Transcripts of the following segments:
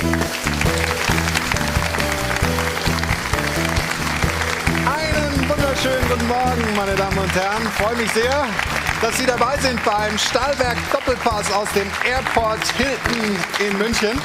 Einen wunderschönen guten Morgen, meine Damen und Herren. Ich freue mich sehr, dass Sie dabei sind beim Stahlwerk Doppelpass aus dem Airport Hilton in München.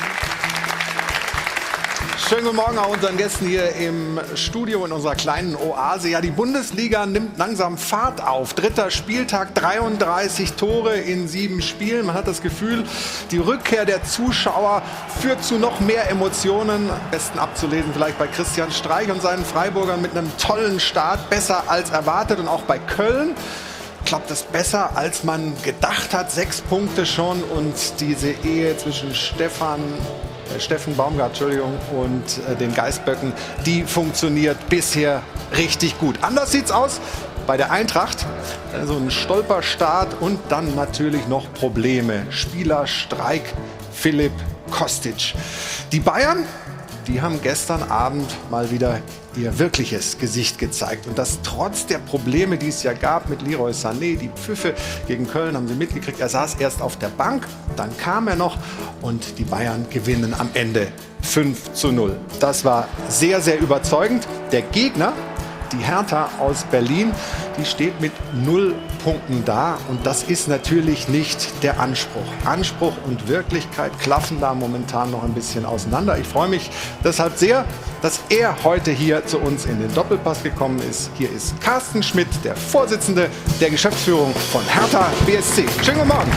Schönen guten Morgen auch unseren Gästen hier im Studio in unserer kleinen Oase. Ja, die Bundesliga nimmt langsam Fahrt auf. 3. Spieltag, 33 Tore in 7 Spielen. Man hat das Gefühl, die Rückkehr der Zuschauer führt zu noch mehr Emotionen. Am besten abzulesen vielleicht bei Christian Streich und seinen Freiburgern mit einem tollen Start. Besser als erwartet. Und auch bei Köln klappt es besser, als man gedacht hat. 6 Punkte schon und diese Ehe zwischen Steffen Baumgart, und den Geißböcken, die funktioniert bisher richtig gut. Anders sieht's aus bei der Eintracht. So ein Stolperstart und dann natürlich noch Probleme. Spielerstreik, Philipp Kostic. Die Bayern, die haben gestern Abend mal wieder ihr wirkliches Gesicht gezeigt. Und das trotz der Probleme, die es ja gab mit Leroy Sané. Die Pfiffe gegen Köln haben Sie mitgekriegt. Er saß erst auf der Bank, dann kam er noch und die Bayern gewinnen am Ende 5:0. Das war sehr, sehr überzeugend. Der Gegner, die Hertha aus Berlin, die steht mit 0 Punkten da. Und das ist natürlich nicht der Anspruch. Anspruch und Wirklichkeit klaffen da momentan noch ein bisschen auseinander. Ich freue mich deshalb sehr, dass er heute hier zu uns in den Doppelpass gekommen ist. Hier ist Carsten Schmidt, der Vorsitzende der Geschäftsführung von Hertha BSC. Schönen guten Morgen.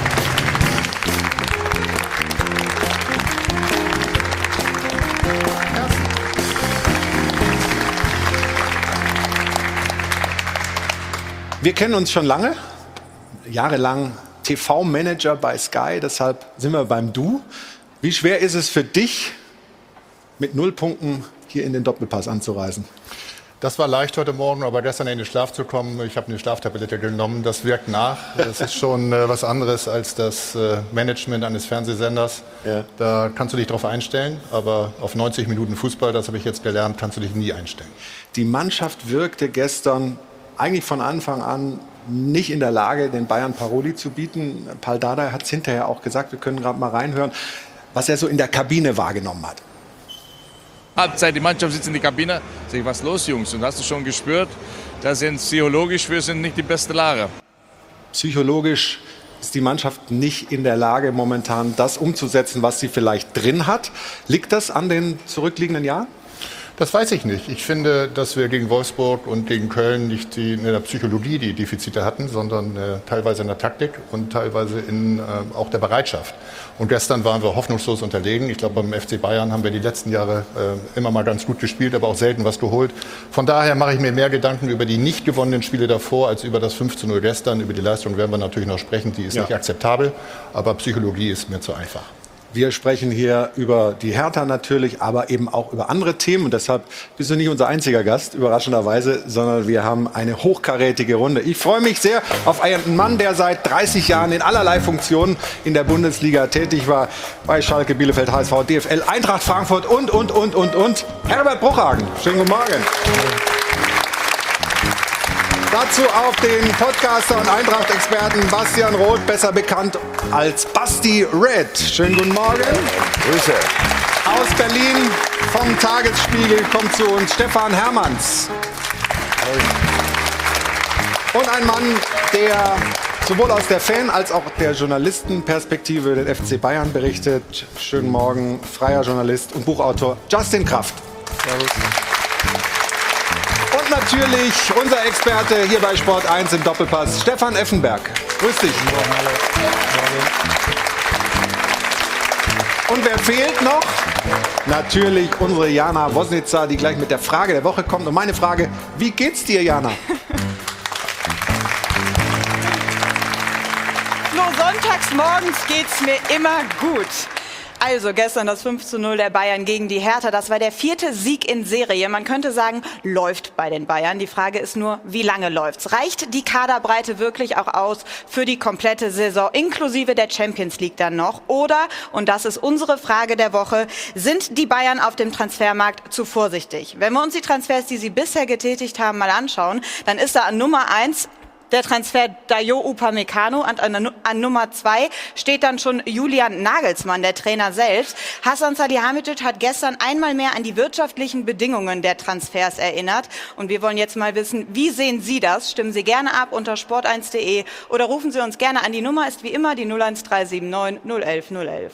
Wir kennen uns schon lange, jahrelang TV-Manager bei Sky, deshalb sind wir beim Du. Wie schwer ist es für dich, mit 0 Punkten hier in den Doppelpass anzureisen? Das war leicht heute Morgen, aber gestern in den Schlaf zu kommen, ich habe eine Schlaftablette genommen, das wirkt nach. Das ist schon was anderes als das Management eines Fernsehsenders. Ja. Da kannst du dich drauf einstellen, aber auf 90 Minuten Fußball, das habe ich jetzt gelernt, kannst du dich nie einstellen. Die Mannschaft wirkte gestern eigentlich von Anfang an nicht in der Lage, den Bayern Paroli zu bieten. Paul Dardai hat es hinterher auch gesagt, wir können gerade mal reinhören, was er so in der Kabine wahrgenommen hat. Halbzeit, die Mannschaft sitzt in der Kabine, sag ich, was ist los, Jungs? Und hast du schon gespürt, dass sind psychologisch, wir sind nicht die beste Lage. Psychologisch ist die Mannschaft nicht in der Lage, momentan das umzusetzen, was sie vielleicht drin hat. Liegt das an den zurückliegenden Jahren? Das weiß ich nicht. Ich finde, dass wir gegen Wolfsburg und gegen Köln nicht in der Psychologie die Defizite hatten, sondern teilweise in der Taktik und teilweise in auch der Bereitschaft. Und gestern waren wir hoffnungslos unterlegen. Ich glaube, beim FC Bayern haben wir die letzten Jahre immer mal ganz gut gespielt, aber auch selten was geholt. Von daher mache ich mir mehr Gedanken über die nicht gewonnenen Spiele davor als über das 5:0 gestern. Über die Leistung werden wir natürlich noch sprechen. Die ist nicht akzeptabel, aber Psychologie ist mir zu einfach. Wir sprechen hier über die Hertha natürlich, aber eben auch über andere Themen. Und deshalb bist du nicht unser einziger Gast, überraschenderweise, sondern wir haben eine hochkarätige Runde. Ich freue mich sehr auf einen Mann, der seit 30 Jahren in allerlei Funktionen in der Bundesliga tätig war. Bei Schalke, Bielefeld, HSV, DFL, Eintracht Frankfurt und. Herbert Bruchhagen. Schönen guten Morgen. Dazu auch den Podcaster und Eintracht-Experten Bastian Roth, besser bekannt als Basti Red. Schönen guten Morgen. Grüße. Aus Berlin vom Tagesspiegel kommt zu uns Stefan Hermanns. Und ein Mann, der sowohl aus der Fan- als auch der Journalistenperspektive den FC Bayern berichtet. Schönen Morgen, freier Journalist und Buchautor Justin Kraft. Servus. Und natürlich unser Experte hier bei Sport 1 im Doppelpass, Stefan Effenberg. Grüß dich. Und wer fehlt noch? Natürlich unsere Jana Wosnica, die gleich mit der Frage der Woche kommt. Und meine Frage, wie geht's dir, Jana? Nur sonntags morgens geht's mir immer gut. Also gestern das 5:0 der Bayern gegen die Hertha. Das war der 4. Sieg in Serie. Man könnte sagen, läuft bei den Bayern. Die Frage ist nur, wie lange läuft's? Reicht die Kaderbreite wirklich auch aus für die komplette Saison, inklusive der Champions League dann noch? Oder, und das ist unsere Frage der Woche, sind die Bayern auf dem Transfermarkt zu vorsichtig? Wenn wir uns die Transfers, die sie bisher getätigt haben, mal anschauen, dann ist da an Nummer 1 der Transfer Dayot Upamecano. An Nummer 2 steht dann schon Julian Nagelsmann, der Trainer selbst. Hasan Salihamidzic hat gestern einmal mehr an die wirtschaftlichen Bedingungen der Transfers erinnert. Und wir wollen jetzt mal wissen, wie sehen Sie das? Stimmen Sie gerne ab unter sport1.de oder rufen Sie uns gerne an. Die Nummer ist wie immer die 01379 011 011.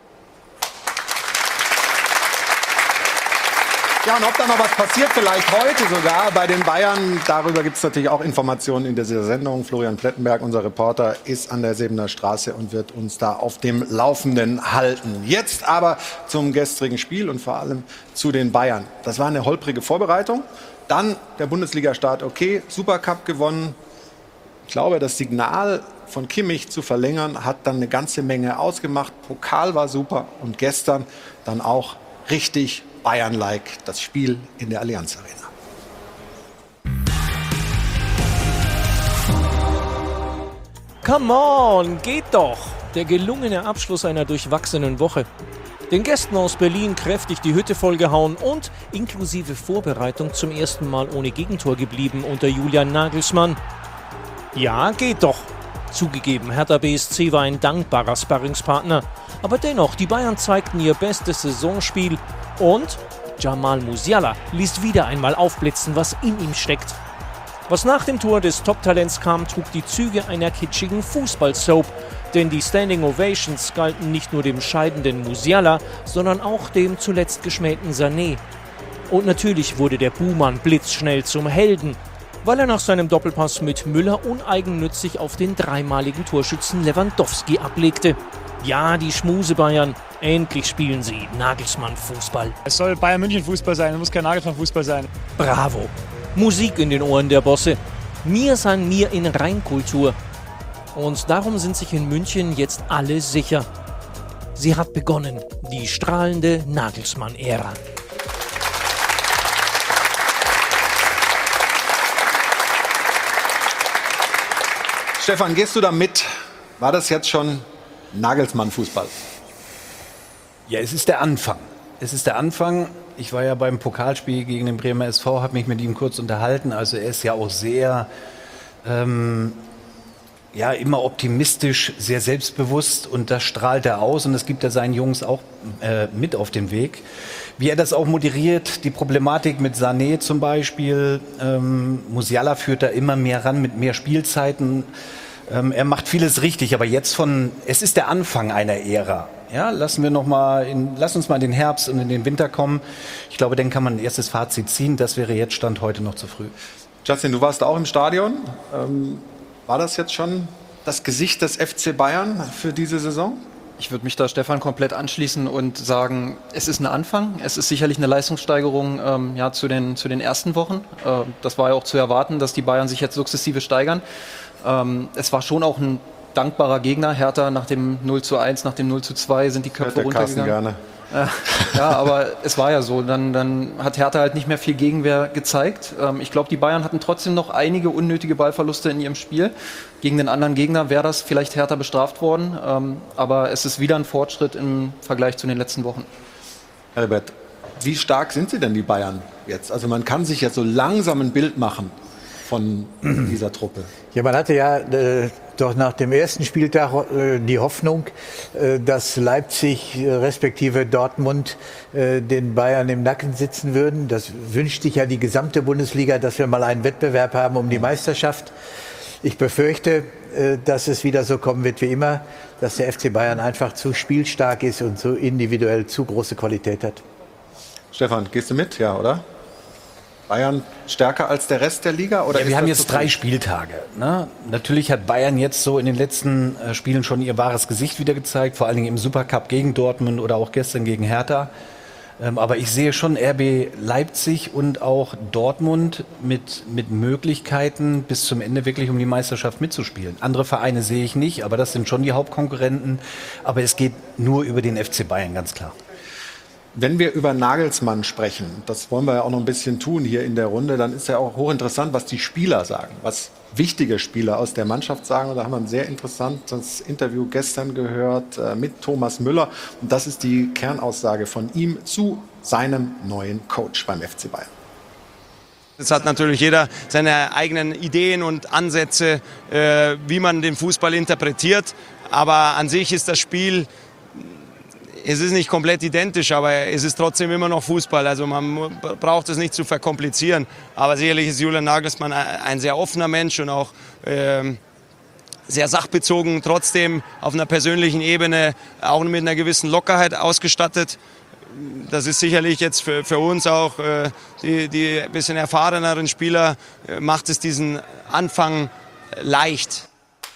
Ja, und ob da noch was passiert, vielleicht heute sogar bei den Bayern, darüber gibt es natürlich auch Informationen in dieser Sendung. Florian Plettenberg, unser Reporter, ist an der Sebener Straße und wird uns da auf dem Laufenden halten. Jetzt aber zum gestrigen Spiel und vor allem zu den Bayern. Das war eine holprige Vorbereitung. Dann der Bundesliga-Start, okay, Supercup gewonnen. Ich glaube, das Signal von Kimmich zu verlängern hat dann eine ganze Menge ausgemacht. Pokal war super und gestern dann auch richtig Bayern-like, das Spiel in der Allianz Arena. Come on, geht doch! Der gelungene Abschluss einer durchwachsenen Woche. Den Gästen aus Berlin kräftig die Hütte vollgehauen und inklusive Vorbereitung zum ersten Mal ohne Gegentor geblieben unter Julian Nagelsmann. Ja, geht doch. Zugegeben, Hertha BSC war ein dankbarer Sparringspartner. Aber dennoch, die Bayern zeigten ihr bestes Saisonspiel und Jamal Musiala ließ wieder einmal aufblitzen, was in ihm steckt. Was nach dem Tor des Top-Talents kam, trug die Züge einer kitschigen Fußball-Soap. Denn die Standing Ovations galten nicht nur dem scheidenden Musiala, sondern auch dem zuletzt geschmähten Sané. Und natürlich wurde der Buhmann blitzschnell zum Helden, weil er nach seinem Doppelpass mit Müller uneigennützig auf den dreimaligen Torschützen Lewandowski ablegte. Ja, die Schmuse-Bayern, endlich spielen sie Nagelsmann-Fußball. Es soll Bayern München-Fußball sein, es muss kein Nagelsmann-Fußball sein. Bravo! Musik in den Ohren der Bosse. Mir san mir in Reinkultur. Und darum sind sich in München jetzt alle sicher. Sie hat begonnen, die strahlende Nagelsmann-Ära. Stefan, gehst du da mit? War das jetzt schon Nagelsmann-Fußball? Ja, es ist der Anfang. Es ist der Anfang. Ich war ja beim Pokalspiel gegen den Bremer SV, habe mich mit ihm kurz unterhalten. Also er ist ja auch sehr, immer optimistisch, sehr selbstbewusst und das strahlt er aus und das gibt er seinen Jungs auch mit auf den Weg. Wie er das auch moderiert, die Problematik mit Sané zum Beispiel, Musiala führt da immer mehr ran mit mehr Spielzeiten. Er macht vieles richtig, aber es ist der Anfang einer Ära. Ja, lass uns mal in den Herbst und in den Winter kommen. Ich glaube, dann kann man ein erstes Fazit ziehen. Das wäre jetzt Stand heute noch zu früh. Justin, du warst auch im Stadion. War das jetzt schon das Gesicht des FC Bayern für diese Saison? Ich würde mich da Stefan komplett anschließen und sagen, es ist ein Anfang. Es ist sicherlich eine Leistungssteigerung zu den ersten Wochen. Das war ja auch zu erwarten, dass die Bayern sich jetzt sukzessive steigern. Es war schon auch ein dankbarer Gegner. Hertha nach dem 0:1, nach dem 0:2 sind die Köpfe runtergegangen. Gerne. Ja, aber es war ja so. Dann hat Hertha halt nicht mehr viel Gegenwehr gezeigt. Ich glaube, die Bayern hatten trotzdem noch einige unnötige Ballverluste in ihrem Spiel. Gegen den anderen Gegner wäre das vielleicht härter bestraft worden. Aber es ist wieder ein Fortschritt im Vergleich zu den letzten Wochen. Herbert, wie stark sind sie denn, die Bayern jetzt? Also man kann sich jetzt so langsam ein Bild machen von dieser Truppe. Ja, man hatte ja doch nach dem ersten Spieltag die Hoffnung, dass Leipzig respektive Dortmund den Bayern im Nacken sitzen würden. Das wünscht sich ja die gesamte Bundesliga, dass wir mal einen Wettbewerb haben um die Meisterschaft. Ich befürchte, dass es wieder so kommen wird wie immer, dass der FC Bayern einfach zu spielstark ist und so individuell zu große Qualität hat. Stefan, gehst du mit? Ja, oder? Bayern stärker als der Rest der Liga? Oder ja, wir haben jetzt 3 Spieltage. Ne? Natürlich hat Bayern jetzt so in den letzten Spielen schon ihr wahres Gesicht wieder gezeigt, vor allen Dingen im Supercup gegen Dortmund oder auch gestern gegen Hertha. Aber ich sehe schon RB Leipzig und auch Dortmund mit Möglichkeiten, bis zum Ende wirklich um die Meisterschaft mitzuspielen. Andere Vereine sehe ich nicht, aber das sind schon die Hauptkonkurrenten. Aber es geht nur über den FC Bayern, ganz klar. Wenn wir über Nagelsmann sprechen, das wollen wir ja auch noch ein bisschen tun hier in der Runde, dann ist ja auch hochinteressant, was die Spieler sagen, was wichtige Spieler aus der Mannschaft sagen. Und da haben wir ein sehr interessantes Interview gestern gehört mit Thomas Müller. Und das ist die Kernaussage von ihm zu seinem neuen Coach beim FC Bayern. Es hat natürlich jeder seine eigenen Ideen und Ansätze, wie man den Fußball interpretiert. Aber an sich ist das Spiel, es ist nicht komplett identisch, aber es ist trotzdem immer noch Fußball. Also man braucht es nicht zu verkomplizieren. Aber sicherlich ist Julian Nagelsmann ein sehr offener Mensch und auch sehr sachbezogen, trotzdem auf einer persönlichen Ebene auch mit einer gewissen Lockerheit ausgestattet. Das ist sicherlich jetzt für uns auch, die bisschen erfahreneren Spieler, macht es diesen Anfang leicht.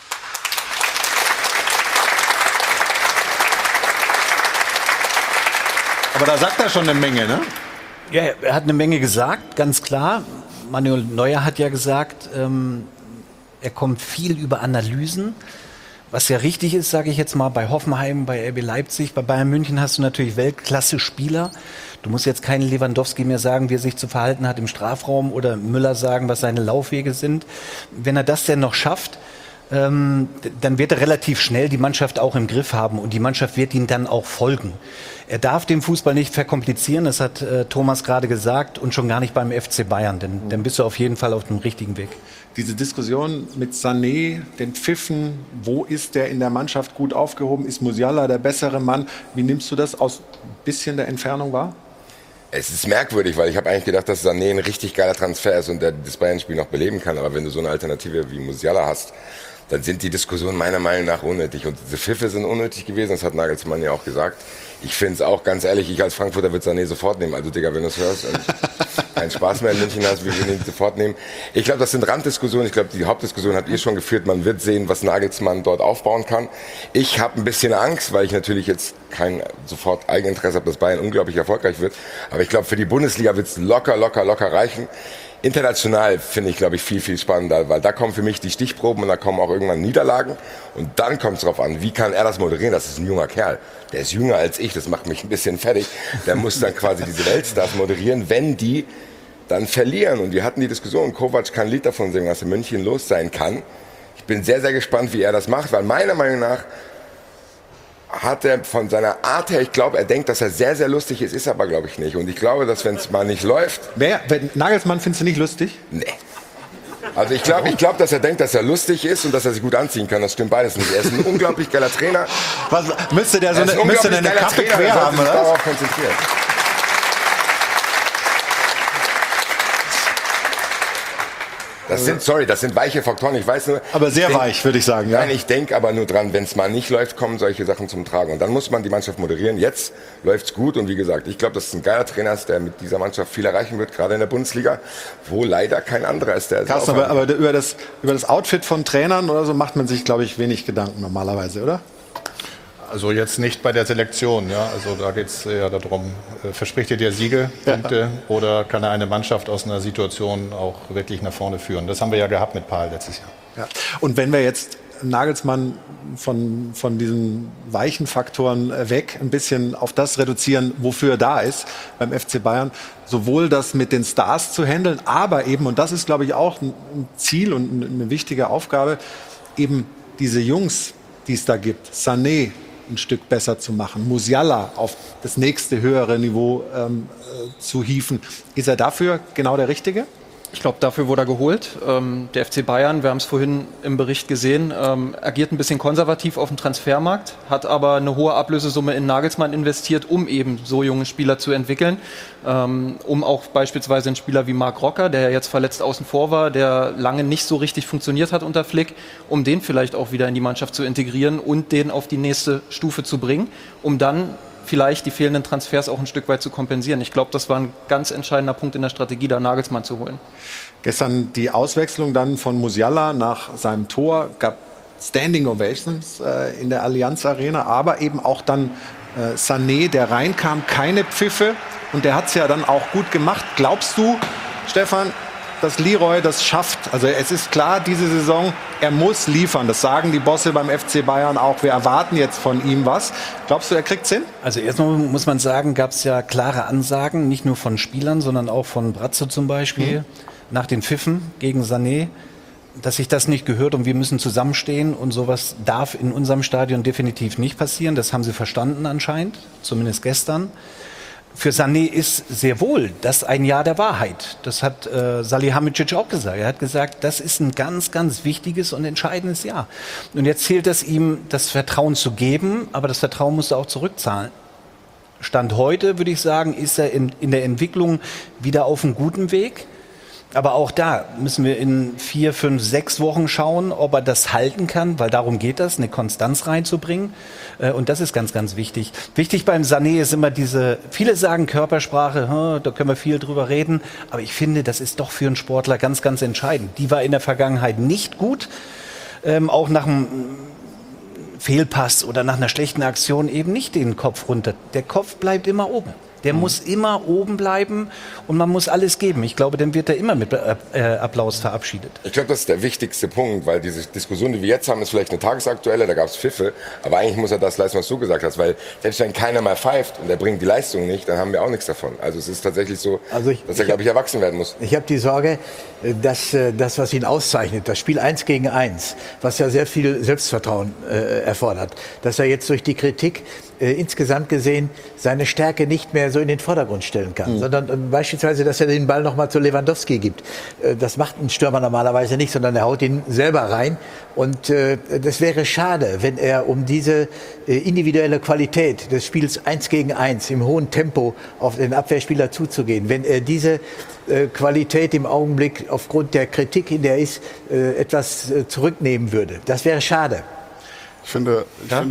Aber da sagt er schon eine Menge, ne? Ja, er hat eine Menge gesagt, ganz klar. Manuel Neuer hat ja gesagt, er kommt viel über Analysen. Was ja richtig ist, sage ich jetzt mal, bei Hoffenheim, bei RB Leipzig, bei Bayern München hast du natürlich Weltklasse-Spieler. Du musst jetzt keinen Lewandowski mehr sagen, wie er sich zu verhalten hat im Strafraum, oder Müller sagen, was seine Laufwege sind. Wenn er das denn noch schafft, dann wird er relativ schnell die Mannschaft auch im Griff haben und die Mannschaft wird ihm dann auch folgen. Er darf den Fußball nicht verkomplizieren, das hat Thomas gerade gesagt, und schon gar nicht beim FC Bayern, denn dann bist du auf jeden Fall auf dem richtigen Weg. Diese Diskussion mit Sané, den Pfiffen, wo ist der in der Mannschaft gut aufgehoben, ist Musiala der bessere Mann? Wie nimmst du das aus ein bisschen der Entfernung wahr? Es ist merkwürdig, weil ich habe eigentlich gedacht, dass Sané ein richtig geiler Transfer ist und der das Bayern-Spiel noch beleben kann. Aber wenn du so eine Alternative wie Musiala hast, dann sind die Diskussionen meiner Meinung nach unnötig. Und diese Pfiffe sind unnötig gewesen, das hat Nagelsmann ja auch gesagt. Ich finde es auch, ganz ehrlich, ich als Frankfurter würde Sané sofort nehmen. Also Digga, wenn du es hörst und keinen Spaß mehr in München hast, wir würden ihn sofort nehmen. Ich glaube, das sind Randdiskussionen. Ich glaube, die Hauptdiskussion habt ihr schon geführt. Man wird sehen, was Nagelsmann dort aufbauen kann. Ich habe ein bisschen Angst, weil ich natürlich jetzt kein sofort Eigeninteresse habe, dass Bayern unglaublich erfolgreich wird. Aber ich glaube, für die Bundesliga wird es locker reichen. International finde ich, glaube ich, viel spannender, weil da kommen für mich die Stichproben und da kommen auch irgendwann Niederlagen und dann kommt es darauf an, wie kann er das moderieren? Das ist ein junger Kerl, der ist jünger als ich, das macht mich ein bisschen fertig. Der muss dann quasi diese Weltstars moderieren, wenn die dann verlieren. Und wir hatten die Diskussion, Kovac kann ein Lied davon singen, was in München los sein kann. Ich bin sehr gespannt, wie er das macht, weil meiner Meinung nach hat er von seiner Art her, ich glaube, er denkt, dass er sehr lustig ist aber, glaube ich, nicht. Und ich glaube, dass wenn es mal nicht läuft... Nagelsmann findest du nicht lustig? Nee. Also ich glaube, dass er denkt, dass er lustig ist und dass er sich gut anziehen kann. Das stimmt beides nicht. Er ist ein unglaublich geiler Trainer. Was, müsste der so eine Kappe quer haben, oder? Darauf konzentriert. Das sind weiche Faktoren, ich weiß nur... Aber sehr weich, würde ich sagen, ja. Nein, ich denke aber nur dran, wenn es mal nicht läuft, kommen solche Sachen zum Tragen. Und dann muss man die Mannschaft moderieren. Jetzt läuft's gut und wie gesagt, ich glaube, dass es ein geiler Trainer ist, der mit dieser Mannschaft viel erreichen wird, gerade in der Bundesliga, wo leider kein anderer ist, der... Carsten, aber über das Outfit von Trainern oder so macht man sich, glaube ich, wenig Gedanken normalerweise, oder? Also jetzt nicht bei der Selektion, ja. Also da geht es ja darum, verspricht er dir Siege, Punkte, oder kann er eine Mannschaft aus einer Situation auch wirklich nach vorne führen? Das haben wir ja gehabt mit Paul letztes Jahr. Ja. Und wenn wir jetzt Nagelsmann von diesen weichen Faktoren weg ein bisschen auf das reduzieren, wofür er da ist beim FC Bayern, sowohl das mit den Stars zu handeln, aber eben, und das ist, glaube ich, auch ein Ziel und eine wichtige Aufgabe, eben diese Jungs, die es da gibt, Sané ein Stück besser zu machen, Musiala auf das nächste höhere Niveau zu hieven. Ist er dafür genau der Richtige? Ich glaube, dafür wurde er geholt. Der FC Bayern, wir haben es vorhin im Bericht gesehen, agiert ein bisschen konservativ auf dem Transfermarkt, hat aber eine hohe Ablösesumme in Nagelsmann investiert, um eben so junge Spieler zu entwickeln. Um auch beispielsweise einen Spieler wie Marc Rocker, der jetzt verletzt außen vor war, der lange nicht so richtig funktioniert hat unter Flick, um den vielleicht auch wieder in die Mannschaft zu integrieren und den auf die nächste Stufe zu bringen, um dann vielleicht die fehlenden Transfers auch ein Stück weit zu kompensieren. Ich glaube, das war ein ganz entscheidender Punkt in der Strategie, da Nagelsmann zu holen. Gestern die Auswechslung dann von Musiala nach seinem Tor, gab Standing Ovations in der Allianz Arena, aber eben auch dann Sané, der reinkam, keine Pfiffe, und der hat es ja dann auch gut gemacht. Glaubst du, Stefan, dass Leroy das schafft? Also es ist klar, diese Saison, er muss liefern. Das sagen die Bosse beim FC Bayern auch. Wir erwarten jetzt von ihm was. Glaubst du, er kriegt's hin? Also erstmal muss man sagen, gab es ja klare Ansagen, nicht nur von Spielern, sondern auch von Brazzo zum Beispiel, nach den Pfiffen gegen Sané, dass sich das nicht gehört und wir müssen zusammenstehen, und sowas darf in unserem Stadion definitiv nicht passieren. Das haben sie verstanden anscheinend, zumindest gestern. für Sané ist sehr wohl das ein Jahr der Wahrheit. Das hat Salihamidzic auch gesagt. Er hat gesagt, das ist ein ganz, ganz wichtiges und entscheidendes Jahr. Und jetzt zählt es ihm, das Vertrauen zu geben, aber das Vertrauen muss er auch zurückzahlen. Stand heute, würde ich sagen, ist er in der Entwicklung wieder auf einem guten Weg. Aber auch da müssen wir in 4, 5, 6 Wochen schauen, ob er das halten kann, weil darum geht das, eine Konstanz reinzubringen. Und das ist ganz, ganz wichtig. Wichtig beim Sané ist immer viele sagen Körpersprache, da können wir viel drüber reden. Aber ich finde, das ist doch für einen Sportler ganz, ganz entscheidend. Die war in der Vergangenheit nicht gut, auch nach einem Fehlpass oder nach einer schlechten Aktion eben nicht den Kopf runter. Der Kopf bleibt immer oben. Der muss immer oben bleiben und man muss alles geben. Ich glaube, dann wird er immer mit Applaus verabschiedet. Ich glaube, das ist der wichtigste Punkt, weil diese Diskussion, die wir jetzt haben, ist vielleicht eine tagesaktuelle, da gab es Pfiffe, aber eigentlich muss er das leisten, was du gesagt hast, weil selbst wenn keiner mal pfeift und er bringt die Leistung nicht, dann haben wir auch nichts davon. Also es ist tatsächlich so, dass er, glaube ich, erwachsen werden muss. Ich habe die Sorge, dass das, was ihn auszeichnet, das Spiel 1 gegen 1, was ja sehr viel Selbstvertrauen erfordert, dass er jetzt durch die Kritik insgesamt gesehen seine Stärke nicht mehr so in den Vordergrund stellen kann, sondern beispielsweise, dass er den Ball noch mal zu Lewandowski gibt. Das macht ein Stürmer normalerweise nicht, sondern er haut ihn selber rein. Und das wäre schade, wenn er um diese individuelle Qualität des Spiels 1 gegen 1 im hohen Tempo auf den Abwehrspieler zuzugehen, wenn er diese Qualität im Augenblick aufgrund der Kritik, in der er ist, etwas zurücknehmen würde. Das wäre schade. Ich finde,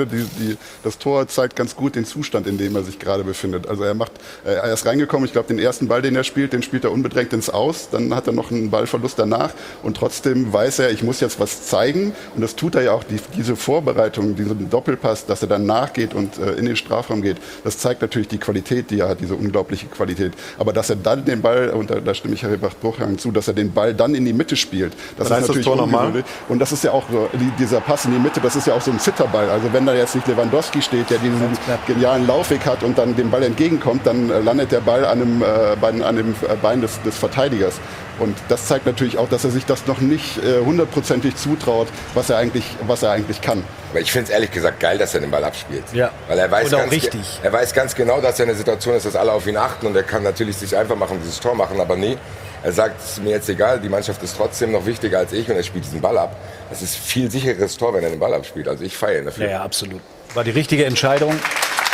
das Tor zeigt ganz gut den Zustand, in dem er sich gerade befindet. Also er ist reingekommen, ich glaube, den ersten Ball, den spielt er unbedrängt ins Aus. Dann hat er noch einen Ballverlust danach. Und trotzdem weiß er, ich muss jetzt was zeigen. Und das tut er ja auch, diese Vorbereitung, diesen Doppelpass, dass er dann nachgeht und in den Strafraum geht. Das zeigt natürlich die Qualität, die er hat, diese unglaubliche Qualität. Aber dass er dann den Ball, und da stimme ich Herr Rebach-Bruchhagen zu, dass er den Ball dann in die Mitte spielt, das ist natürlich ungewöhnlich. Und das ist ja auch so, dieser Pass in die Mitte, das ist ja auch so ein Zitterball. Also wenn da jetzt nicht Lewandowski steht, der diesen genialen Laufweg hat und dann dem Ball entgegenkommt, dann landet der Ball an dem Bein des Verteidigers. Und das zeigt natürlich auch, dass er sich das noch nicht hundertprozentig zutraut, was er eigentlich kann. Aber ich finde es ehrlich gesagt geil, dass er den Ball abspielt. Ja. Weil er weiß, er weiß ganz genau, dass er in der Situation ist, dass alle auf ihn achten und er kann natürlich sich einfach machen, dieses Tor machen, aber nee. Er sagt, es ist mir jetzt egal, die Mannschaft ist trotzdem noch wichtiger als ich und er spielt diesen Ball ab. Das ist ein viel sicheres Tor, wenn er den Ball abspielt. Also ich feiere ihn dafür. Ja, absolut. War die richtige Entscheidung. Und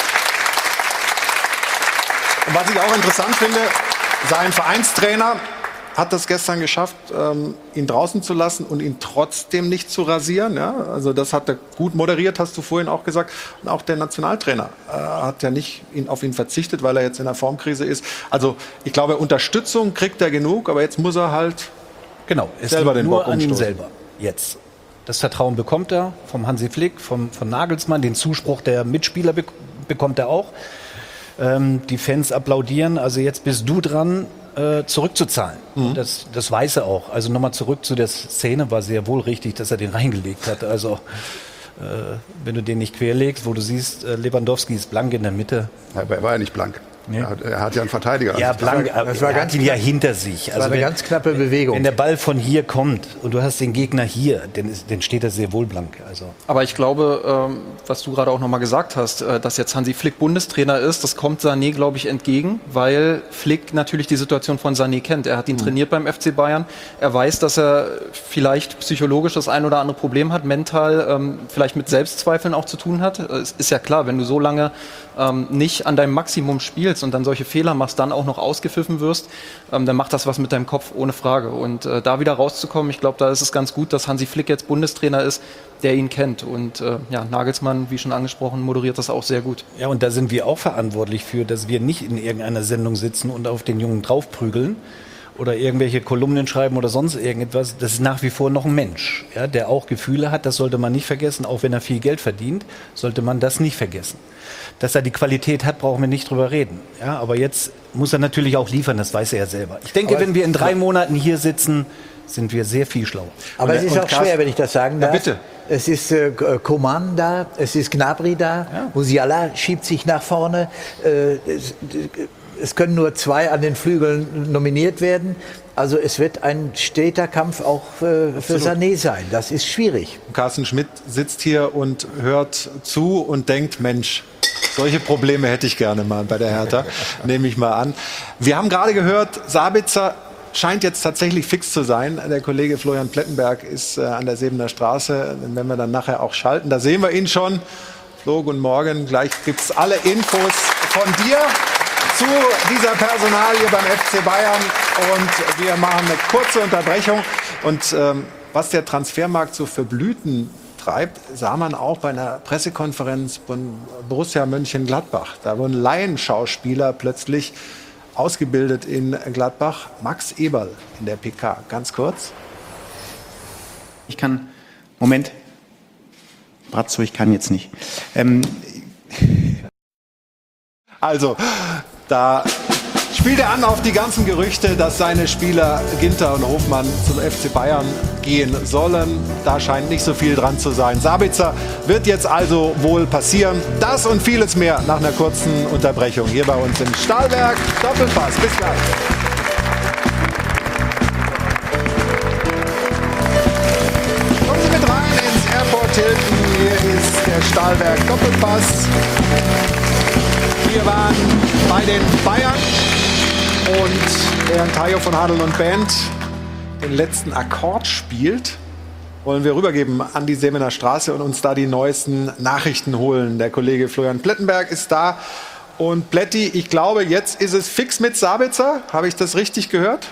was ich auch interessant finde, sein Vereinstrainer hat das gestern geschafft, ihn draußen zu lassen und ihn trotzdem nicht zu rasieren. Ja? Also das hat er gut moderiert, hast du vorhin auch gesagt. Und auch der Nationaltrainer hat ja nicht auf ihn verzichtet, weil er jetzt in der Formkrise ist. Also ich glaube, Unterstützung kriegt er genug, aber jetzt muss er halt selber den Bock umstoßen. An ihm selber jetzt. Das Vertrauen bekommt er vom Hansi Flick, von Nagelsmann. Den Zuspruch der Mitspieler bekommt er auch. Die Fans applaudieren. Also jetzt bist du dran, zurückzuzahlen. Das weiß er auch. Also nochmal zurück zu der Szene, war sehr wohl richtig, dass er den reingelegt hat. Also wenn du den nicht querlegst, wo du siehst, Lewandowski ist blank in der Mitte. Er war ja nicht blank. Nee. Er hat ja einen Verteidiger. Ja, blank, das war ganz ja hinter sich. Das war eine ganz knappe Bewegung. Wenn der Ball von hier kommt und du hast den Gegner hier, dann steht er sehr wohl blank. Also. Aber ich glaube, was du gerade auch nochmal gesagt hast, dass jetzt Hansi Flick Bundestrainer ist, das kommt Sané, glaube ich, entgegen, weil Flick natürlich die Situation von Sané kennt. Er hat ihn trainiert beim FC Bayern. Er weiß, dass er vielleicht psychologisch das ein oder andere Problem hat, mental vielleicht mit Selbstzweifeln auch zu tun hat. Es ist ja klar, wenn du so lange nicht an deinem Maximum spielst und dann solche Fehler machst, dann auch noch ausgepfiffen wirst, dann macht das was mit deinem Kopf, ohne Frage. Und da wieder rauszukommen, ich glaube, da ist es ganz gut, dass Hansi Flick jetzt Bundestrainer ist, der ihn kennt. Und Nagelsmann, wie schon angesprochen, moderiert das auch sehr gut. Ja, und da sind wir auch verantwortlich für, dass wir nicht in irgendeiner Sendung sitzen und auf den Jungen draufprügeln oder irgendwelche Kolumnen schreiben oder sonst irgendetwas. Das ist nach wie vor noch ein Mensch, ja, der auch Gefühle hat. Das sollte man nicht vergessen. Auch wenn er viel Geld verdient, sollte man das nicht vergessen. Dass er die Qualität hat, brauchen wir nicht drüber reden. Ja, aber jetzt muss er natürlich auch liefern, das weiß er ja selber. Ich denke, wenn wir in 3 Monaten hier sitzen, sind wir sehr viel schlauer. Aber es ist auch schwer, wenn ich das sagen darf. Ja, bitte. Es ist Coman da, es ist Gnabry da, Musiala schiebt sich nach vorne. Es können nur 2 an den Flügeln nominiert werden. Also es wird ein steter Kampf auch für Sané sein. Das ist schwierig. Carsten Schmidt sitzt hier und hört zu und denkt, Mensch, Solche Probleme hätte ich gerne mal bei der Hertha, nehme ich mal an. Wir haben gerade gehört, Sabitzer scheint jetzt tatsächlich fix zu sein. Der Kollege Florian Plettenberg ist an der Sebener Straße. Wenn wir dann nachher auch schalten, da sehen wir ihn schon. Flo, guten Morgen. Gleich gibt es alle Infos von dir zu dieser Personalie beim FC Bayern. Und wir machen eine kurze Unterbrechung. Und was der Transfermarkt so für Blüten treibt, sah man auch bei einer Pressekonferenz von Borussia Mönchengladbach. Da wurden Laienschauspieler plötzlich ausgebildet in Gladbach. Max Eberl in der PK. Ganz kurz. Ich kann... Moment. Bratzo, ich kann jetzt nicht. Also, da spielt er an auf die ganzen Gerüchte, dass seine Spieler Ginter und Hofmann zum FC Bayern gehen sollen. Da scheint nicht so viel dran zu sein. Sabitzer wird jetzt also wohl passieren. Das und vieles mehr nach einer kurzen Unterbrechung hier bei uns im Stahlwerk. Doppelpass. Bis gleich. Kommen Sie mit rein ins Airport Hilton. Hier ist der Stahlwerk Doppelpass. Wir waren bei den Bayern und während Tayo von Hadl und Band den letzten Akkord spielt, wollen wir rübergeben an die Sebener Straße und uns da die neuesten Nachrichten holen. Der Kollege Florian Plettenberg ist da. Und Pletti, ich glaube, jetzt ist es fix mit Sabitzer. Habe ich das richtig gehört?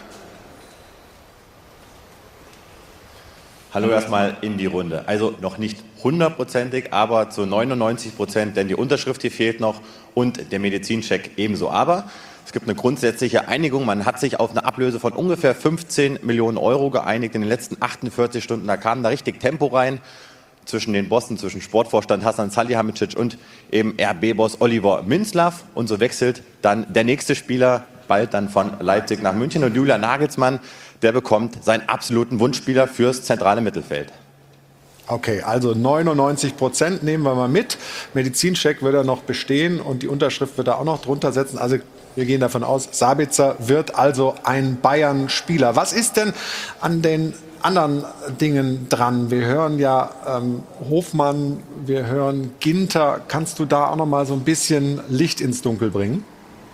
Hallo erstmal in die Runde. Also noch nicht 100%ig, aber zu 99%, denn die Unterschrift hier fehlt noch und der Medizincheck ebenso. Aber es gibt eine grundsätzliche Einigung. Man hat sich auf eine Ablöse von ungefähr 15 Millionen Euro geeinigt in den letzten 48 Stunden. Da kam da richtig Tempo rein zwischen den Bossen, zwischen Sportvorstand Hasan Salihamidzic und eben RB-Boss Oliver Minzlaff. Und so wechselt dann der nächste Spieler bald dann von Leipzig nach München. Und Julian Nagelsmann, der bekommt seinen absoluten Wunschspieler fürs zentrale Mittelfeld. Okay, also 99% nehmen wir mal mit. Medizincheck wird er noch bestehen und die Unterschrift wird er auch noch drunter setzen. Also wir gehen davon aus, Sabitzer wird also ein Bayern-Spieler. Was ist denn an den anderen Dingen dran? Wir hören ja Hofmann, wir hören Ginter. Kannst du da auch noch mal so ein bisschen Licht ins Dunkel bringen?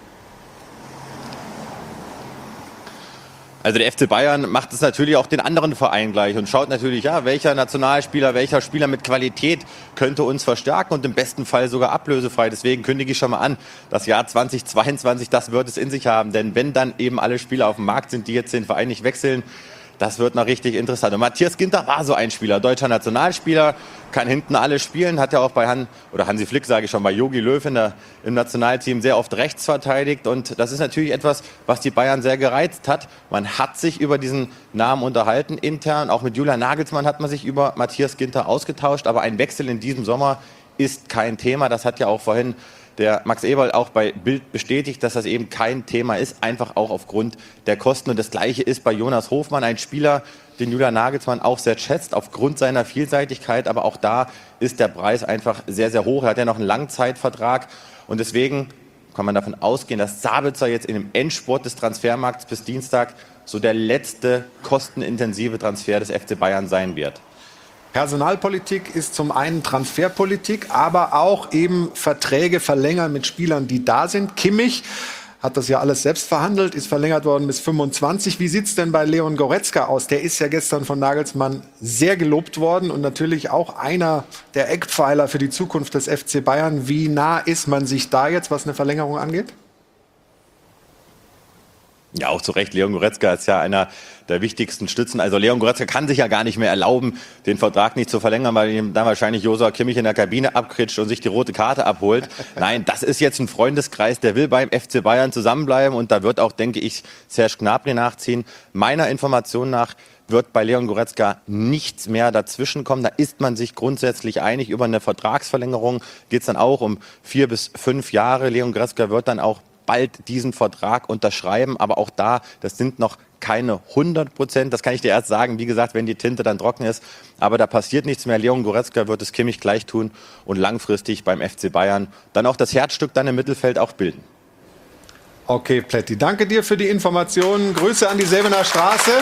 Also der FC Bayern macht es natürlich auch den anderen Vereinen gleich und schaut natürlich, ja, welcher Nationalspieler, welcher Spieler mit Qualität könnte uns verstärken und im besten Fall sogar ablösefrei. Deswegen kündige ich schon mal an, das Jahr 2022, das wird es in sich haben. Denn wenn dann eben alle Spieler auf dem Markt sind, die jetzt den Verein nicht wechseln, das wird noch richtig interessant. Und Matthias Ginter war so ein Spieler, deutscher Nationalspieler, kann hinten alles spielen, hat ja auch bei Hansi Flick, sage ich schon, bei Jogi Löw im Nationalteam sehr oft rechts verteidigt. Und das ist natürlich etwas, was die Bayern sehr gereizt hat. Man hat sich über diesen Namen unterhalten intern. Auch mit Julian Nagelsmann hat man sich über Matthias Ginter ausgetauscht. Aber ein Wechsel in diesem Sommer ist kein Thema. Das hat ja auch vorhin der Max Eberl auch bei Bild bestätigt, dass das eben kein Thema ist, einfach auch aufgrund der Kosten. Und das Gleiche ist bei Jonas Hofmann, ein Spieler, den Julian Nagelsmann auch sehr schätzt, aufgrund seiner Vielseitigkeit. Aber auch da ist der Preis einfach sehr, sehr hoch. Er hat ja noch einen Langzeitvertrag. Und deswegen kann man davon ausgehen, dass Sabitzer jetzt in dem Endspurt des Transfermarkts bis Dienstag so der letzte kostenintensive Transfer des FC Bayern sein wird. Personalpolitik ist zum einen Transferpolitik, aber auch eben Verträge verlängern mit Spielern, die da sind. Kimmich hat das ja alles selbst verhandelt, ist verlängert worden bis 25. Wie sieht's denn bei Leon Goretzka aus? Der ist ja gestern von Nagelsmann sehr gelobt worden und natürlich auch einer der Eckpfeiler für die Zukunft des FC Bayern. Wie nah ist man sich da jetzt, was eine Verlängerung angeht? Ja, auch zu Recht. Leon Goretzka ist ja einer der wichtigsten Stützen. Also Leon Goretzka kann sich ja gar nicht mehr erlauben, den Vertrag nicht zu verlängern, weil ihm dann wahrscheinlich Josua Kimmich in der Kabine abkritscht und sich die rote Karte abholt. Nein, das ist jetzt ein Freundeskreis, der will beim FC Bayern zusammenbleiben und da wird auch, denke ich, Serge Gnabry nachziehen. Meiner Information nach wird bei Leon Goretzka nichts mehr dazwischen kommen. Da ist man sich grundsätzlich einig über eine Vertragsverlängerung. Geht es dann auch um 4 bis 5 Jahre. Leon Goretzka wird dann auch bald diesen Vertrag unterschreiben, aber auch da, das sind noch keine 100%, das kann ich dir erst sagen, wie gesagt, wenn die Tinte dann trocken ist, aber da passiert nichts mehr. Leon Goretzka wird es Kimmich gleich tun und langfristig beim FC Bayern dann auch das Herzstück dann im Mittelfeld auch bilden. Okay, Pletti, danke dir für die Informationen. Grüße an die Sebener Straße.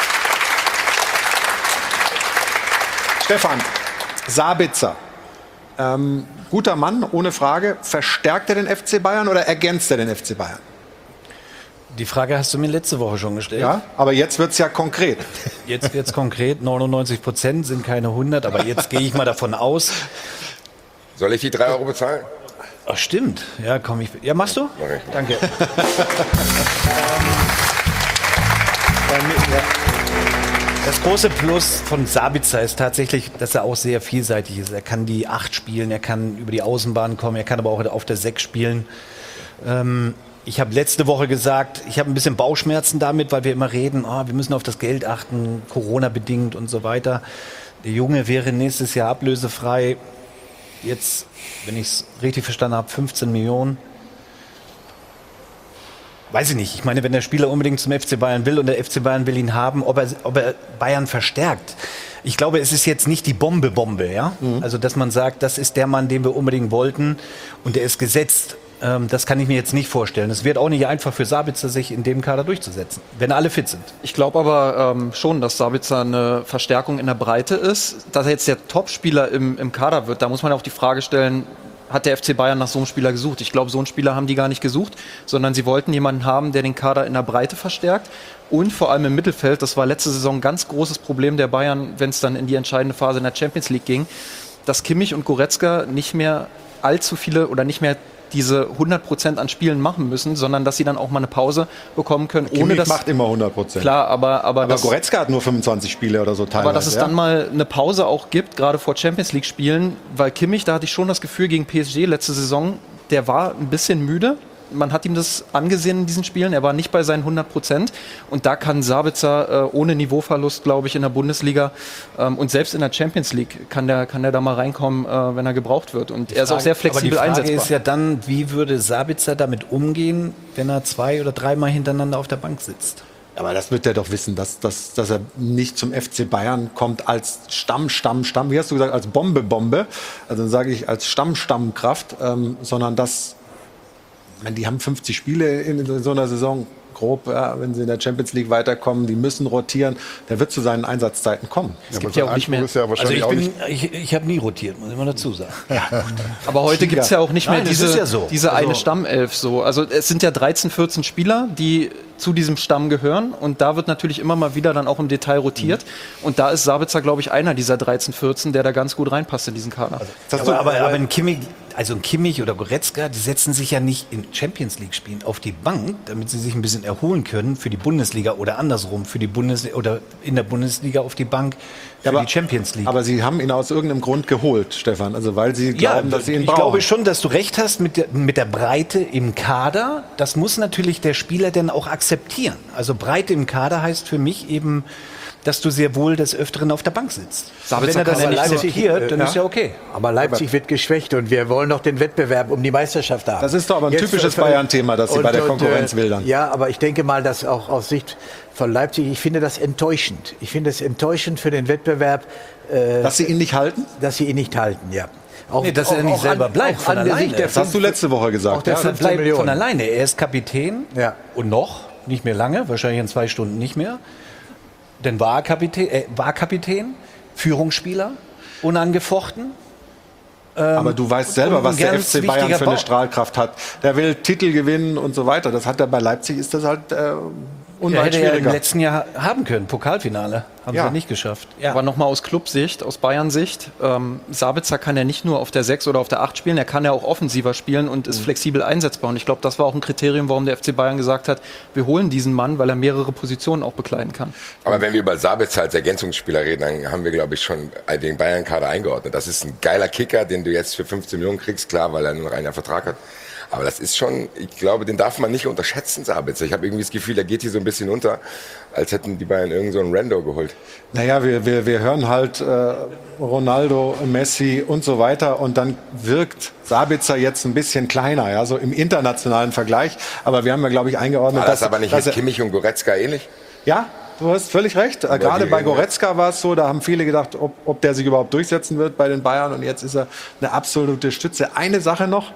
Stefan, Sabitzer. Guter Mann, ohne Frage. Verstärkt er den FC Bayern oder ergänzt er den FC Bayern? Die Frage hast du mir letzte Woche schon gestellt. Ja, aber jetzt wird es ja konkret. Jetzt wird es konkret. 99% sind keine 100, aber jetzt gehe ich mal davon aus. Soll ich die 3 Euro bezahlen? Ach, stimmt. Ja, komm ich. Ja, machst du? Mach ich. Danke. Das große Plus von Sabitzer ist tatsächlich, dass er auch sehr vielseitig ist. Er kann die 8 spielen, er kann über die Außenbahn kommen, er kann aber auch auf der 6 spielen. Ich habe letzte Woche gesagt, ich habe ein bisschen Bauchschmerzen damit, weil wir immer reden, wir müssen auf das Geld achten, Corona-bedingt und so weiter. Der Junge wäre nächstes Jahr ablösefrei. Jetzt, wenn ich es richtig verstanden habe, 15 Millionen. Weiß ich nicht. Ich meine, wenn der Spieler unbedingt zum FC Bayern will und der FC Bayern will ihn haben, ob er Bayern verstärkt. Ich glaube, es ist jetzt nicht die Bombe, ja? Also, dass man sagt, das ist der Mann, den wir unbedingt wollten und der ist gesetzt. Das kann ich mir jetzt nicht vorstellen. Es wird auch nicht einfach für Sabitzer, sich in dem Kader durchzusetzen, wenn alle fit sind. Ich glaube aber schon, dass Sabitzer eine Verstärkung in der Breite ist. Dass er jetzt der Topspieler im Kader wird, da muss man auch die Frage stellen, hat der FC Bayern nach so einem Spieler gesucht? Ich glaube, so einen Spieler haben die gar nicht gesucht, sondern sie wollten jemanden haben, der den Kader in der Breite verstärkt und vor allem im Mittelfeld. Das war letzte Saison ein ganz großes Problem der Bayern, wenn es dann in die entscheidende Phase in der Champions League ging, dass Kimmich und Goretzka nicht mehr allzu viele oder nicht mehr diese 100% an Spielen machen müssen, sondern dass sie dann auch mal eine Pause bekommen können. Kimmich macht immer 100%. Klar, aber Goretzka hat nur 25 Spiele oder so teilweise. Aber dass es dann mal eine Pause auch gibt, gerade vor Champions-League-Spielen, weil Kimmich, da hatte ich schon das Gefühl, gegen PSG letzte Saison, der war ein bisschen müde. Man hat ihm das angesehen in diesen Spielen. Er war nicht bei seinen 100%. Und da kann Sabitzer ohne Niveauverlust, glaube ich, in der Bundesliga und selbst in der Champions League kann der da mal reinkommen, wenn er gebraucht wird. Und er ist auch sehr flexibel einsetzbar. Aber die Frage ist ja dann, wie würde Sabitzer damit umgehen, wenn er 2 oder 3 Mal hintereinander auf der Bank sitzt? Aber das wird er doch wissen, dass er nicht zum FC Bayern kommt als Stamm, wie hast du gesagt, als Bombe. Also dann sage ich als Stammkraft, sondern dass die haben 50 Spiele in so einer Saison, grob, wenn sie in der Champions League weiterkommen, die müssen rotieren, der wird zu seinen Einsatzzeiten kommen. Es gibt ja auch nicht mehr. Ich habe nie rotiert, muss ich mal dazu sagen. Ja. Aber heute gibt es ja auch nicht mehr diese eine Stammelf. So. Also es sind ja 13, 14 Spieler, die zu diesem Stamm gehören und da wird natürlich immer mal wieder dann auch im Detail rotiert und da ist Sabitzer, glaube ich, einer dieser 13, 14, der da ganz gut reinpasst in diesen Kader. Aber ein Kimmich oder Goretzka, die setzen sich ja nicht in Champions League Spielen auf die Bank, damit sie sich ein bisschen erholen können für die Bundesliga oder andersrum für die Bundesliga oder in der Bundesliga auf die Bank für die Champions League. Aber sie haben ihn aus irgendeinem Grund geholt, Stefan, also weil sie glauben, dass sie ihn brauchen. Ich glaube schon, dass du recht hast mit der Breite im Kader. Das muss natürlich der Spieler dann auch akzeptieren. Also Breite im Kader heißt für mich eben, dass du sehr wohl des Öfteren auf der Bank sitzt. Wenn er das akzeptiert, dann ist ja okay. Aber Leipzig wird geschwächt und wir wollen noch den Wettbewerb um die Meisterschaft haben. Das ist doch aber ein typisches Bayern-Thema, das sie bei der Konkurrenz wildern. Ja, aber ich denke mal, dass auch aus Sicht von Leipzig, ich finde das enttäuschend. Ich finde es enttäuschend für den Wettbewerb. Dass sie ihn nicht halten? Dass sie ihn nicht halten, ja. Dass er nicht selber bleibt von alleine. Das hast du letzte Woche gesagt. Auch der bleibt von alleine. Er ist Kapitän und noch, nicht mehr lange, wahrscheinlich in 2 Stunden nicht mehr. Denn war Kapitän, Führungsspieler, unangefochten. Aber du weißt selber, was der FC Bayern für eine Strahlkraft hat. Der will Titel gewinnen und so weiter. Das hat er bei Leipzig, ist das halt unweit schwieriger. Hätte er im letzten Jahr haben können, Pokalfinale. Haben sie nicht geschafft. Ja. Aber nochmal aus Clubsicht, aus Bayern-Sicht, Sabitzer kann ja nicht nur auf der 6 oder auf der 8 spielen, er kann ja auch offensiver spielen und ist flexibel einsetzbar. Und ich glaube, das war auch ein Kriterium, warum der FC Bayern gesagt hat, wir holen diesen Mann, weil er mehrere Positionen auch bekleiden kann. Aber wenn wir über Sabitzer als Ergänzungsspieler reden, dann haben wir, glaube ich, schon den Bayern-Kader eingeordnet. Das ist ein geiler Kicker, den du jetzt für 15 Millionen kriegst, klar, weil er nur noch einen Jahr Vertrag hat. Aber das ist schon, ich glaube, den darf man nicht unterschätzen, Sabitzer. Ich habe irgendwie das Gefühl, der geht hier so ein bisschen unter, als hätten die Bayern irgend so einen Rando geholt. Naja, wir hören halt Ronaldo, Messi und so weiter und dann wirkt Sabitzer jetzt ein bisschen kleiner, ja, so im internationalen Vergleich. Aber wir haben ja, glaube ich, eingeordnet, war das aber nicht mit Kimmich und Goretzka ähnlich? Ja, du hast völlig recht. Gerade bei Goretzka war es so, da haben viele gedacht, ob der sich überhaupt durchsetzen wird bei den Bayern und jetzt ist er eine absolute Stütze. Eine Sache noch,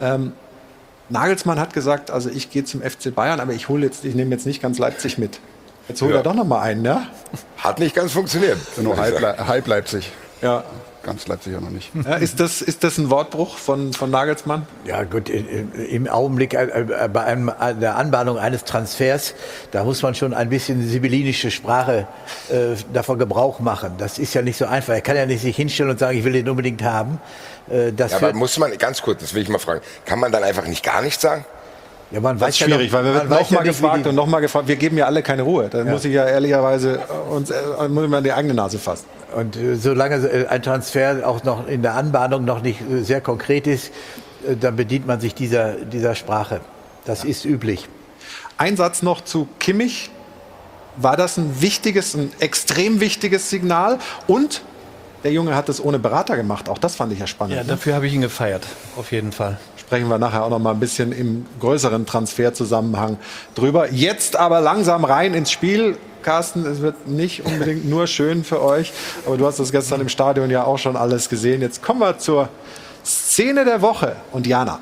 Nagelsmann hat gesagt, also ich gehe zum FC Bayern, aber ich nehme jetzt nicht ganz Leipzig mit. Jetzt holt er doch noch mal einen, ja? Hat nicht ganz funktioniert. Nur halb Leipzig. Ja. Ganz Leipzig ja noch nicht. Ja, ist das ein Wortbruch von Nagelsmann? Ja gut, im Augenblick bei der Anbahnung eines Transfers, da muss man schon ein bisschen sibyllinische Sprache davon Gebrauch machen. Das ist ja nicht so einfach. Er kann ja nicht sich hinstellen und sagen, ich will den unbedingt haben. Aber muss man, ganz kurz, das will ich mal fragen, kann man dann einfach nicht gar nichts sagen? Ja, man das ist schwierig, weil wir werden nochmal gefragt und nochmal gefragt. Wir geben ja alle keine Ruhe. Da muss ich ja ehrlicherweise muss man in die eigene Nase fassen. Und solange ein Transfer auch noch in der Anbahnung noch nicht sehr konkret ist, dann bedient man sich dieser Sprache. Das ist üblich. Ein Satz noch zu Kimmich. War das ein extrem wichtiges Signal? Und der Junge hat es ohne Berater gemacht. Auch das fand ich ja spannend. Ja, dafür habe ich ihn gefeiert. Auf jeden Fall. Sprechen wir nachher auch noch mal ein bisschen im größeren Transferzusammenhang drüber. Jetzt aber langsam rein ins Spiel. Carsten, es wird nicht unbedingt nur schön für euch, aber du hast das gestern im Stadion ja auch schon alles gesehen. Jetzt kommen wir zur Szene der Woche und Jana.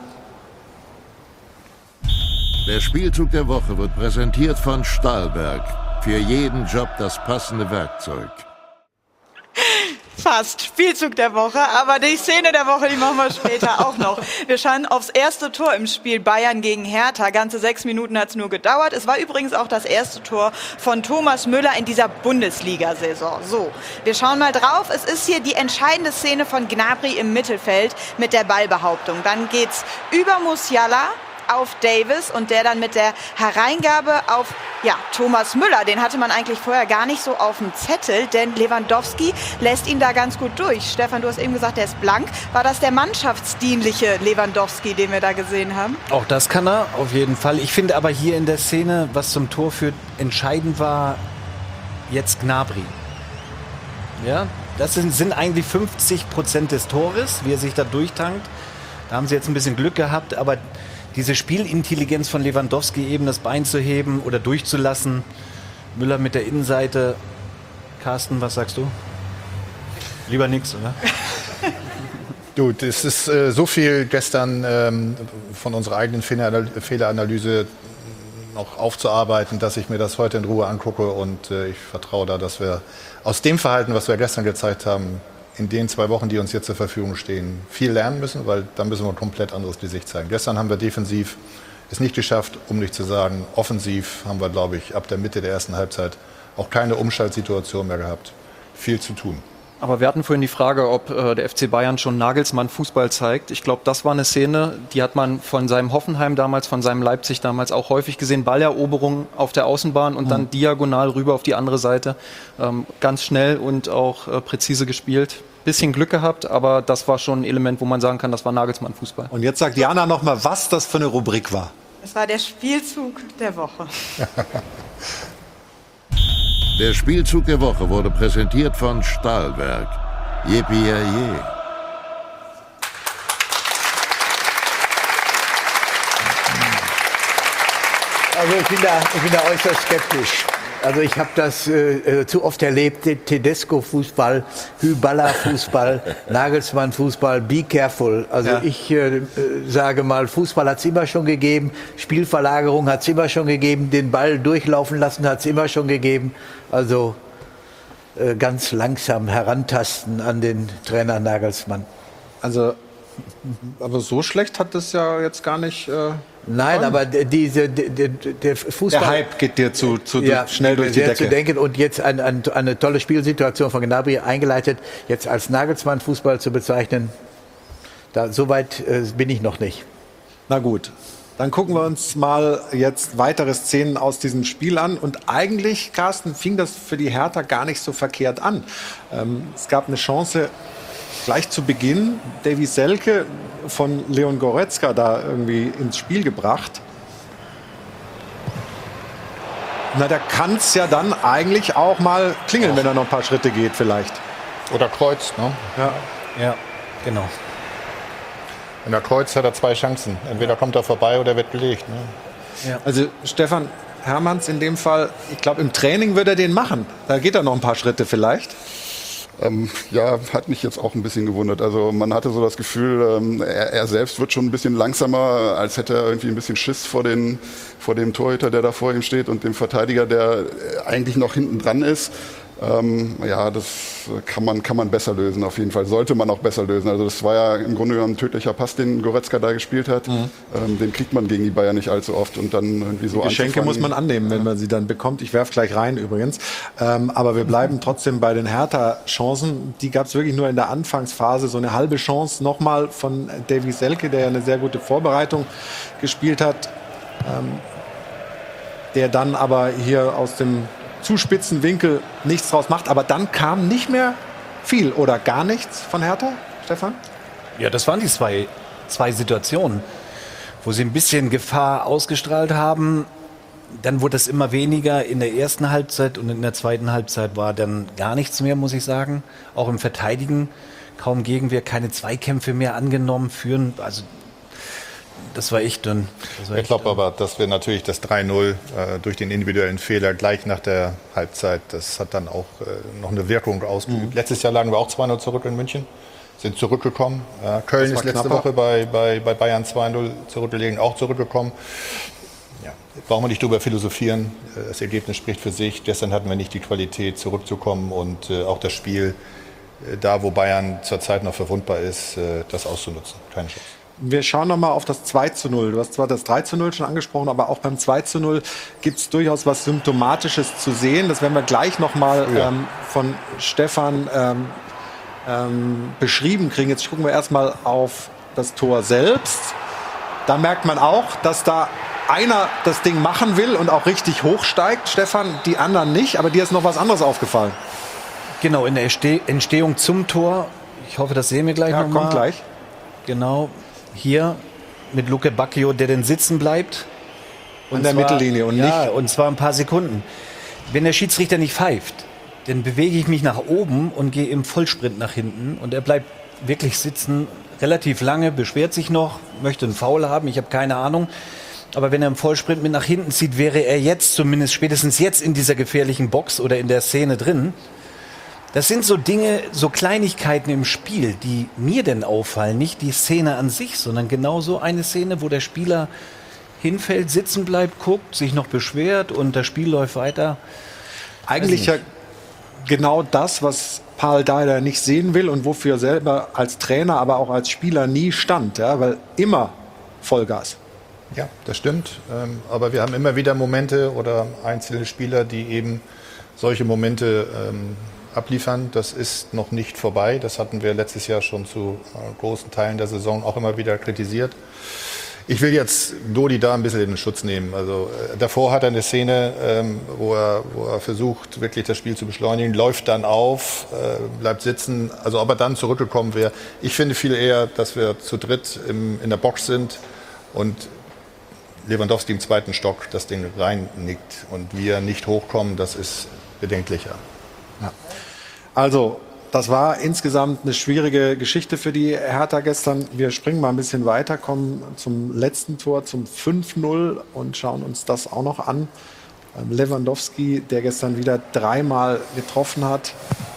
Der Spielzug der Woche wird präsentiert von Stahlberg. Für jeden Job das passende Werkzeug. Fast. Spielzug der Woche, aber die Szene der Woche, die machen wir später auch noch. Wir schauen aufs erste Tor im Spiel Bayern gegen Hertha. Ganze 6 Minuten hat es nur gedauert. Es war übrigens auch das erste Tor von Thomas Müller in dieser Bundesliga-Saison. So, wir schauen mal drauf. Es ist hier die entscheidende Szene von Gnabry im Mittelfeld mit der Ballbehauptung. Dann geht's über Musiala auf Davis und der dann mit der Hereingabe auf Thomas Müller. Den hatte man eigentlich vorher gar nicht so auf dem Zettel, denn Lewandowski lässt ihn da ganz gut durch. Stefan, du hast eben gesagt, der ist blank. War das der mannschaftsdienliche Lewandowski, den wir da gesehen haben? Auch das kann er, auf jeden Fall. Ich finde aber hier in der Szene, was zum Tor führt, entscheidend war jetzt Gnabry. Ja, das sind eigentlich 50% des Tores, wie er sich da durchtankt. Da haben sie jetzt ein bisschen Glück gehabt, aber diese Spielintelligenz von Lewandowski, eben das Bein zu heben oder durchzulassen. Müller mit der Innenseite. Carsten, was sagst du? Lieber nix, oder? Du, das ist so viel gestern von unserer eigenen Fehleranalyse noch aufzuarbeiten, dass ich mir das heute in Ruhe angucke und ich vertraue da, dass wir aus dem Verhalten, was wir gestern gezeigt haben, in den 2 Wochen, die uns jetzt zur Verfügung stehen, viel lernen müssen, weil dann müssen wir ein komplett anderes Gesicht zeigen. Gestern haben wir defensiv es nicht geschafft, um nicht zu sagen, offensiv haben wir, glaube ich, ab der Mitte der ersten Halbzeit auch keine Umschaltsituation mehr gehabt. Viel zu tun. Aber wir hatten vorhin die Frage, ob der FC Bayern schon Nagelsmann Fußball zeigt. Ich glaube, das war eine Szene, die hat man von seinem Hoffenheim damals, von seinem Leipzig damals auch häufig gesehen. Balleroberung auf der Außenbahn und dann diagonal rüber auf die andere Seite. Ganz schnell und auch präzise gespielt. Bisschen Glück gehabt, aber das war schon ein Element, wo man sagen kann, das war Nagelsmann Fußball. Und jetzt sagt Jana noch mal, was das für eine Rubrik war. Es war der Spielzug der Woche. Der Spielzug der Woche wurde präsentiert von Stahlberg. Yippie-yay. Also ich bin da äußerst skeptisch. Also ich habe das zu oft erlebt, Tedesco-Fußball, Hyballa-Fußball, Nagelsmann-Fußball, be careful. Also ich sage mal, Fußball hat es immer schon gegeben, Spielverlagerung hat es immer schon gegeben, den Ball durchlaufen lassen hat es immer schon gegeben. Also ganz langsam herantasten an den Trainer Nagelsmann. Also, aber so schlecht hat das ja jetzt gar nicht... Nein, aber der Fußball... Der Hype geht dir schnell durch die Decke. Zu denken und jetzt eine tolle Spielsituation von Gnabry eingeleitet, jetzt als Nagelsmann-Fußball zu bezeichnen, so weit bin ich noch nicht. Na gut, dann gucken wir uns mal jetzt weitere Szenen aus diesem Spiel an. Und eigentlich, Carsten, fing das für die Hertha gar nicht so verkehrt an. Es gab eine Chance... Gleich zu Beginn, Davy Selke von Leon Goretzka da irgendwie ins Spiel gebracht. Na, da kann es ja dann eigentlich auch mal klingeln, wenn er noch ein paar Schritte geht vielleicht. Oder kreuzt, ne? Ja, genau. Wenn er kreuzt, hat er 2 Chancen. Entweder kommt er vorbei oder wird belegt. Ne? Ja. Also Stefan Hermanns in dem Fall, ich glaube im Training wird er den machen. Da geht er noch ein paar Schritte vielleicht. Ja, hat mich jetzt auch ein bisschen gewundert. Also man hatte so das Gefühl, er selbst wird schon ein bisschen langsamer, als hätte er irgendwie ein bisschen Schiss vor dem Torhüter, der da vor ihm steht und dem Verteidiger, der eigentlich noch hinten dran ist. Ja, das kann man besser lösen, auf jeden Fall. Sollte man auch besser lösen. Also das war ja im Grunde genommen ein tödlicher Pass, den Goretzka da gespielt hat. Den kriegt man gegen die Bayern nicht allzu oft. Und dann irgendwie so die Geschenke muss man annehmen, wenn man sie dann bekommt. Ich werfe gleich rein übrigens. Aber wir bleiben trotzdem bei den Hertha-Chancen. Die gab es wirklich nur in der Anfangsphase. So eine halbe Chance nochmal von Davy Selke, der ja eine sehr gute Vorbereitung gespielt hat. Der dann aber hier aus dem zu spitzen Winkel nichts draus macht. Aber dann kam nicht mehr viel oder gar nichts von Hertha, Stefan? Ja, das waren die zwei Situationen, wo sie ein bisschen Gefahr ausgestrahlt haben. Dann wurde es immer weniger in der ersten Halbzeit und in der zweiten Halbzeit war dann gar nichts mehr, muss ich sagen. Auch im Verteidigen kaum Gegenwehr, keine Zweikämpfe mehr angenommen, führen. Also das war echt dünn. Ich glaube aber, dass wir natürlich das 3-0 durch den individuellen Fehler gleich nach der Halbzeit, das hat dann auch noch eine Wirkung ausgeübt. Letztes Jahr lagen wir auch 2-0 zurück in München, sind zurückgekommen. Köln ist letzte Woche bei Bayern 2-0 zurückgelegen, auch zurückgekommen. Ja, brauchen wir nicht drüber philosophieren. Das Ergebnis spricht für sich. Gestern hatten wir nicht die Qualität, zurückzukommen und auch das Spiel, da wo Bayern zurzeit noch verwundbar ist, das auszunutzen. Keine Chance. Wir schauen nochmal auf das 2-0. Du hast zwar das 3-0 schon angesprochen, aber auch beim 2-0 gibt es durchaus was Symptomatisches zu sehen. Das werden wir gleich nochmal von Stefan beschrieben kriegen. Jetzt gucken wir erstmal auf das Tor selbst. Da merkt man auch, dass da einer das Ding machen will und auch richtig hochsteigt. Stefan, die anderen nicht, aber dir ist noch was anderes aufgefallen. Genau, in der Entstehung zum Tor. Ich hoffe, das sehen wir gleich nochmal. Kommt gleich. Genau. Hier mit Luke Bacchio, der dann sitzen bleibt. Und der Mittellinie und ja, nicht. und zwar ein paar Sekunden. Wenn der Schiedsrichter nicht pfeift, dann bewege ich mich nach oben und gehe im Vollsprint nach hinten. Und er bleibt wirklich sitzen, relativ lange, beschwert sich noch, möchte einen Foul haben, ich habe keine Ahnung. Aber wenn er im Vollsprint mit nach hinten zieht, wäre er jetzt, zumindest spätestens jetzt in dieser gefährlichen Box oder in der Szene drin. Das sind so Dinge, so Kleinigkeiten im Spiel, die mir denn auffallen. Nicht die Szene an sich, sondern genau so eine Szene, wo der Spieler hinfällt, sitzen bleibt, guckt, sich noch beschwert und das Spiel läuft weiter. Eigentlich ja genau das, was Paul Dardai nicht sehen will und wofür er selber als Trainer, aber auch als Spieler nie stand. Ja, weil immer Vollgas. Ja, das stimmt. Aber wir haben immer wieder Momente oder einzelne Spieler, die eben solche Momente abliefern. Das ist noch nicht vorbei. Das hatten wir letztes Jahr schon zu großen Teilen der Saison auch immer wieder kritisiert. Ich will jetzt Dodi da ein bisschen in den Schutz nehmen. Also davor hat er eine Szene, wo er versucht, wirklich das Spiel zu beschleunigen, läuft dann auf, bleibt sitzen. Also ob er dann zurückgekommen wäre. Ich finde viel eher, dass wir zu dritt in der Box sind und Lewandowski im zweiten Stock das Ding reinnickt und wir nicht hochkommen, das ist bedenklicher. Ja. Also, das war insgesamt eine schwierige Geschichte für die Hertha gestern. Wir springen mal ein bisschen weiter, kommen zum letzten Tor, zum 5-0 und schauen uns das auch noch an. Lewandowski, der gestern wieder 3-mal getroffen hat.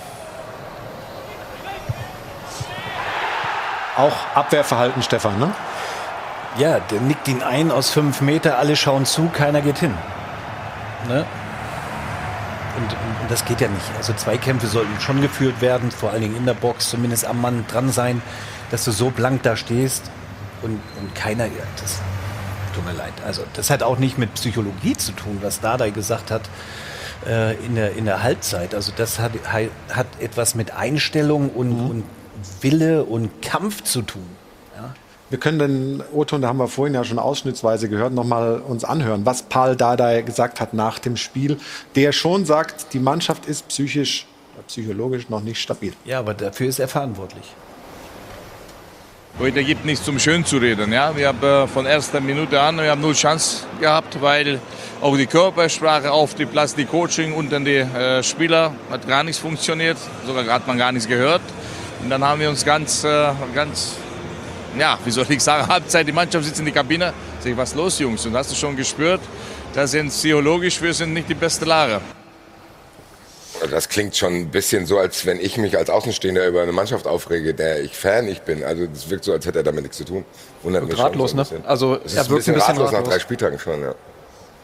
Auch Abwehrverhalten, Stefan, ne? Ja, der nickt ihn ein aus 5 Meter, alle schauen zu, keiner geht hin. Ne? Und das geht ja nicht. Also Zweikämpfe sollten schon geführt werden, vor allen Dingen in der Box, zumindest am Mann dran sein, dass du so blank da stehst und keiner, das tut mir leid. Also das hat auch nicht mit Psychologie zu tun, was Dardai gesagt hat in der Halbzeit. Also das hat etwas mit Einstellung und Wille und Kampf zu tun. Ja? Wir können den O-Ton, da haben wir vorhin ja schon ausschnittsweise gehört, nochmal uns anhören, was Paul Dardai gesagt hat nach dem Spiel, der schon sagt, die Mannschaft ist psychologisch noch nicht stabil. Ja, aber dafür ist er verantwortlich. Heute gibt nichts zum Schönzureden. Ja? Wir haben von erster Minute an, wir haben 0 Chance gehabt, weil auch die Körpersprache auf dem Platz, die Coaching und dann die Spieler hat gar nichts funktioniert, sogar hat man gar nichts gehört. Und dann haben wir uns ganz ja, wie soll ich sagen, Halbzeit, die Mannschaft sitzt in der Kabine. Sag ich, was ist los, Jungs? Und hast du schon gespürt, da sind psychologisch, wir sind nicht die beste Lage. Das klingt schon ein bisschen so, als wenn ich mich als Außenstehender über eine Mannschaft aufrege, der ich Fan nicht bin. Also das wirkt so, als hätte er damit nichts zu tun. Wundert mich ratlos, schon so ne? Also es ist ein bisschen ratlos nach 3 Spieltagen schon, ja.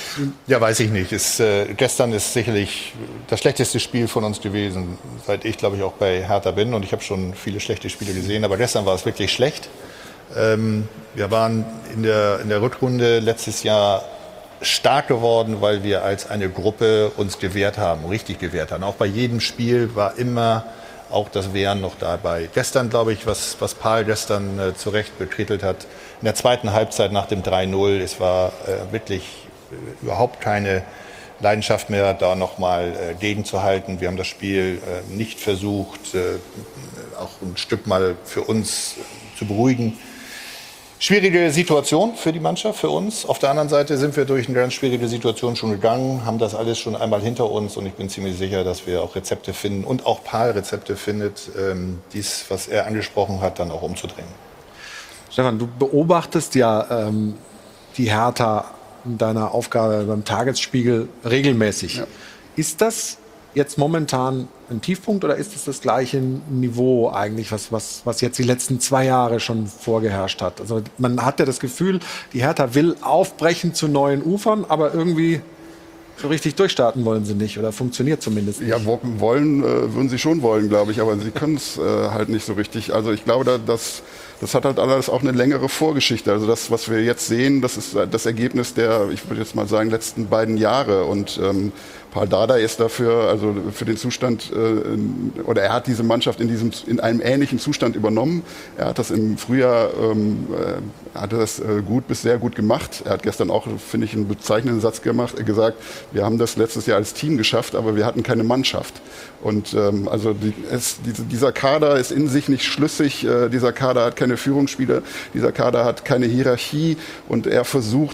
Ja, weiß ich nicht. Gestern ist sicherlich das schlechteste Spiel von uns gewesen, seit ich, glaube ich, auch bei Hertha bin. Und ich habe schon viele schlechte Spiele gesehen, aber gestern war es wirklich schlecht. Wir waren in der Rückrunde letztes Jahr stark geworden, weil wir als eine Gruppe uns gewehrt haben, richtig gewehrt haben. Auch bei jedem Spiel war immer auch das Wehren noch dabei. Gestern, glaube ich, was Paul gestern zu Recht bekrittelt hat, in der zweiten Halbzeit nach dem 3-0, es war wirklich überhaupt keine Leidenschaft mehr, da nochmal gegenzuhalten. Wir haben das Spiel nicht versucht, auch ein Stück mal für uns zu beruhigen. Schwierige Situation für die Mannschaft, für uns. Auf der anderen Seite sind wir durch eine ganz schwierige Situation schon gegangen, haben das alles schon einmal hinter uns und ich bin ziemlich sicher, dass wir auch Rezepte finden und auch Paul Rezepte findet, dies, was er angesprochen hat, dann auch umzudrehen. Stefan, du beobachtest ja die Hertha in deiner Aufgabe beim Tagesspiegel regelmäßig. Ja. Ist das jetzt momentan ein Tiefpunkt oder ist es das gleiche Niveau eigentlich, was jetzt die letzten 2 Jahre schon vorgeherrscht hat? Also man hat ja das Gefühl, die Hertha will aufbrechen zu neuen Ufern, aber irgendwie so richtig durchstarten wollen sie nicht oder funktioniert zumindest nicht. Ja, wollen würden sie schon wollen, glaube ich, aber sie können es halt nicht so richtig. Also ich glaube, das hat halt alles auch eine längere Vorgeschichte. Also das, was wir jetzt sehen, das ist das Ergebnis der, ich würde jetzt mal sagen, letzten beiden Jahre. Und Paul Dardai ist dafür, also für den Zustand, oder er hat diese Mannschaft in einem ähnlichen Zustand übernommen. Er hat das im Frühjahr, gut bis sehr gut gemacht. Er hat gestern auch, finde ich, einen bezeichnenden Satz gesagt, wir haben das letztes Jahr als Team geschafft, aber wir hatten keine Mannschaft. Und also dieser Kader ist in sich nicht schlüssig, dieser Kader hat keine Führungsspieler, dieser Kader hat keine Hierarchie und er versucht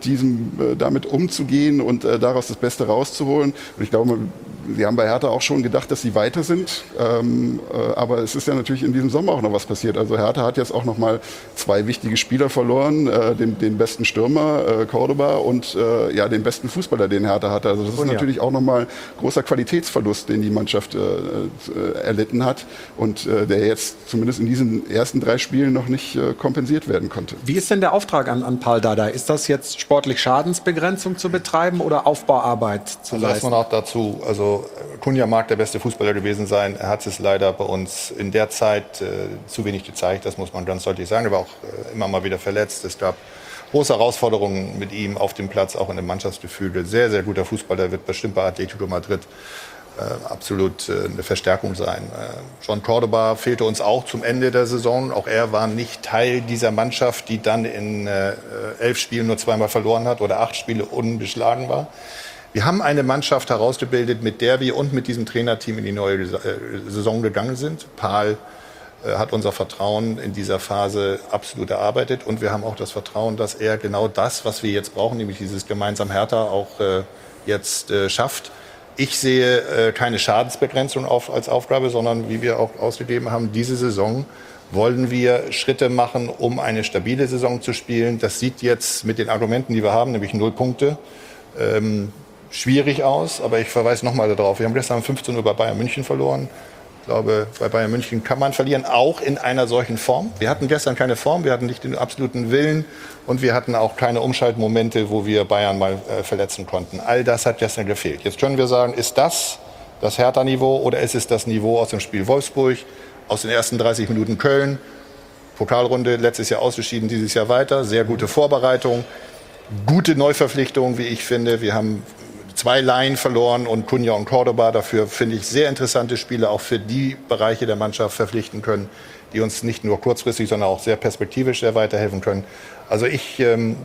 damit umzugehen und daraus das Beste rauszuholen. Und ich glaube, wir haben bei Hertha auch schon gedacht, dass sie weiter sind, aber es ist ja natürlich in diesem Sommer auch noch was passiert. Also Hertha hat jetzt auch noch mal 2 wichtige Spieler verloren, den besten Stürmer Cordoba und den besten Fußballer, den Hertha hatte. Also das ist natürlich auch noch mal großer Qualitätsverlust, den die Mannschaft erlitten hat und der jetzt zumindest in diesen ersten 3 Spielen noch nicht kompensiert werden konnte. Wie ist denn der Auftrag an Paul Dardai? Ist das jetzt sportlich Schadensbegrenzung zu betreiben oder Aufbauarbeit zu leisten? Man auch dazu, also Cunha mag der beste Fußballer gewesen sein, er hat es leider bei uns in der Zeit zu wenig gezeigt, das muss man ganz deutlich sagen, er war auch immer mal wieder verletzt, es gab große Herausforderungen mit ihm auf dem Platz, auch in dem Mannschaftsgefüge, sehr, sehr guter Fußballer, wird bestimmt bei Atletico Madrid absolut eine Verstärkung sein. John Cordoba fehlte uns auch zum Ende der Saison, auch er war nicht Teil dieser Mannschaft, die dann in 11 Spielen nur 2-mal verloren hat oder 8 Spiele ungeschlagen war. Wir haben eine Mannschaft herausgebildet, mit der wir und mit diesem Trainerteam in die neue Saison gegangen sind. Paul hat unser Vertrauen in dieser Phase absolut erarbeitet. Und wir haben auch das Vertrauen, dass er genau das, was wir jetzt brauchen, nämlich dieses gemeinsam Hertha, auch jetzt schafft. Ich sehe keine Schadensbegrenzung als Aufgabe, sondern wie wir auch ausgegeben haben, diese Saison wollen wir Schritte machen, um eine stabile Saison zu spielen. Das sieht jetzt mit den Argumenten, die wir haben, nämlich 0 Punkte, schwierig aus, aber ich verweise nochmal darauf. Wir haben gestern um 15 Uhr bei Bayern München verloren. Ich glaube, bei Bayern München kann man verlieren, auch in einer solchen Form. Wir hatten gestern keine Form, wir hatten nicht den absoluten Willen und wir hatten auch keine Umschaltmomente, wo wir Bayern mal verletzen konnten. All das hat gestern gefehlt. Jetzt können wir sagen, ist das Hertha-Niveau oder ist es das Niveau aus dem Spiel Wolfsburg, aus den ersten 30 Minuten Köln, Pokalrunde letztes Jahr ausgeschieden, dieses Jahr weiter, sehr gute Vorbereitung, gute Neuverpflichtungen, wie ich finde. Wir haben 2 Laien verloren und Cunha und Cordoba. Dafür finde ich sehr interessante Spieler auch für die Bereiche der Mannschaft verpflichten können, die uns nicht nur kurzfristig, sondern auch sehr perspektivisch sehr weiterhelfen können. Also ich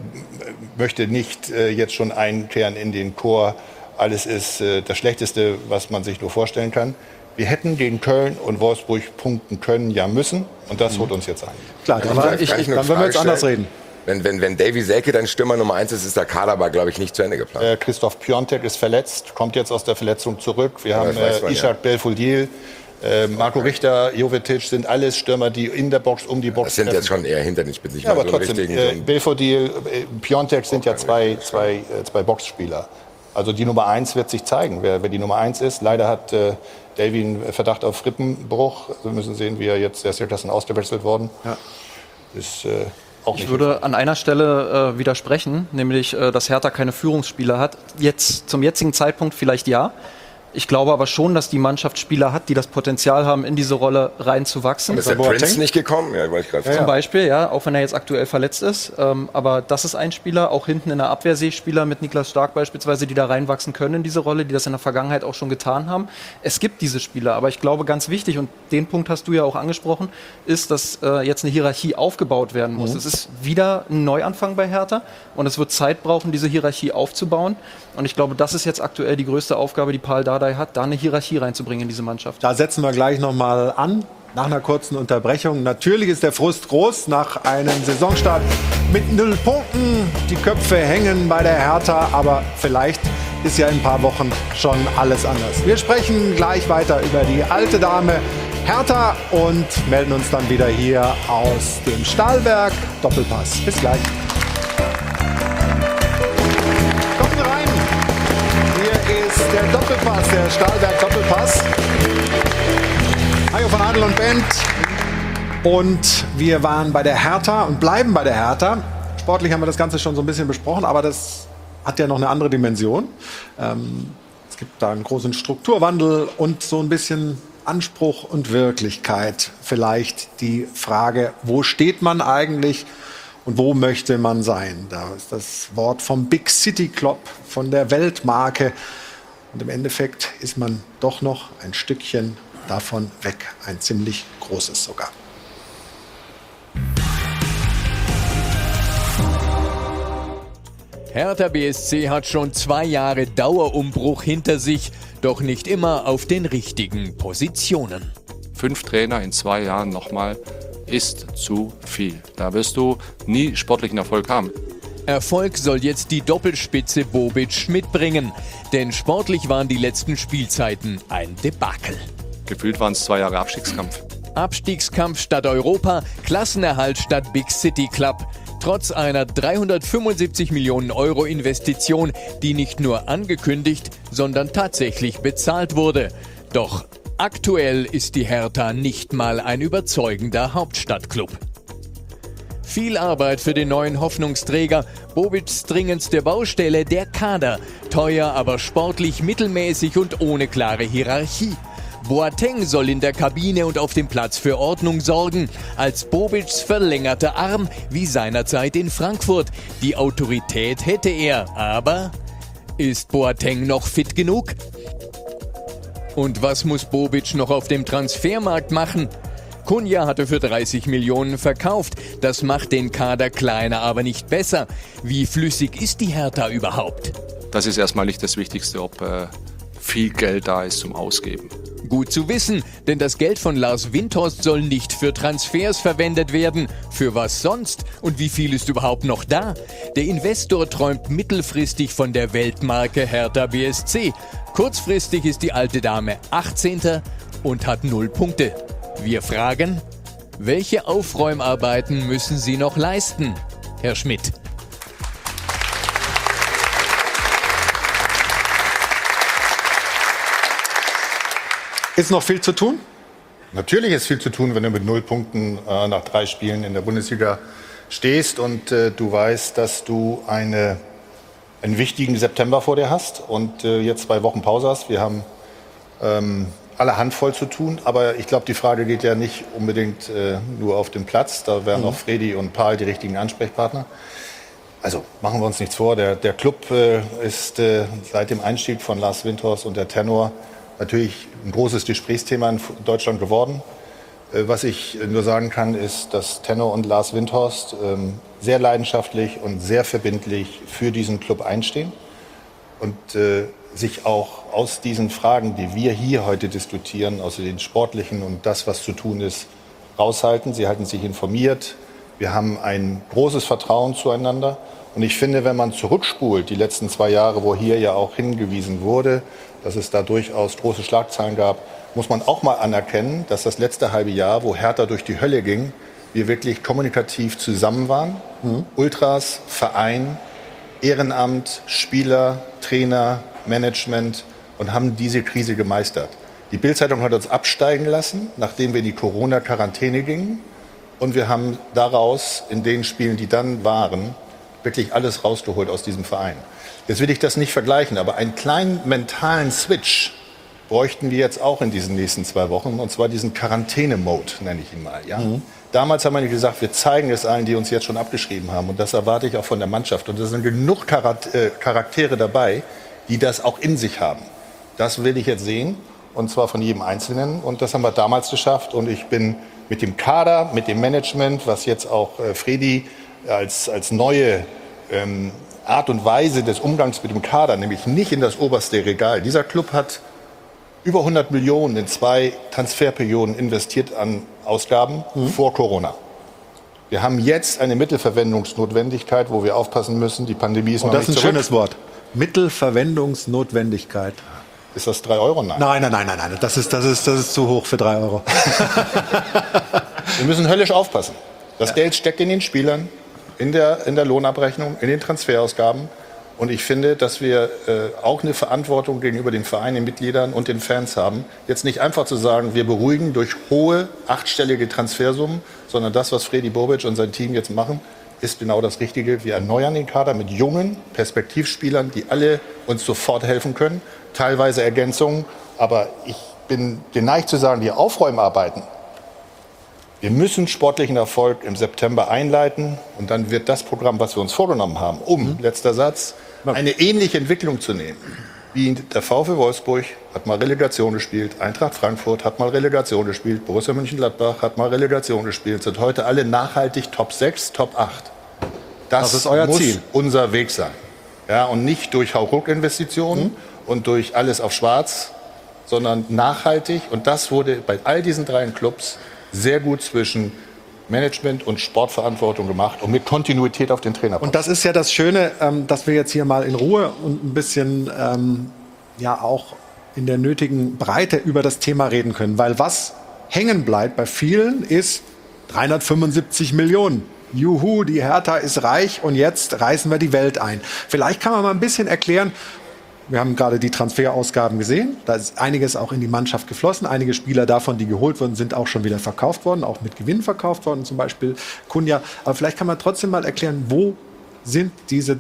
möchte nicht jetzt schon einkehren in den Chor, alles ist das Schlechteste, was man sich nur vorstellen kann. Wir hätten gegen Köln und Wolfsburg punkten können, ja müssen. Und das holt uns jetzt ein. Klar, dann wollen wir jetzt anders reden. Wenn Davy Selke dann Stürmer Nummer 1 ist der Kader aber, glaube ich, nicht zu Ende geplant. Christoph Piontek ist verletzt, kommt jetzt aus der Verletzung zurück. Wir haben Ishak Belfodil, Marco Richter, Jovetic, sind alles Stürmer, die in der Box, um die Box... Das sind jetzt schon eher hinter, ich bin nicht ja, mal aber so trotzdem, Belfodil, Piontek sind ja zwei Boxspieler. Also die Nummer 1 wird sich zeigen, wer die Nummer 1 ist. Leider hat Davy einen Verdacht auf Rippenbruch. Wir müssen sehen, wie er jetzt, der ist ja ausgewechselt worden. Ja. Ist auch nicht. Ich würde an einer Stelle widersprechen, nämlich, dass Hertha keine Führungsspieler hat. Jetzt, zum jetzigen Zeitpunkt vielleicht ja. Ich glaube aber schon, dass die Mannschaft Spieler hat, die das Potenzial haben, in diese Rolle reinzuwachsen. Und ist der Prince nicht gekommen? Ja, wollte ich gerade fragen. Zum Beispiel, ja, auch wenn er jetzt aktuell verletzt ist. Aber das ist ein Spieler, auch hinten in der Abwehr sehe ich Spieler mit Niklas Stark beispielsweise, die da reinwachsen können in diese Rolle, die das in der Vergangenheit auch schon getan haben. Es gibt diese Spieler, aber ich glaube, ganz wichtig, und den Punkt hast du ja auch angesprochen, ist, dass jetzt eine Hierarchie aufgebaut werden muss. Es ist wieder ein Neuanfang bei Hertha und es wird Zeit brauchen, diese Hierarchie aufzubauen. Und ich glaube, das ist jetzt aktuell die größte Aufgabe, die Paul Dardai hat, da eine Hierarchie reinzubringen in diese Mannschaft. Da setzen wir gleich nochmal an, nach einer kurzen Unterbrechung. Natürlich ist der Frust groß nach einem Saisonstart mit 0 Punkten. Die Köpfe hängen bei der Hertha, aber vielleicht ist ja in ein paar Wochen schon alles anders. Wir sprechen gleich weiter über die alte Dame Hertha und melden uns dann wieder hier aus dem Stahlwerk Doppelpass. Bis gleich. Der Doppelpass, der Stahlwerk Doppelpass. Hajo von Adel und Bent. Und wir waren bei der Hertha und bleiben bei der Hertha. Sportlich haben wir das Ganze schon so ein bisschen besprochen, aber das hat ja noch eine andere Dimension. Es gibt da einen großen Strukturwandel und so ein bisschen Anspruch und Wirklichkeit. Vielleicht die Frage, wo steht man eigentlich und wo möchte man sein? Da ist das Wort vom Big City Club, von der Weltmarke. Und im Endeffekt ist man doch noch ein Stückchen davon weg. Ein ziemlich großes sogar. Hertha BSC hat schon 2 Jahre Dauerumbruch hinter sich, doch nicht immer auf den richtigen Positionen. 5 Trainer in 2 Jahren nochmal ist zu viel. Da wirst du nie sportlichen Erfolg haben. Erfolg soll jetzt die Doppelspitze Bobic mitbringen, denn sportlich waren die letzten Spielzeiten ein Debakel. Gefühlt waren es 2 Jahre Abstiegskampf. Abstiegskampf statt Europa, Klassenerhalt statt Big City Club. Trotz einer 375 Millionen Euro Investition, die nicht nur angekündigt, sondern tatsächlich bezahlt wurde. Doch aktuell ist die Hertha nicht mal ein überzeugender Hauptstadtklub. Viel Arbeit für den neuen Hoffnungsträger. Bobics dringendste Baustelle, der Kader. Teuer, aber sportlich mittelmäßig und ohne klare Hierarchie. Boateng soll in der Kabine und auf dem Platz für Ordnung sorgen. Als Bobics verlängerter Arm, wie seinerzeit in Frankfurt. Die Autorität hätte er, aber ist Boateng noch fit genug? Und was muss Bobic noch auf dem Transfermarkt machen? Cunha hatte für 30 Millionen verkauft. Das macht den Kader kleiner, aber nicht besser. Wie flüssig ist die Hertha überhaupt? Das ist erstmal nicht das Wichtigste, ob viel Geld da ist zum Ausgeben. Gut zu wissen, denn das Geld von Lars Windhorst soll nicht für Transfers verwendet werden. Für was sonst? Und wie viel ist überhaupt noch da? Der Investor träumt mittelfristig von der Weltmarke Hertha BSC. Kurzfristig ist die alte Dame 18. und hat 0 Punkte. Wir fragen, welche Aufräumarbeiten müssen Sie noch leisten, Herr Schmidt? Ist noch viel zu tun? Natürlich ist viel zu tun, wenn du mit 0 Punkten nach 3 Spielen in der Bundesliga stehst und du weißt, dass du einen wichtigen September vor dir hast und jetzt 2 Wochen Pause hast. Wir haben alle Handvoll zu tun, aber ich glaube, die Frage geht ja nicht unbedingt nur auf den Platz. Da wären auch Fredi und Paul die richtigen Ansprechpartner. Also machen wir uns nichts vor, der Club ist seit dem Einstieg von Lars Windhorst und der Tenor natürlich ein großes Gesprächsthema in Deutschland geworden. Was ich nur sagen kann, ist, dass Tenor und Lars Windhorst sehr leidenschaftlich und sehr verbindlich für diesen Club einstehen und sich auch aus diesen Fragen, die wir hier heute diskutieren, aus den sportlichen und das, was zu tun ist, raushalten. Sie halten sich informiert. Wir haben ein großes Vertrauen zueinander. Und ich finde, wenn man zurückspult, die letzten 2 Jahre, wo hier ja auch hingewiesen wurde, dass es da durchaus große Schlagzeilen gab, muss man auch mal anerkennen, dass das letzte halbe Jahr, wo Hertha durch die Hölle ging, wir wirklich kommunikativ zusammen waren. Ultras, Verein, Ehrenamt, Spieler, Trainer, Management und haben diese Krise gemeistert. Die Bild-Zeitung hat uns absteigen lassen, nachdem wir in die Corona-Quarantäne gingen. Und wir haben daraus in den Spielen, die dann waren, wirklich alles rausgeholt aus diesem Verein. Jetzt will ich das nicht vergleichen, aber einen kleinen mentalen Switch bräuchten wir jetzt auch in diesen nächsten 2 Wochen. Und zwar diesen Quarantäne-Mode, nenne ich ihn mal. Ja? Damals haben wir gesagt, wir zeigen es allen, die uns jetzt schon abgeschrieben haben. Und das erwarte ich auch von der Mannschaft. Und da sind genug Charaktere dabei, die das auch in sich haben. Das will ich jetzt sehen. Und zwar von jedem Einzelnen. Und das haben wir damals geschafft. Und ich bin mit dem Kader, mit dem Management, was jetzt auch Fredi als neue Art und Weise des Umgangs mit dem Kader, nämlich nicht in das oberste Regal. Dieser Club hat über 100 Millionen in 2 Transferperioden investiert an Ausgaben vor Corona. Wir haben jetzt eine Mittelverwendungsnotwendigkeit, wo wir aufpassen müssen. Die Pandemie ist noch nicht zurück. Das ist ein schönes Wort. Mittelverwendungsnotwendigkeit. Ist das 3 Euro? Nein. Nein. Das ist zu hoch für 3 Euro. Wir müssen höllisch aufpassen. Das Geld steckt in den Spielern, in der Lohnabrechnung, in den Transferausgaben. Und ich finde, dass wir auch eine Verantwortung gegenüber den Vereinen, den Mitgliedern und den Fans haben, jetzt nicht einfach zu sagen, wir beruhigen durch hohe 8-stellige Transfersummen, sondern das, was Fredi Bobic und sein Team jetzt machen, ist genau das Richtige. Wir erneuern den Kader mit jungen Perspektivspielern, die alle uns sofort helfen können. Teilweise Ergänzungen, aber ich bin geneigt zu sagen, die Aufräumarbeiten, wir müssen sportlichen Erfolg im September einleiten und dann wird das Programm, was wir uns vorgenommen haben, letzter Satz, eine ähnliche Entwicklung zu nehmen. Wie der VfL Wolfsburg hat mal Relegation gespielt, Eintracht Frankfurt hat mal Relegation gespielt, Borussia Mönchengladbach hat mal Relegation gespielt, sind heute alle nachhaltig Top 6, Top 8. Das ist euer Ziel. Unser Weg sein. Ja, und nicht durch Hauruck-Investitionen und durch alles auf schwarz, sondern nachhaltig. Und das wurde bei all diesen 3 Clubs sehr gut zwischen Management und Sportverantwortung gemacht und mit Kontinuität auf den Trainerposten. Und das ist ja das Schöne, dass wir jetzt hier mal in Ruhe und ein bisschen auch in der nötigen Breite über das Thema reden können. Weil was hängen bleibt bei vielen ist 375 Millionen. Juhu, die Hertha ist reich und jetzt reißen wir die Welt ein. Vielleicht kann man mal ein bisschen erklären, wir haben gerade die Transferausgaben gesehen. Da ist einiges auch in die Mannschaft geflossen. Einige Spieler davon, die geholt wurden, sind auch schon wieder verkauft worden, auch mit Gewinn verkauft worden, zum Beispiel Kunja. Aber vielleicht kann man trotzdem mal erklären, wo sind diese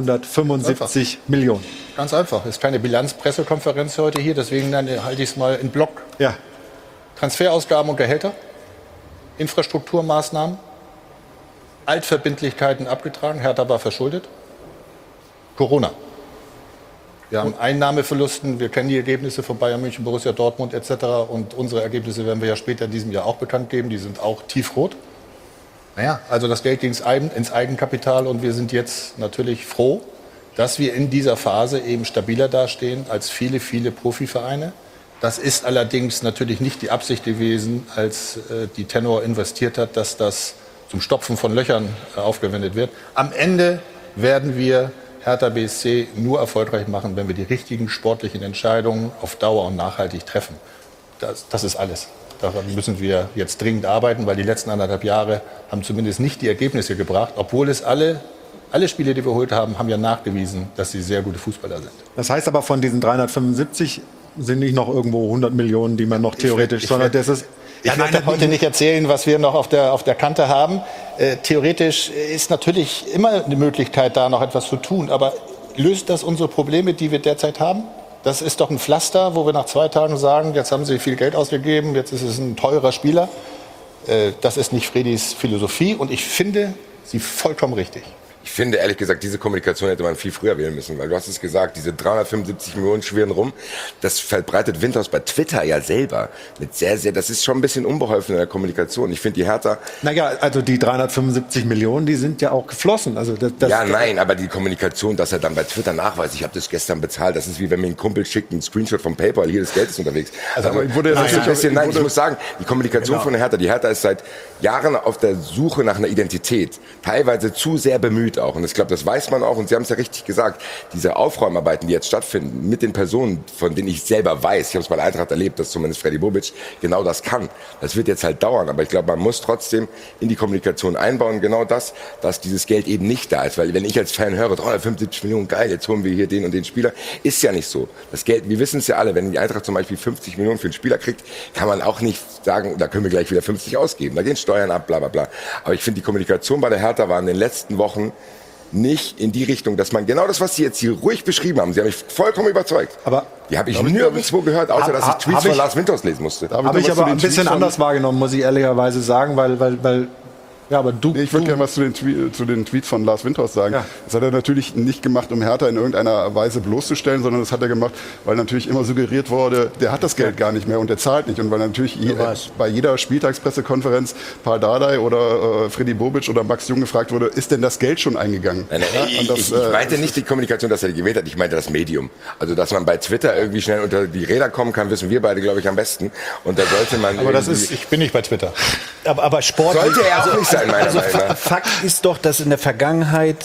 375 Millionen? Ganz einfach. Es ist keine Bilanzpressekonferenz heute hier, deswegen halte ich es mal in Block. Ja. Transferausgaben und Gehälter, Infrastrukturmaßnahmen, Altverbindlichkeiten abgetragen, Hertha war verschuldet, Corona. Wir haben Einnahmeverlusten, wir kennen die Ergebnisse von Bayern München, Borussia Dortmund etc. Und unsere Ergebnisse werden wir ja später in diesem Jahr auch bekannt geben, die sind auch tiefrot. Naja, also das Geld ging ins Eigenkapital und wir sind jetzt natürlich froh, dass wir in dieser Phase eben stabiler dastehen als viele, viele Profivereine. Das ist allerdings natürlich nicht die Absicht gewesen, als die Tenor investiert hat, dass das zum Stopfen von Löchern aufgewendet wird. Am Ende werden wir Hertha BSC nur erfolgreich machen, wenn wir die richtigen sportlichen Entscheidungen auf Dauer und nachhaltig treffen. Das ist alles. Daran müssen wir jetzt dringend arbeiten, weil die letzten 1,5 Jahre haben zumindest nicht die Ergebnisse gebracht, obwohl es alle Spiele, die wir geholt haben, haben ja nachgewiesen, dass sie sehr gute Fußballer sind. Das heißt aber, von diesen 375 sind nicht noch irgendwo 100 Millionen, die man noch theoretisch, sondern das ist... Ich werde heute nicht erzählen, was wir noch auf der Kante haben. Theoretisch ist natürlich immer eine Möglichkeit, da noch etwas zu tun. Aber löst das unsere Probleme, die wir derzeit haben? Das ist doch ein Pflaster, wo wir nach 2 Tagen sagen, jetzt haben Sie viel Geld ausgegeben, jetzt ist es ein teurer Spieler. Das ist nicht Fredis Philosophie und ich finde sie vollkommen richtig. Ich finde, ehrlich gesagt, diese Kommunikation hätte man viel früher wählen müssen, weil du hast es gesagt, diese 375 Millionen schwirren rum. Das verbreitet Windhaus bei Twitter ja selber. Das ist schon ein bisschen unbeholfen in der Kommunikation. Ich finde die Hertha... Naja, also die 375 Millionen, die sind ja auch geflossen. Also nein, aber die Kommunikation, dass er dann bei Twitter nachweist, ich habe das gestern bezahlt, das ist wie wenn mir ein Kumpel schickt einen Screenshot vom PayPal, hier das Geld ist unterwegs. Ich muss sagen, die Kommunikation von der Hertha, die Hertha ist seit Jahren auf der Suche nach einer Identität, teilweise zu sehr bemüht, Bild auch. Und ich glaube, das weiß man auch. Und Sie haben es ja richtig gesagt. Diese Aufräumarbeiten, die jetzt stattfinden, mit den Personen, von denen ich selber weiß, ich habe es bei der Eintracht erlebt, dass zumindest Freddy Bobic genau das kann. Das wird jetzt halt dauern. Aber ich glaube, man muss trotzdem in die Kommunikation einbauen, genau das, dass dieses Geld eben nicht da ist. Weil wenn ich als Fan höre, 75 Millionen, geil, jetzt holen wir hier den und den Spieler, ist ja nicht so. Das Geld, wir wissen es ja alle, wenn die Eintracht zum Beispiel 50 Millionen für einen Spieler kriegt, kann man auch nicht sagen, da können wir gleich wieder 50 ausgeben. Da gehen Steuern ab, bla bla bla. Aber ich finde, die Kommunikation bei der Hertha war in den letzten Wochen nicht in die Richtung, dass man genau das, was Sie jetzt hier ruhig beschrieben haben, Sie haben mich vollkommen überzeugt. Aber die habe ich nirgendwo gehört, außer dass ich Tweets von Lars Winters lesen musste. Habe ich aber ein bisschen anders wahrgenommen, muss ich ehrlicherweise sagen, weil ja, aber ich würde gerne was zu den Tweets von Lars Winters sagen. Ja. Das hat er natürlich nicht gemacht, um Hertha in irgendeiner Weise bloßzustellen, sondern das hat er gemacht, weil natürlich immer suggeriert wurde, der hat das Geld gar nicht mehr und der zahlt nicht. Und weil natürlich bei jeder Spieltagspressekonferenz Paul Dardai oder Freddy Bobic oder Max Jung gefragt wurde, ist denn das Geld schon eingegangen? Nein, ich meinte nicht die Kommunikation, dass er die gewählt hat, ich meinte das Medium. Also, dass man bei Twitter irgendwie schnell unter die Räder kommen kann, wissen wir beide, glaube ich, am besten. Und da sollte man... Aber ich bin nicht bei Twitter. Aber Sport... Sollte er auch nicht sein. Fakt ist doch, dass in der Vergangenheit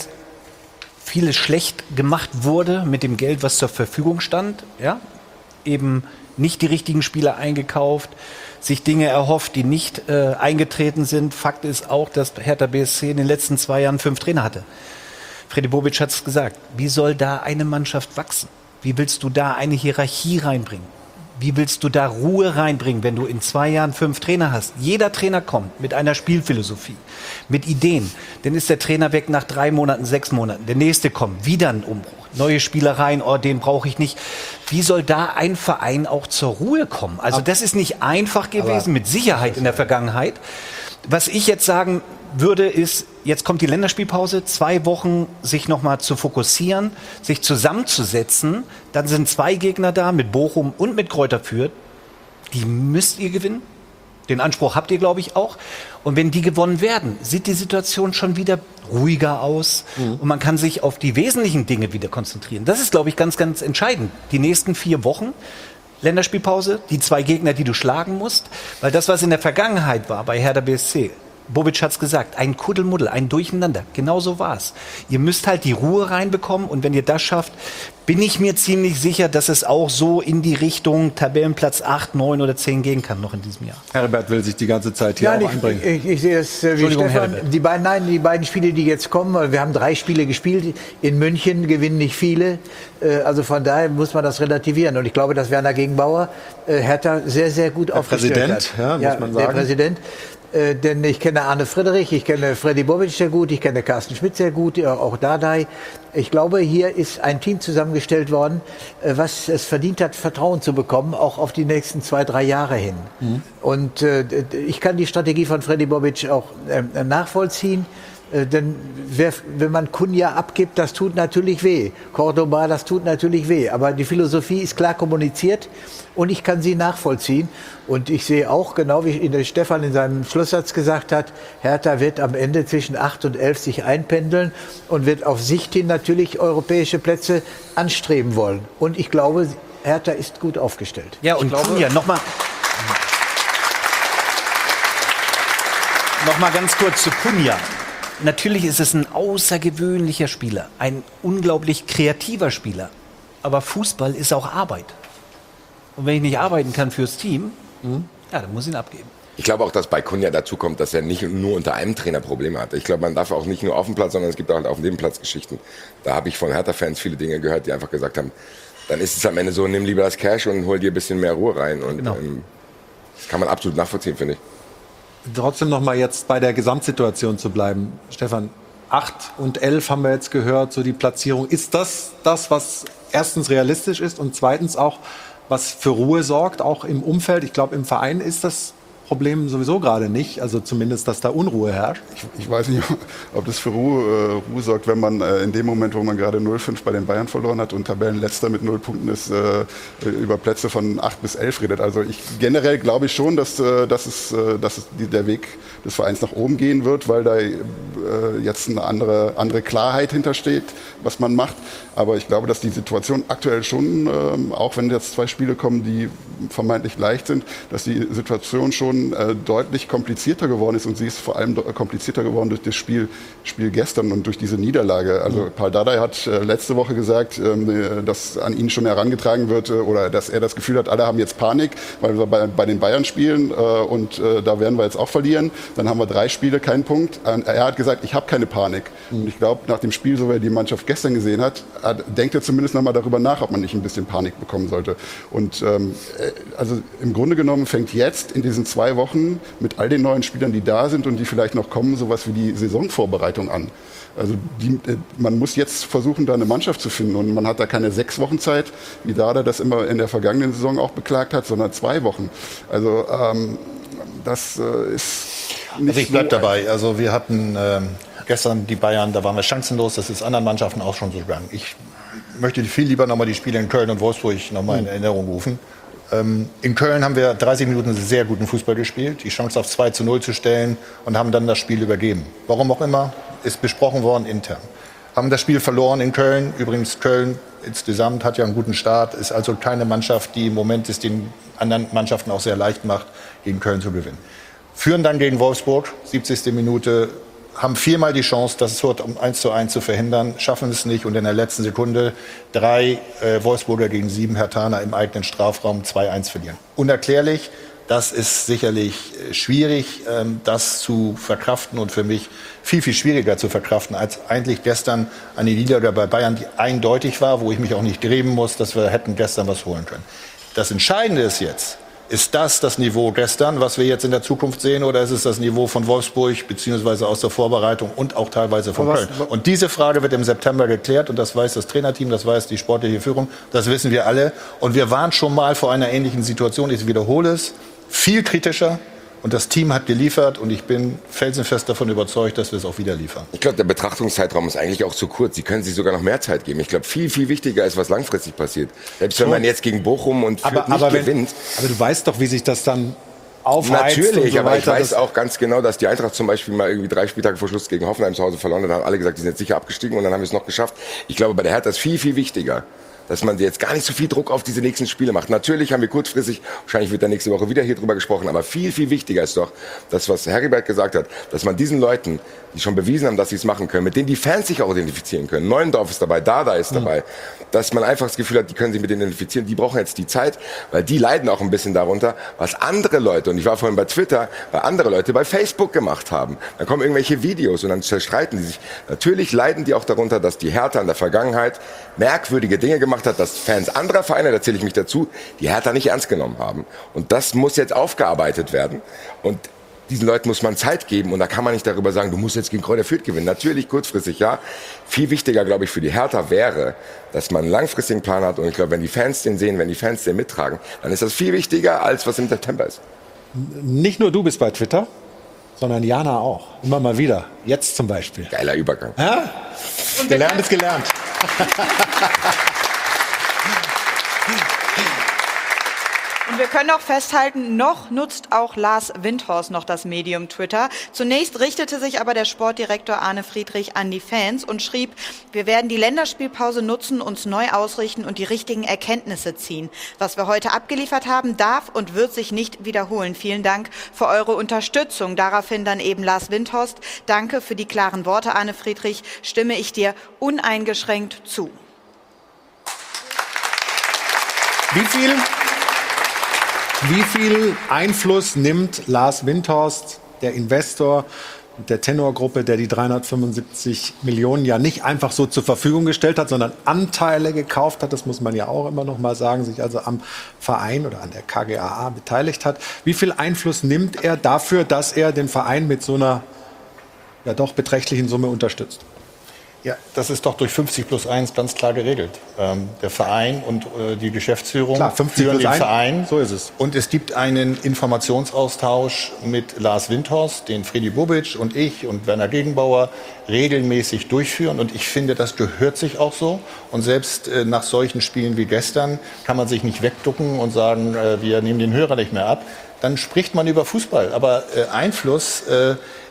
vieles schlecht gemacht wurde mit dem Geld, was zur Verfügung stand. Ja? Eben nicht die richtigen Spieler eingekauft, sich Dinge erhofft, die nicht eingetreten sind. Fakt ist auch, dass Hertha BSC in den letzten 2 Jahren 5 Trainer hatte. Freddy Bobic hat es gesagt. Wie soll da eine Mannschaft wachsen? Wie willst du da eine Hierarchie reinbringen? Wie willst du da Ruhe reinbringen, wenn du in 2 Jahren 5 Trainer hast? Jeder Trainer kommt mit einer Spielphilosophie, mit Ideen. Dann ist der Trainer weg nach 3 Monaten, 6 Monaten. Der nächste kommt, wieder ein Umbruch. Neue Spielereien, den brauche ich nicht. Wie soll da ein Verein auch zur Ruhe kommen? Also das ist nicht einfach gewesen, mit Sicherheit in der Vergangenheit. Was ich jetzt sagen würde, ist, jetzt kommt die Länderspielpause, 2 Wochen sich nochmal zu fokussieren, sich zusammenzusetzen. Dann sind 2 Gegner da, mit Bochum und mit Greuther Fürth. Die müsst ihr gewinnen. Den Anspruch habt ihr, glaube ich, auch. Und wenn die gewonnen werden, sieht die Situation schon wieder ruhiger aus. Und man kann sich auf die wesentlichen Dinge wieder konzentrieren. Das ist, glaube ich, ganz, ganz entscheidend. Die nächsten 4 Wochen. Länderspielpause, die 2 Gegner, die du schlagen musst. Weil das, was in der Vergangenheit war bei Hertha BSC, Bobic hat's gesagt, ein Kuddelmuddel, ein Durcheinander. Genau so war's. Ihr müsst halt die Ruhe reinbekommen und wenn ihr das schafft, bin ich mir ziemlich sicher, dass es auch so in die Richtung Tabellenplatz 8, 9 oder 10 gehen kann noch in diesem Jahr. Herbert will sich die ganze Zeit hier auch einbringen. Ich sehe es wie Stefan. Die beiden Spiele, die jetzt kommen, wir haben 3 Spiele gespielt. In München gewinnen nicht viele. Also von daher muss man das relativieren. Und ich glaube, dass Werner Gegenbauer Hertha sehr, sehr gut aufgestellt hat. Ja, muss man sagen. Der Präsident. Denn ich kenne Arne Friedrich, ich kenne Freddy Bobic sehr gut, ich kenne Carsten Schmidt sehr gut, auch Dardai. Ich glaube, hier ist ein Team zusammengestellt worden, was es verdient hat, Vertrauen zu bekommen, auch auf die nächsten 2, 3 Jahre hin. Und ich kann die Strategie von Freddy Bobic auch nachvollziehen. Denn wenn man Cunha abgibt, das tut natürlich weh. Cordoba, das tut natürlich weh. Aber die Philosophie ist klar kommuniziert und ich kann sie nachvollziehen. Und ich sehe auch, genau wie Stefan in seinem Schlusssatz gesagt hat, Hertha wird am Ende zwischen 8 und 11 sich einpendeln und wird auf Sicht hin natürlich europäische Plätze anstreben wollen. Und ich glaube, Hertha ist gut aufgestellt. Ja, und Cunha, nochmal ganz kurz zu Cunha. Natürlich ist es ein außergewöhnlicher Spieler, ein unglaublich kreativer Spieler. Aber Fußball ist auch Arbeit. Und wenn ich nicht arbeiten kann fürs Team, dann muss ich ihn abgeben. Ich glaube auch, dass bei Cunha dazu kommt, dass er nicht nur unter einem Trainer Probleme hat. Ich glaube, man darf auch nicht nur auf dem Platz, sondern es gibt auch auf dem Nebenplatz Geschichten. Da habe ich von Hertha-Fans viele Dinge gehört, die einfach gesagt haben, dann ist es am Ende so, nimm lieber das Cash und hol dir ein bisschen mehr Ruhe rein. Und das kann man absolut nachvollziehen, finde ich. Trotzdem noch mal jetzt bei der Gesamtsituation zu bleiben. Stefan, 8 und 11 haben wir jetzt gehört, so die Platzierung. Ist das, was erstens realistisch ist und zweitens auch, was für Ruhe sorgt, auch im Umfeld? Ich glaube, im Verein ist das Problem sowieso gerade nicht, also zumindest, dass da Unruhe herrscht. Ich weiß nicht, ob das für Ruhe sorgt, wenn man in dem Moment, wo man gerade 0-5 bei den Bayern verloren hat und Tabellenletzter mit 0 Punkten ist, über Plätze von 8 bis 11 redet. Also generell glaube ich schon, dass der Weg des Vereins nach oben gehen wird, weil da jetzt eine andere Klarheit hintersteht, was man macht. Aber ich glaube, dass die Situation aktuell schon, auch wenn jetzt 2 Spiele kommen, die vermeintlich leicht sind, dass die Situation schon schon deutlich komplizierter geworden ist, und sie ist vor allem komplizierter geworden durch das Spiel gestern und durch diese Niederlage. Also Paul Dardai hat letzte Woche gesagt, dass an ihn schon herangetragen wird oder dass er das Gefühl hat, alle haben jetzt Panik, weil wir bei den Bayern spielen und da werden wir jetzt auch verlieren. Dann haben wir 3 Spiele, keinen Punkt. Er hat gesagt, ich habe keine Panik. Und ich glaube, nach dem Spiel, so wie er die Mannschaft gestern gesehen hat, denkt er zumindest noch mal darüber nach, ob man nicht ein bisschen Panik bekommen sollte. Und also im Grunde genommen fängt jetzt in diesen 2 Wochen mit all den neuen Spielern, die da sind und die vielleicht noch kommen, sowas wie die Saisonvorbereitung an. Also man muss jetzt versuchen, da eine Mannschaft zu finden, und man hat da keine 6 Wochen Zeit, wie Dada das immer in der vergangenen Saison auch beklagt hat, sondern 2 Wochen. Also das ist nicht. Also ich bleib dabei. Also wir hatten gestern die Bayern, da waren wir chancenlos. Das ist anderen Mannschaften auch schon so gegangen. Ich möchte viel lieber nochmal die Spiele in Köln und Wolfsburg nochmal in Erinnerung rufen. In Köln haben wir 30 Minuten sehr guten Fußball gespielt, die Chance auf 2:0 zu stellen, und haben dann das Spiel übergeben. Warum auch immer, ist besprochen worden intern. Haben das Spiel verloren in Köln. Übrigens, Köln insgesamt hat ja einen guten Start, ist also keine Mannschaft, die im Moment es den anderen Mannschaften auch sehr leicht macht, gegen Köln zu gewinnen. Führen dann gegen Wolfsburg, 70. Minute, haben 4-mal die Chance, das Tor um 1:1 zu verhindern, schaffen es nicht, und in der letzten Sekunde 3 Wolfsburger gegen 7 Herthaner im eigenen Strafraum 2:1 verlieren. Unerklärlich, das ist sicherlich schwierig, das zu verkraften, und für mich viel, viel schwieriger zu verkraften als eigentlich gestern eine Niederlage bei Bayern, die eindeutig war, wo ich mich auch nicht grämen muss, dass wir hätten gestern was holen können. Das Entscheidende ist jetzt, ist das Niveau gestern, was wir jetzt in der Zukunft sehen, oder ist es das Niveau von Wolfsburg beziehungsweise aus der Vorbereitung und auch teilweise von Köln? Und diese Frage wird im September geklärt, und das weiß das Trainerteam, das weiß die sportliche Führung, das wissen wir alle. Und wir waren schon mal vor einer ähnlichen Situation, ich wiederhole es, viel kritischer. Und das Team hat geliefert, und ich bin felsenfest davon überzeugt, dass wir es auch wieder liefern. Ich glaube, der Betrachtungszeitraum ist eigentlich auch zu kurz. Sie können sich sogar noch mehr Zeit geben. Ich glaube, viel, viel wichtiger ist, was langfristig passiert. Selbst wenn man jetzt gegen Bochum und Fürth nicht gewinnt. Aber du weißt doch, wie sich das dann aufheizt. Natürlich, und so aber weiter. ich weiß auch ganz genau, dass die Eintracht zum Beispiel mal irgendwie 3 Spieltage vor Schluss gegen Hoffenheim zu Hause verloren hat. Da haben alle gesagt, die sind jetzt sicher abgestiegen, und dann haben wir es noch geschafft. Ich glaube, bei der Hertha ist viel, viel wichtiger, dass man jetzt gar nicht so viel Druck auf diese nächsten Spiele macht. Natürlich haben wir kurzfristig, wahrscheinlich wird da nächste Woche wieder hier drüber gesprochen, aber viel, viel wichtiger ist doch das, was Heribert gesagt hat, dass man diesen Leuten, die schon bewiesen haben, dass sie es machen können, mit denen die Fans sich auch identifizieren können. Neuendorf ist dabei, Dada ist dabei, dass man einfach das Gefühl hat, die können sich mit denen identifizieren, die brauchen jetzt die Zeit, weil die leiden auch ein bisschen darunter, was andere Leute, und ich war vorhin bei Twitter, weil andere Leute bei Facebook gemacht haben. Dann kommen irgendwelche Videos und dann zerstreiten die sich. Natürlich leiden die auch darunter, dass die Hertha in der Vergangenheit merkwürdige Dinge gemacht hat, dass Fans anderer Vereine, da zähle ich mich dazu, die Hertha nicht ernst genommen haben. Und das muss jetzt aufgearbeitet werden. Und diesen Leuten muss man Zeit geben, und da kann man nicht darüber sagen, du musst jetzt gegen Kräuter Fürth gewinnen. Natürlich kurzfristig, ja. Viel wichtiger, glaube ich, für die Hertha wäre, dass man einen langfristigen Plan hat. Und ich glaube, wenn die Fans den sehen, wenn die Fans den mittragen, dann ist das viel wichtiger, als was im September ist. Nicht nur du bist bei Twitter, sondern Jana auch. Immer mal wieder. Jetzt zum Beispiel. Geiler Übergang. Ja? Gelernt ist gelernt. Und wir können auch festhalten, noch nutzt auch Lars Windhorst noch das Medium Twitter. Zunächst richtete sich aber der Sportdirektor Arne Friedrich an die Fans und schrieb: Wir werden die Länderspielpause nutzen, uns neu ausrichten und die richtigen Erkenntnisse ziehen. Was wir heute abgeliefert haben, darf und wird sich nicht wiederholen. Vielen Dank für eure Unterstützung. Daraufhin dann eben Lars Windhorst: Danke für die klaren Worte, Arne Friedrich. Stimme ich dir uneingeschränkt zu. Wie viel Einfluss nimmt Lars Windhorst, der Investor der Tenor-Gruppe, der die 375 Millionen ja nicht einfach so zur Verfügung gestellt hat, sondern Anteile gekauft hat, das muss man ja auch immer noch mal sagen, sich also am Verein oder an der KGaA beteiligt hat. Wie viel Einfluss nimmt er dafür, dass er den Verein mit so einer ja doch beträchtlichen Summe unterstützt? Ja, das ist doch durch 50+1 ganz klar geregelt. Der Verein und die Geschäftsführung führen den Verein. So ist es. Und es gibt einen Informationsaustausch mit Lars Windhorst, den Fredi Bobic und ich und Werner Gegenbauer regelmäßig durchführen. Und ich finde, das gehört sich auch so. Und selbst nach solchen Spielen wie gestern kann man sich nicht wegducken und sagen, wir nehmen den Hörer nicht mehr ab. Dann spricht man über Fußball. Aber Einfluss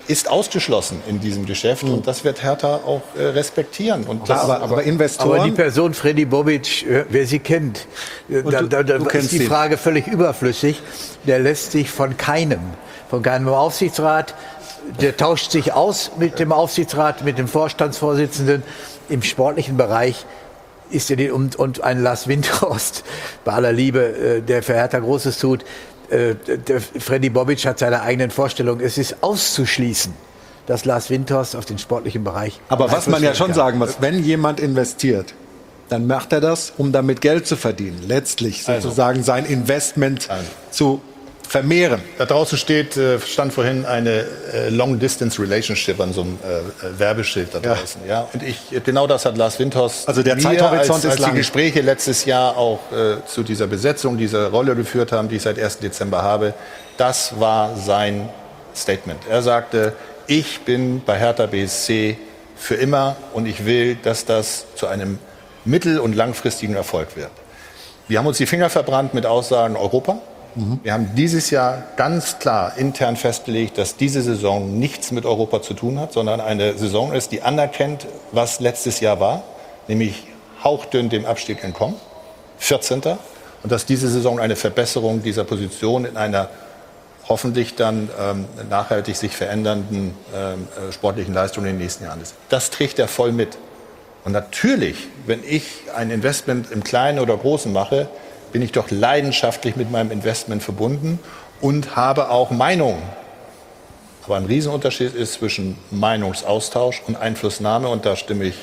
ist ausgeschlossen in diesem Geschäft und das wird Hertha auch respektieren. Und das, aber Investoren... Aber die Person Freddy Bobic, wer sie kennt, da ist die Frage völlig überflüssig. Der lässt sich von keinem Aufsichtsrat, der tauscht sich aus mit dem Aufsichtsrat, mit dem Vorstandsvorsitzenden im sportlichen Bereich. Ist er und ein Lars Windhorst, bei aller Liebe, der für Hertha Großes tut, der Freddy Bobic hat seine eigenen Vorstellungen. Es ist auszuschließen, dass Lars Windhorst auf den sportlichen Bereich... Aber was man ja schon sagen muss, wenn jemand investiert, dann macht er das, um damit Geld zu verdienen. Letztlich sozusagen sein Investment zu vermehren. Da draußen stand vorhin eine Long-Distance-Relationship an so einem Werbeschild da draußen. Ja. Und genau das hat Lars Windhorst, also der Zeithorizont als die Gespräche letztes Jahr auch zu dieser Besetzung, dieser Rolle geführt haben, die ich seit 1. Dezember habe, das war sein Statement. Er sagte, ich bin bei Hertha BSC für immer und ich will, dass das zu einem mittel- und langfristigen Erfolg wird. Wir haben uns die Finger verbrannt mit Aussagen Europa. Wir haben dieses Jahr ganz klar intern festgelegt, dass diese Saison nichts mit Europa zu tun hat, sondern eine Saison ist, die anerkennt, was letztes Jahr war, nämlich hauchdünn dem Abstieg entkommen, 14. Und dass diese Saison eine Verbesserung dieser Position in einer hoffentlich dann nachhaltig sich verändernden sportlichen Leistung in den nächsten Jahren ist. Das trägt er voll mit. Und natürlich, wenn ich ein Investment im Kleinen oder Großen mache, bin ich doch leidenschaftlich mit meinem Investment verbunden und habe auch Meinungen. Aber ein Riesenunterschied ist zwischen Meinungsaustausch und Einflussnahme. Und da stimme ich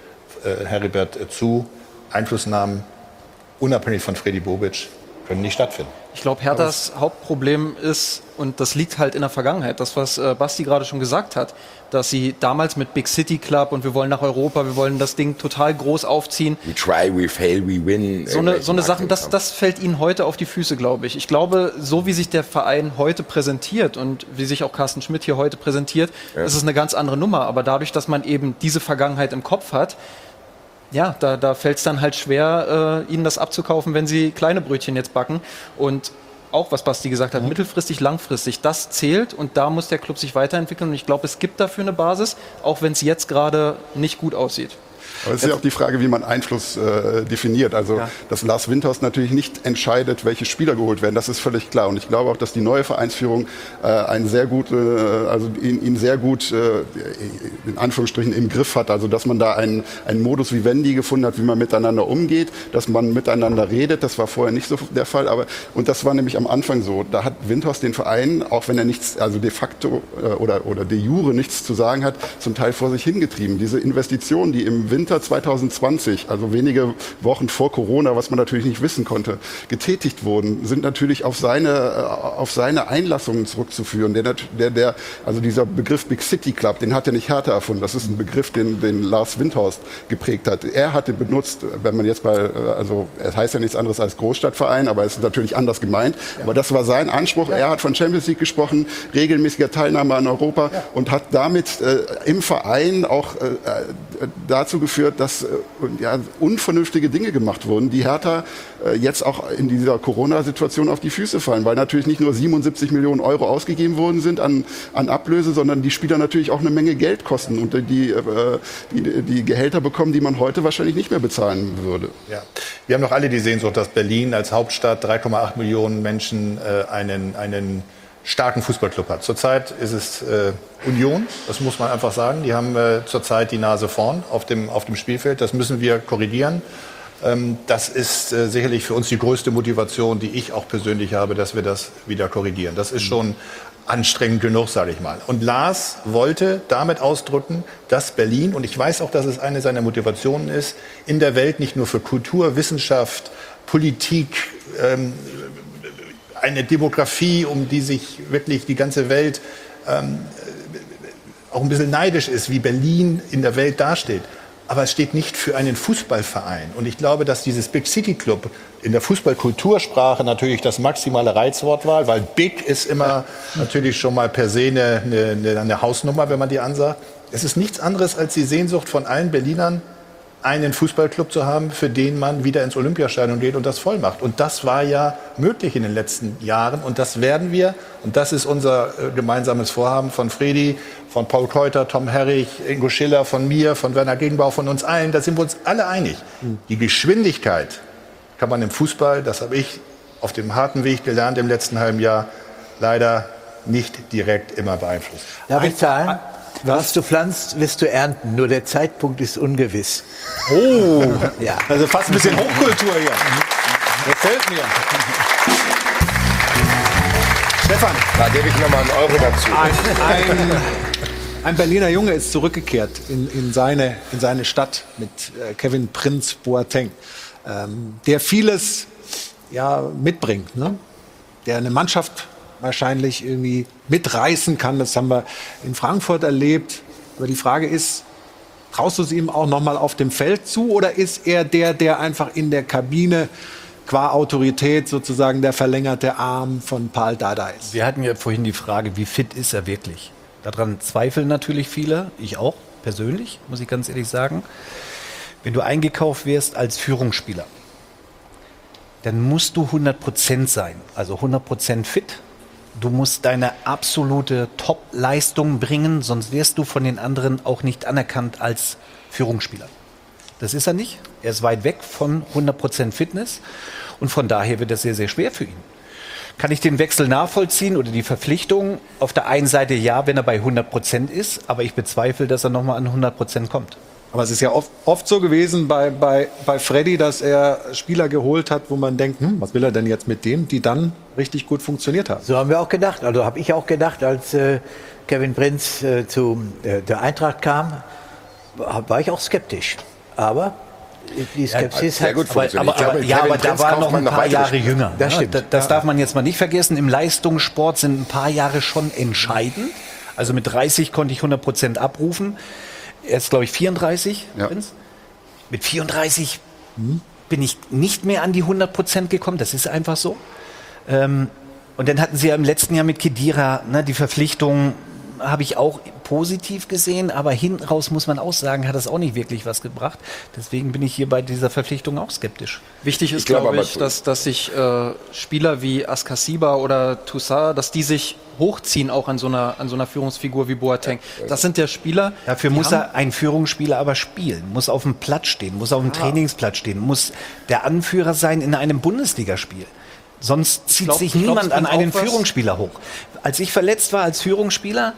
Heribert zu. Einflussnahmen, unabhängig von Freddy Bobic, können nicht stattfinden. Ich glaube, Herthas Hauptproblem ist, und das liegt halt in der Vergangenheit, das, was Basti gerade schon gesagt hat, dass sie damals mit Big City Club und wir wollen nach Europa, wir wollen das Ding total groß aufziehen. We try, we fail, we win. So eine Sachen, das fällt ihnen heute auf die Füße, glaube ich. Ich glaube, so wie sich der Verein heute präsentiert und wie sich auch Carsten Schmidt hier heute präsentiert, ist es eine ganz andere Nummer. Aber dadurch, dass man eben diese Vergangenheit im Kopf hat, ja, da fällt es dann halt schwer, ihnen das abzukaufen, wenn sie kleine Brötchen jetzt backen. Und auch, was Basti gesagt hat, mittelfristig, langfristig, das zählt und da muss der Club sich weiterentwickeln. Und ich glaube, es gibt dafür eine Basis, auch wenn es jetzt gerade nicht gut aussieht. Aber es ist ja auch die Frage, wie man Einfluss definiert. Also, dass Lars Windhorst natürlich nicht entscheidet, welche Spieler geholt werden, das ist völlig klar. Und ich glaube auch, dass die neue Vereinsführung ihn sehr gut, in Anführungsstrichen im Griff hat. Also, dass man da einen Modus vivendi gefunden hat, wie man miteinander umgeht, dass man miteinander redet. Das war vorher nicht so der Fall. Und das war nämlich am Anfang so. Da hat Windhorst den Verein, auch wenn er nichts, also de facto oder de jure nichts zu sagen hat, zum Teil vor sich hingetrieben. Diese Investitionen, die im Winter 2020, also wenige Wochen vor Corona, was man natürlich nicht wissen konnte, getätigt wurden, sind natürlich auf seine Einlassungen zurückzuführen. Also dieser Begriff Big City Club, den hat ja nicht Hertha erfunden. Das ist ein Begriff, den Lars Windhorst geprägt hat. Er hat den benutzt, wenn man jetzt es heißt ja nichts anderes als Großstadtverein, aber es ist natürlich anders gemeint. Ja. Aber das war sein Anspruch. Ja. Er hat von Champions League gesprochen, regelmäßiger Teilnahme an Europa und hat damit im Verein auch dazu geführt, dass unvernünftige Dinge gemacht wurden, die Hertha jetzt auch in dieser Corona-Situation auf die Füße fallen, weil natürlich nicht nur 77 Millionen Euro ausgegeben worden sind an Ablöse, sondern die Spieler natürlich auch eine Menge Geld kosten und die Gehälter bekommen, die man heute wahrscheinlich nicht mehr bezahlen würde. Ja. Wir haben doch alle die Sehnsucht, dass Berlin als Hauptstadt 3,8 Millionen Menschen einen starken Fußballclub hat. Zurzeit ist es Union, das muss man einfach sagen. Die haben zurzeit die Nase vorn auf dem Spielfeld. Das müssen wir korrigieren. Das ist sicherlich für uns die größte Motivation, die ich auch persönlich habe, dass wir das wieder korrigieren. Das ist schon anstrengend genug, sage ich mal. Und Lars wollte damit ausdrücken, dass Berlin, und ich weiß auch, dass es eine seiner Motivationen ist, in der Welt nicht nur für Kultur, Wissenschaft, Politik, eine Demografie, um die sich wirklich die ganze Welt auch ein bisschen neidisch ist, wie Berlin in der Welt dasteht. Aber es steht nicht für einen Fußballverein. Und ich glaube, dass dieses Big City Club in der Fußballkultursprache natürlich das maximale Reizwort war, weil Big ist immer natürlich schon mal per se eine Hausnummer, wenn man die ansagt. Es ist nichts anderes als die Sehnsucht von allen Berlinern, einen Fußballclub zu haben, für den man wieder ins Olympiastadion geht und das voll macht. Und das war ja möglich in den letzten Jahren. Und das werden wir, und das ist unser gemeinsames Vorhaben von Fredi, von Paul Keuter, Tom Herrich, Ingo Schiller, von mir, von Werner Gegenbauer, von uns allen, da sind wir uns alle einig. Die Geschwindigkeit kann man im Fußball, das habe ich auf dem harten Weg gelernt im letzten halben Jahr, leider nicht direkt immer beeinflussen. Darf ich zahlen? Was du pflanzt, wirst du ernten. Nur der Zeitpunkt ist ungewiss. Oh, ja. Also fast ein bisschen Hochkultur hier. Gefällt mir. Stefan. Da gebe ich nochmal einen Euro dazu. Ein Berliner Junge ist zurückgekehrt in seine Stadt mit Kevin Prince Boateng, der vieles mitbringt, ne? Der eine Mannschaft wahrscheinlich irgendwie mitreißen kann. Das haben wir in Frankfurt erlebt. Aber die Frage ist, traust du es ihm auch noch mal auf dem Feld zu oder ist er der einfach in der Kabine qua Autorität sozusagen der verlängerte Arm von Pal Dardai ist? Wir hatten ja vorhin die Frage, wie fit ist er wirklich? Daran zweifeln natürlich viele, ich auch persönlich, muss ich ganz ehrlich sagen. Wenn du eingekauft wirst als Führungsspieler, dann musst du 100% sein, also 100% fit. Du musst deine absolute Top-Leistung bringen, sonst wirst du von den anderen auch nicht anerkannt als Führungsspieler. Das ist er nicht. Er ist weit weg von 100% Fitness und von daher wird das sehr, sehr schwer für ihn. Kann ich den Wechsel nachvollziehen oder die Verpflichtung? Auf der einen Seite ja, wenn er bei 100% ist, aber ich bezweifle, dass er nochmal an 100% kommt. Aber es ist ja oft so gewesen bei Freddy, dass er Spieler geholt hat, wo man denkt, was will er denn jetzt mit dem, die dann richtig gut funktioniert haben. So haben wir auch gedacht. Also habe ich auch gedacht, als Kevin Prince zu der Eintracht kam, war ich auch skeptisch. Aber die Skepsis hat gut funktioniert. Aber da war noch ein paar Jahre jünger. Das stimmt. Das darf man jetzt mal nicht vergessen. Im Leistungssport sind ein paar Jahre schon entscheidend. Also mit 30 konnte ich 100% abrufen. Er ist, glaube ich, 34. Ja. Mit 34 bin ich nicht mehr an die 100% gekommen. Das ist einfach so. Und dann hatten sie ja im letzten Jahr mit Khedira, die Verpflichtung habe ich auch positiv gesehen, aber hinten raus muss man auch sagen, hat das auch nicht wirklich was gebracht. Deswegen bin ich hier bei dieser Verpflichtung auch skeptisch. Wichtig ist, glaube ich, dass sich Spieler wie Askasiba oder Toussaint, dass die sich hochziehen auch an so einer Führungsfigur wie Boateng. Das sind ja Spieler. Dafür muss er ein Führungsspieler aber spielen, muss auf dem Platz stehen, muss auf dem Trainingsplatz stehen, muss der Anführer sein in einem Bundesligaspiel. Sonst zieht sich niemand an einen Führungsspieler hoch. Als ich verletzt war als Führungsspieler,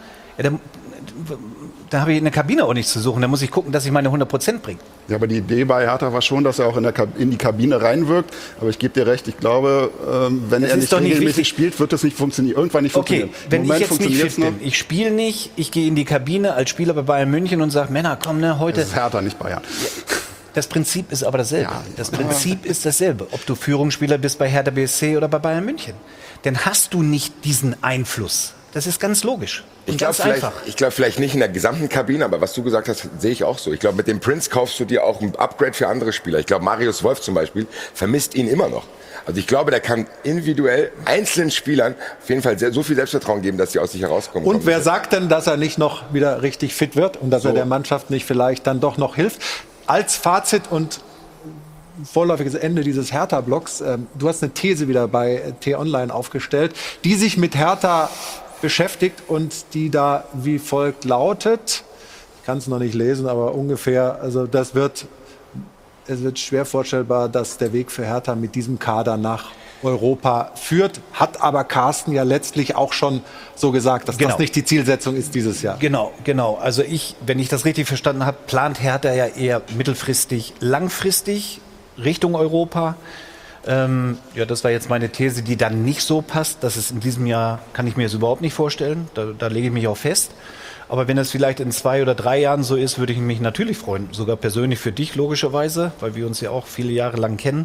da habe ich in der Kabine auch nichts zu suchen. Da muss ich gucken, dass ich meine 100% bringe. Ja, aber die Idee bei Hertha war schon, dass er auch in die Kabine reinwirkt. Aber ich gebe dir recht, ich glaube, wenn er nicht regelmäßig spielt, wird das nicht funktionieren. Irgendwann nicht funktionieren. Okay, wenn ich jetzt nicht fit bin, ich spiele nicht, ich gehe in die Kabine als Spieler bei Bayern München und sage, Männer, komm, heute... Das ist Hertha, nicht Bayern. Das Prinzip ist aber dasselbe. Ja. Das Prinzip ist dasselbe, ob du Führungsspieler bist bei Hertha BSC oder bei Bayern München. Dann hast du nicht diesen Einfluss. Das ist ganz logisch. Ich glaube vielleicht nicht in der gesamten Kabine, aber was du gesagt hast, sehe ich auch so. Ich glaube, mit dem Prince kaufst du dir auch ein Upgrade für andere Spieler. Ich glaube, Marius Wolf zum Beispiel vermisst ihn immer noch. Also ich glaube, der kann individuell einzelnen Spielern auf jeden Fall so viel Selbstvertrauen geben, dass sie aus sich herauskommen. Und wer sagt denn, dass er nicht noch wieder richtig fit wird und dass er der Mannschaft nicht vielleicht dann doch noch hilft? Als Fazit und vorläufiges Ende dieses Hertha-Blocks, du hast eine These wieder bei T-Online aufgestellt, die sich mit Hertha beschäftigt und die da wie folgt lautet. Ich kann es noch nicht lesen, aber ungefähr, also es wird schwer vorstellbar, dass der Weg für Hertha mit diesem Kader nach Europa führt. Hat aber Carsten ja letztlich auch schon so gesagt, dass das nicht die Zielsetzung ist dieses Jahr. Genau. Also wenn ich das richtig verstanden habe, plant Hertha ja eher mittelfristig, langfristig Richtung Europa. Das war jetzt meine These, die dann nicht so passt. Das ist in diesem Jahr, kann ich mir das überhaupt nicht vorstellen. Da lege ich mich auch fest. Aber wenn es vielleicht in 2 oder 3 Jahren so ist, würde ich mich natürlich freuen. Sogar persönlich für dich logischerweise, weil wir uns ja auch viele Jahre lang kennen.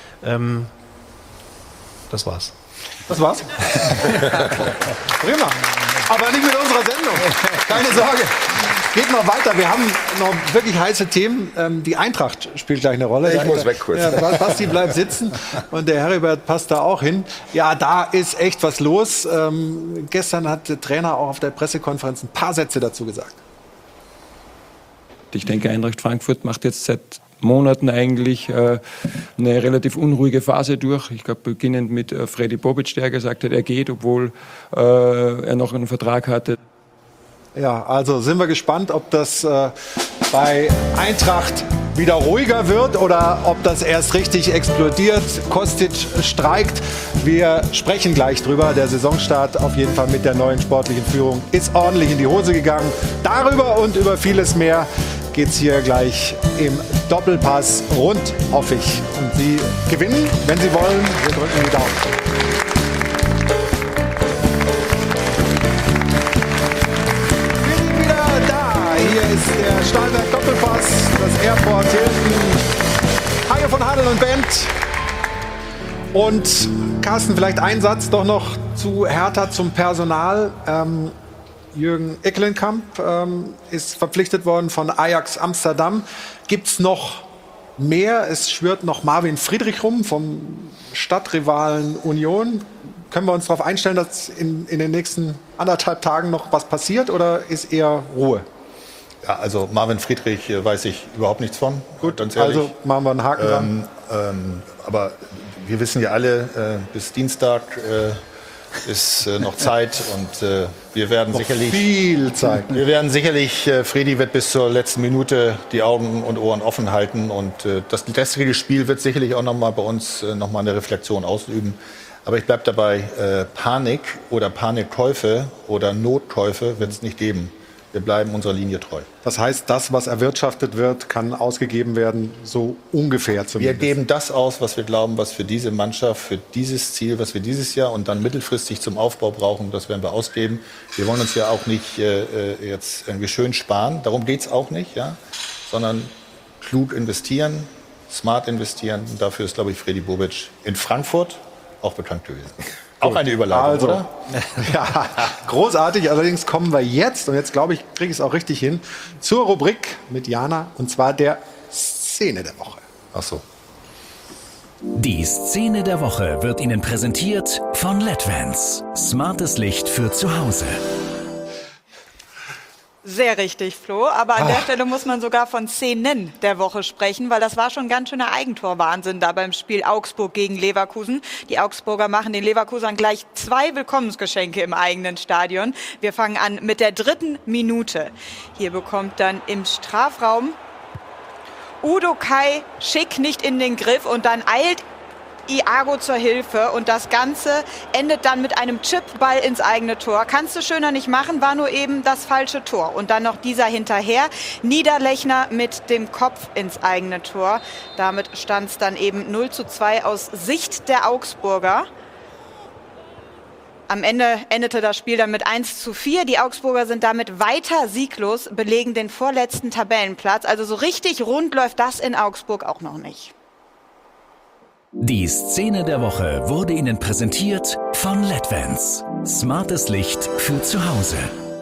Das war's. Das war's? Prima. Aber nicht mit unserer Sendung. Keine Sorge. Geht noch weiter. Wir haben noch wirklich heiße Themen. Die Eintracht spielt gleich eine Rolle. Ich muss weg kurz. Ja, Basti bleibt sitzen und der Heribert passt da auch hin. Ja, da ist echt was los. Gestern hat der Trainer auch auf der Pressekonferenz ein paar Sätze dazu gesagt. Ich denke, Eintracht Frankfurt macht jetzt seit Monaten eigentlich eine relativ unruhige Phase durch. Ich glaube, beginnend mit Freddy Bobic, der gesagt hat, er geht, obwohl er noch einen Vertrag hatte. Ja, also sind wir gespannt, ob das bei Eintracht wieder ruhiger wird oder ob das erst richtig explodiert. Kostic streikt. Wir sprechen gleich drüber. Der Saisonstart auf jeden Fall mit der neuen sportlichen Führung ist ordentlich in die Hose gegangen. Darüber und über vieles mehr geht's hier gleich im Doppelpass rund, hoffe ich. Und Sie gewinnen, wenn Sie wollen. Wir drücken die Daumen. Hier ist der Stahlwerk Doppelpass, das Airport Hilton, Hajo von Hadel und Bent. Und Carsten, vielleicht ein Satz doch noch zu Hertha, zum Personal. Jürgen Ekkelenkamp ist verpflichtet worden von Ajax Amsterdam. Gibt es noch mehr? Es schwirrt noch Marvin Friedrich rum vom Stadtrivalen Union. Können wir uns darauf einstellen, dass in den nächsten 1,5 Tagen noch was passiert oder ist eher Ruhe? Ja, also Marvin Friedrich weiß ich überhaupt nichts von. Gut, ganz ehrlich. Also machen wir einen Haken dran. Aber wir wissen ja alle, bis Dienstag ist noch Zeit und wir werden noch sicherlich viel Zeit. Wir werden sicherlich, Fredi wird bis zur letzten Minute die Augen und Ohren offen halten und das gestrige Spiel wird sicherlich auch noch mal bei uns noch mal eine Reflexion ausüben. Aber ich bleibe dabei, Panik oder Panikkäufe oder Notkäufe wird es nicht geben. Wir bleiben unserer Linie treu. Das heißt, das, was erwirtschaftet wird, kann ausgegeben werden, so ungefähr zumindest. Wir geben das aus, was wir glauben, was für diese Mannschaft, für dieses Ziel, was wir dieses Jahr und dann mittelfristig zum Aufbau brauchen, das werden wir ausgeben. Wir wollen uns ja auch nicht jetzt irgendwie schön sparen, darum geht es auch nicht, ja? Sondern klug investieren, smart investieren. Und dafür ist, glaube ich, Freddy Bobic in Frankfurt auch bekannt gewesen. Auch eine Überleitung, also, oder? Ja, großartig. Allerdings kommen wir jetzt, und jetzt glaube ich, kriege ich es auch richtig hin, zur Rubrik mit Jana, und zwar der Szene der Woche. Ach so. Die Szene der Woche wird Ihnen präsentiert von LEDvans. Smartes Licht für zu Hause. Sehr richtig, Flo. Aber an der Stelle muss man sogar von Szenen der Woche sprechen, weil das war schon ganz schöner Eigentorwahnsinn da beim Spiel Augsburg gegen Leverkusen. Die Augsburger machen den Leverkusern gleich 2 Willkommensgeschenke im eigenen Stadion. Wir fangen an mit der 3. Minute. Hier bekommt dann im Strafraum Udo Kai Schick nicht in den Griff und dann eilt Iago zur Hilfe und das Ganze endet dann mit einem Chipball ins eigene Tor. Kannst du schöner nicht machen, war nur eben das falsche Tor. Und dann noch dieser hinterher. Niederlechner mit dem Kopf ins eigene Tor. Damit stand es dann eben 0:2 aus Sicht der Augsburger. Am Ende endete das Spiel dann mit 1:4. Die Augsburger sind damit weiter sieglos, belegen den vorletzten Tabellenplatz. Also so richtig rund läuft das in Augsburg auch noch nicht. Die Szene der Woche wurde Ihnen präsentiert von LEDvans. Smartes Licht für zu Hause.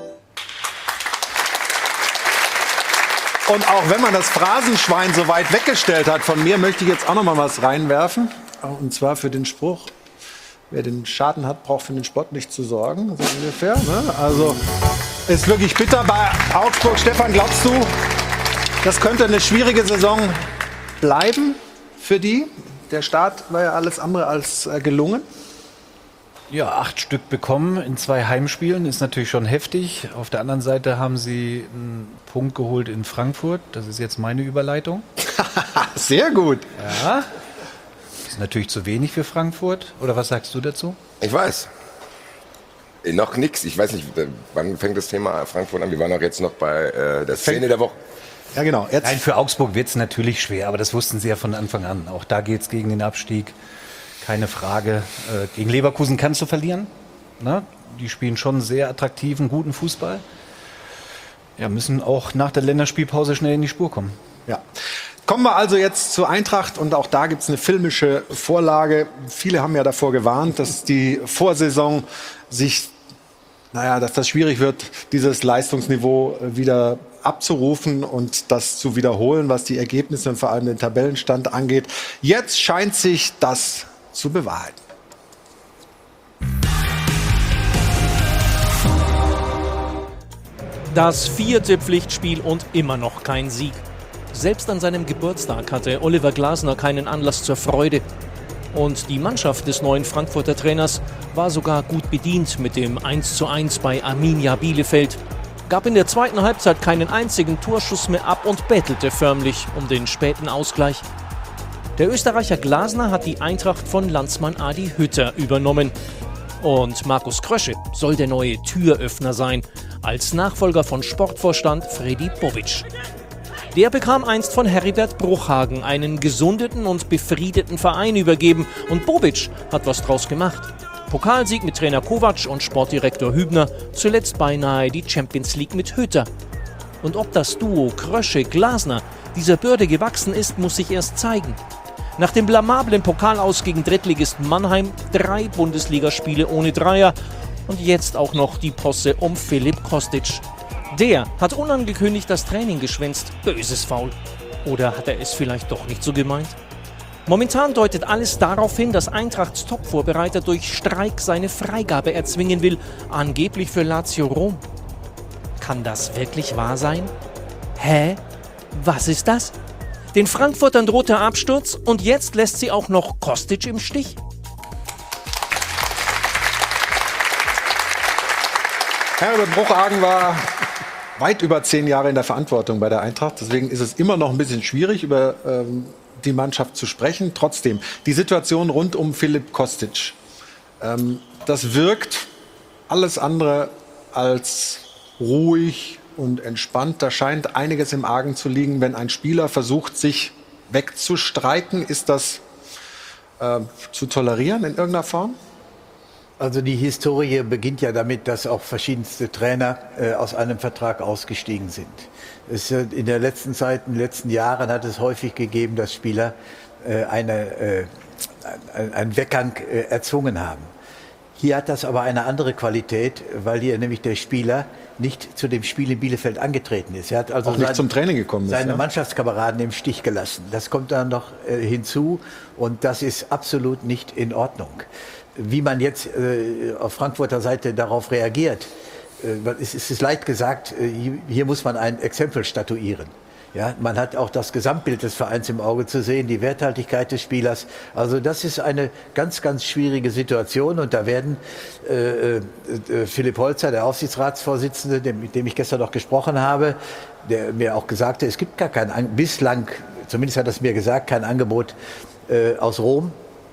Und auch wenn man das Phrasenschwein so weit weggestellt hat von mir, möchte ich jetzt auch noch mal was reinwerfen. Und zwar für den Spruch, wer den Schaden hat, braucht für den Spott nicht zu sorgen. So ungefähr, ne? Also ist wirklich bitter bei Augsburg. Stefan, glaubst du, das könnte eine schwierige Saison bleiben für die? Der Start war ja alles andere als gelungen. Ja, 8 Stück bekommen in 2 Heimspielen ist natürlich schon heftig. Auf der anderen Seite haben sie einen Punkt geholt in Frankfurt. Das ist jetzt meine Überleitung. Sehr gut. Ja. Das ist natürlich zu wenig für Frankfurt. Oder was sagst du dazu? Ich weiß. Noch nix. Ich weiß nicht, wann fängt das Thema Frankfurt an? Wir waren auch jetzt noch bei der Szene der Woche. Ja, genau. Jetzt. Nein, für Augsburg wird es natürlich schwer, aber das wussten sie ja von Anfang an. Auch da geht es gegen den Abstieg, keine Frage. Gegen Leverkusen kannst du verlieren. Na? Die spielen schon sehr attraktiven, guten Fußball. Ja, müssen auch nach der Länderspielpause schnell in die Spur kommen. Ja. Kommen wir also jetzt zur Eintracht und auch da gibt es eine filmische Vorlage. Viele haben ja davor gewarnt, dass die Vorsaison dass das schwierig wird, dieses Leistungsniveau wieder abzurufen und das zu wiederholen, was die Ergebnisse und vor allem den Tabellenstand angeht. Jetzt scheint sich das zu bewahrheiten. Das 4. Pflichtspiel und immer noch kein Sieg. Selbst an seinem Geburtstag hatte Oliver Glasner keinen Anlass zur Freude. Und die Mannschaft des neuen Frankfurter Trainers war sogar gut bedient mit dem 1:1 bei Arminia Bielefeld. Gab in der zweiten Halbzeit keinen einzigen Torschuss mehr ab und bettelte förmlich um den späten Ausgleich. Der Österreicher Glasner hat die Eintracht von Landsmann Adi Hütter übernommen. Und Markus Krösche soll der neue Türöffner sein, als Nachfolger von Sportvorstand Fredi Bobic. Der bekam einst von Heribert Bruchhagen einen gesundeten und befriedeten Verein übergeben und Bobic hat was draus gemacht. Pokalsieg mit Trainer Kovac und Sportdirektor Hübner, zuletzt beinahe die Champions League mit Hütter. Und ob das Duo Krösche-Glasner dieser Bürde gewachsen ist, muss sich erst zeigen. Nach dem blamablen Pokalaus gegen Drittligisten Mannheim 3 Bundesligaspiele ohne Dreier und jetzt auch noch die Posse um Filip Kostic. Der hat unangekündigt das Training geschwänzt. Böses Foul. Oder hat er es vielleicht doch nicht so gemeint? Momentan deutet alles darauf hin, dass Eintrachts Top-Vorbereiter durch Streik seine Freigabe erzwingen will, angeblich für Lazio Rom. Kann das wirklich wahr sein? Hä? Was ist das? Den Frankfurtern droht der Absturz und jetzt lässt sie auch noch Kostic im Stich? Herbert Bruchhagen war weit über 10 Jahre in der Verantwortung bei der Eintracht. Deswegen ist es immer noch ein bisschen schwierig, über die Mannschaft zu sprechen. Trotzdem, die Situation rund um Filip Kostic, das wirkt alles andere als ruhig und entspannt. Da scheint einiges im Argen zu liegen, wenn ein Spieler versucht, sich wegzustreiken. Ist das zu tolerieren in irgendeiner Form? Also die Historie beginnt ja damit, dass auch verschiedenste Trainer aus einem Vertrag ausgestiegen sind. In der letzten Zeit, in den letzten Jahren hat es häufig gegeben, dass Spieler einen Weggang erzwungen haben. Hier hat das aber eine andere Qualität, weil hier nämlich der Spieler nicht zu dem Spiel in Bielefeld angetreten ist. Er hat also auch nicht zum Training gekommen ist, seine Mannschaftskameraden im Stich gelassen. Das kommt dann noch hinzu und das ist absolut nicht in Ordnung. Wie man jetzt auf Frankfurter Seite darauf reagiert, es ist leicht gesagt, hier muss man ein Exempel statuieren. Ja, man hat auch das Gesamtbild des Vereins im Auge zu sehen, die Werthaltigkeit des Spielers. Also das ist eine ganz, ganz schwierige Situation und da werden Philipp Holzer, der Aufsichtsratsvorsitzende, mit dem ich gestern noch gesprochen habe, der mir auch gesagt hat, es gibt gar kein, bislang, zumindest hat er es mir gesagt, kein Angebot aus Rom.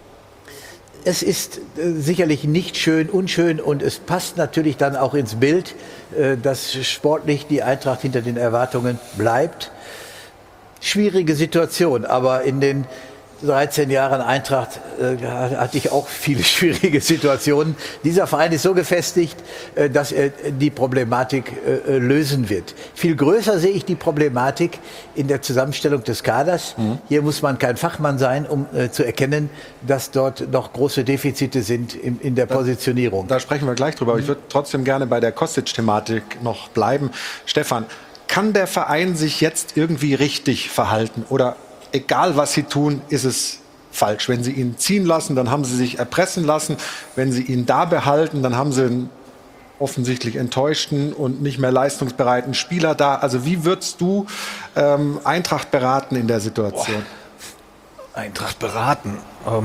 Es ist sicherlich nicht schön, unschön und es passt natürlich dann auch ins Bild, dass sportlich die Eintracht hinter den Erwartungen bleibt. Schwierige Situation, aber in den 13 Jahren Eintracht hatte ich auch viele schwierige Situationen. Dieser Verein ist so gefestigt, dass er die Problematik lösen wird. Viel größer sehe ich die Problematik in der Zusammenstellung des Kaders. Hier muss man kein Fachmann sein, um zu erkennen, dass dort noch große Defizite sind in der Positionierung. Da sprechen wir gleich drüber. Aber ich würde trotzdem gerne bei der Kostic-Thematik noch bleiben. Stefan, kann der Verein sich jetzt irgendwie richtig verhalten oder egal, was sie tun, ist es falsch. Wenn sie ihn ziehen lassen, dann haben sie sich erpressen lassen. Wenn sie ihn da behalten, dann haben sie einen offensichtlich enttäuschten und nicht mehr leistungsbereiten Spieler da. Also wie würdest du Eintracht beraten in der Situation? Eintracht beraten?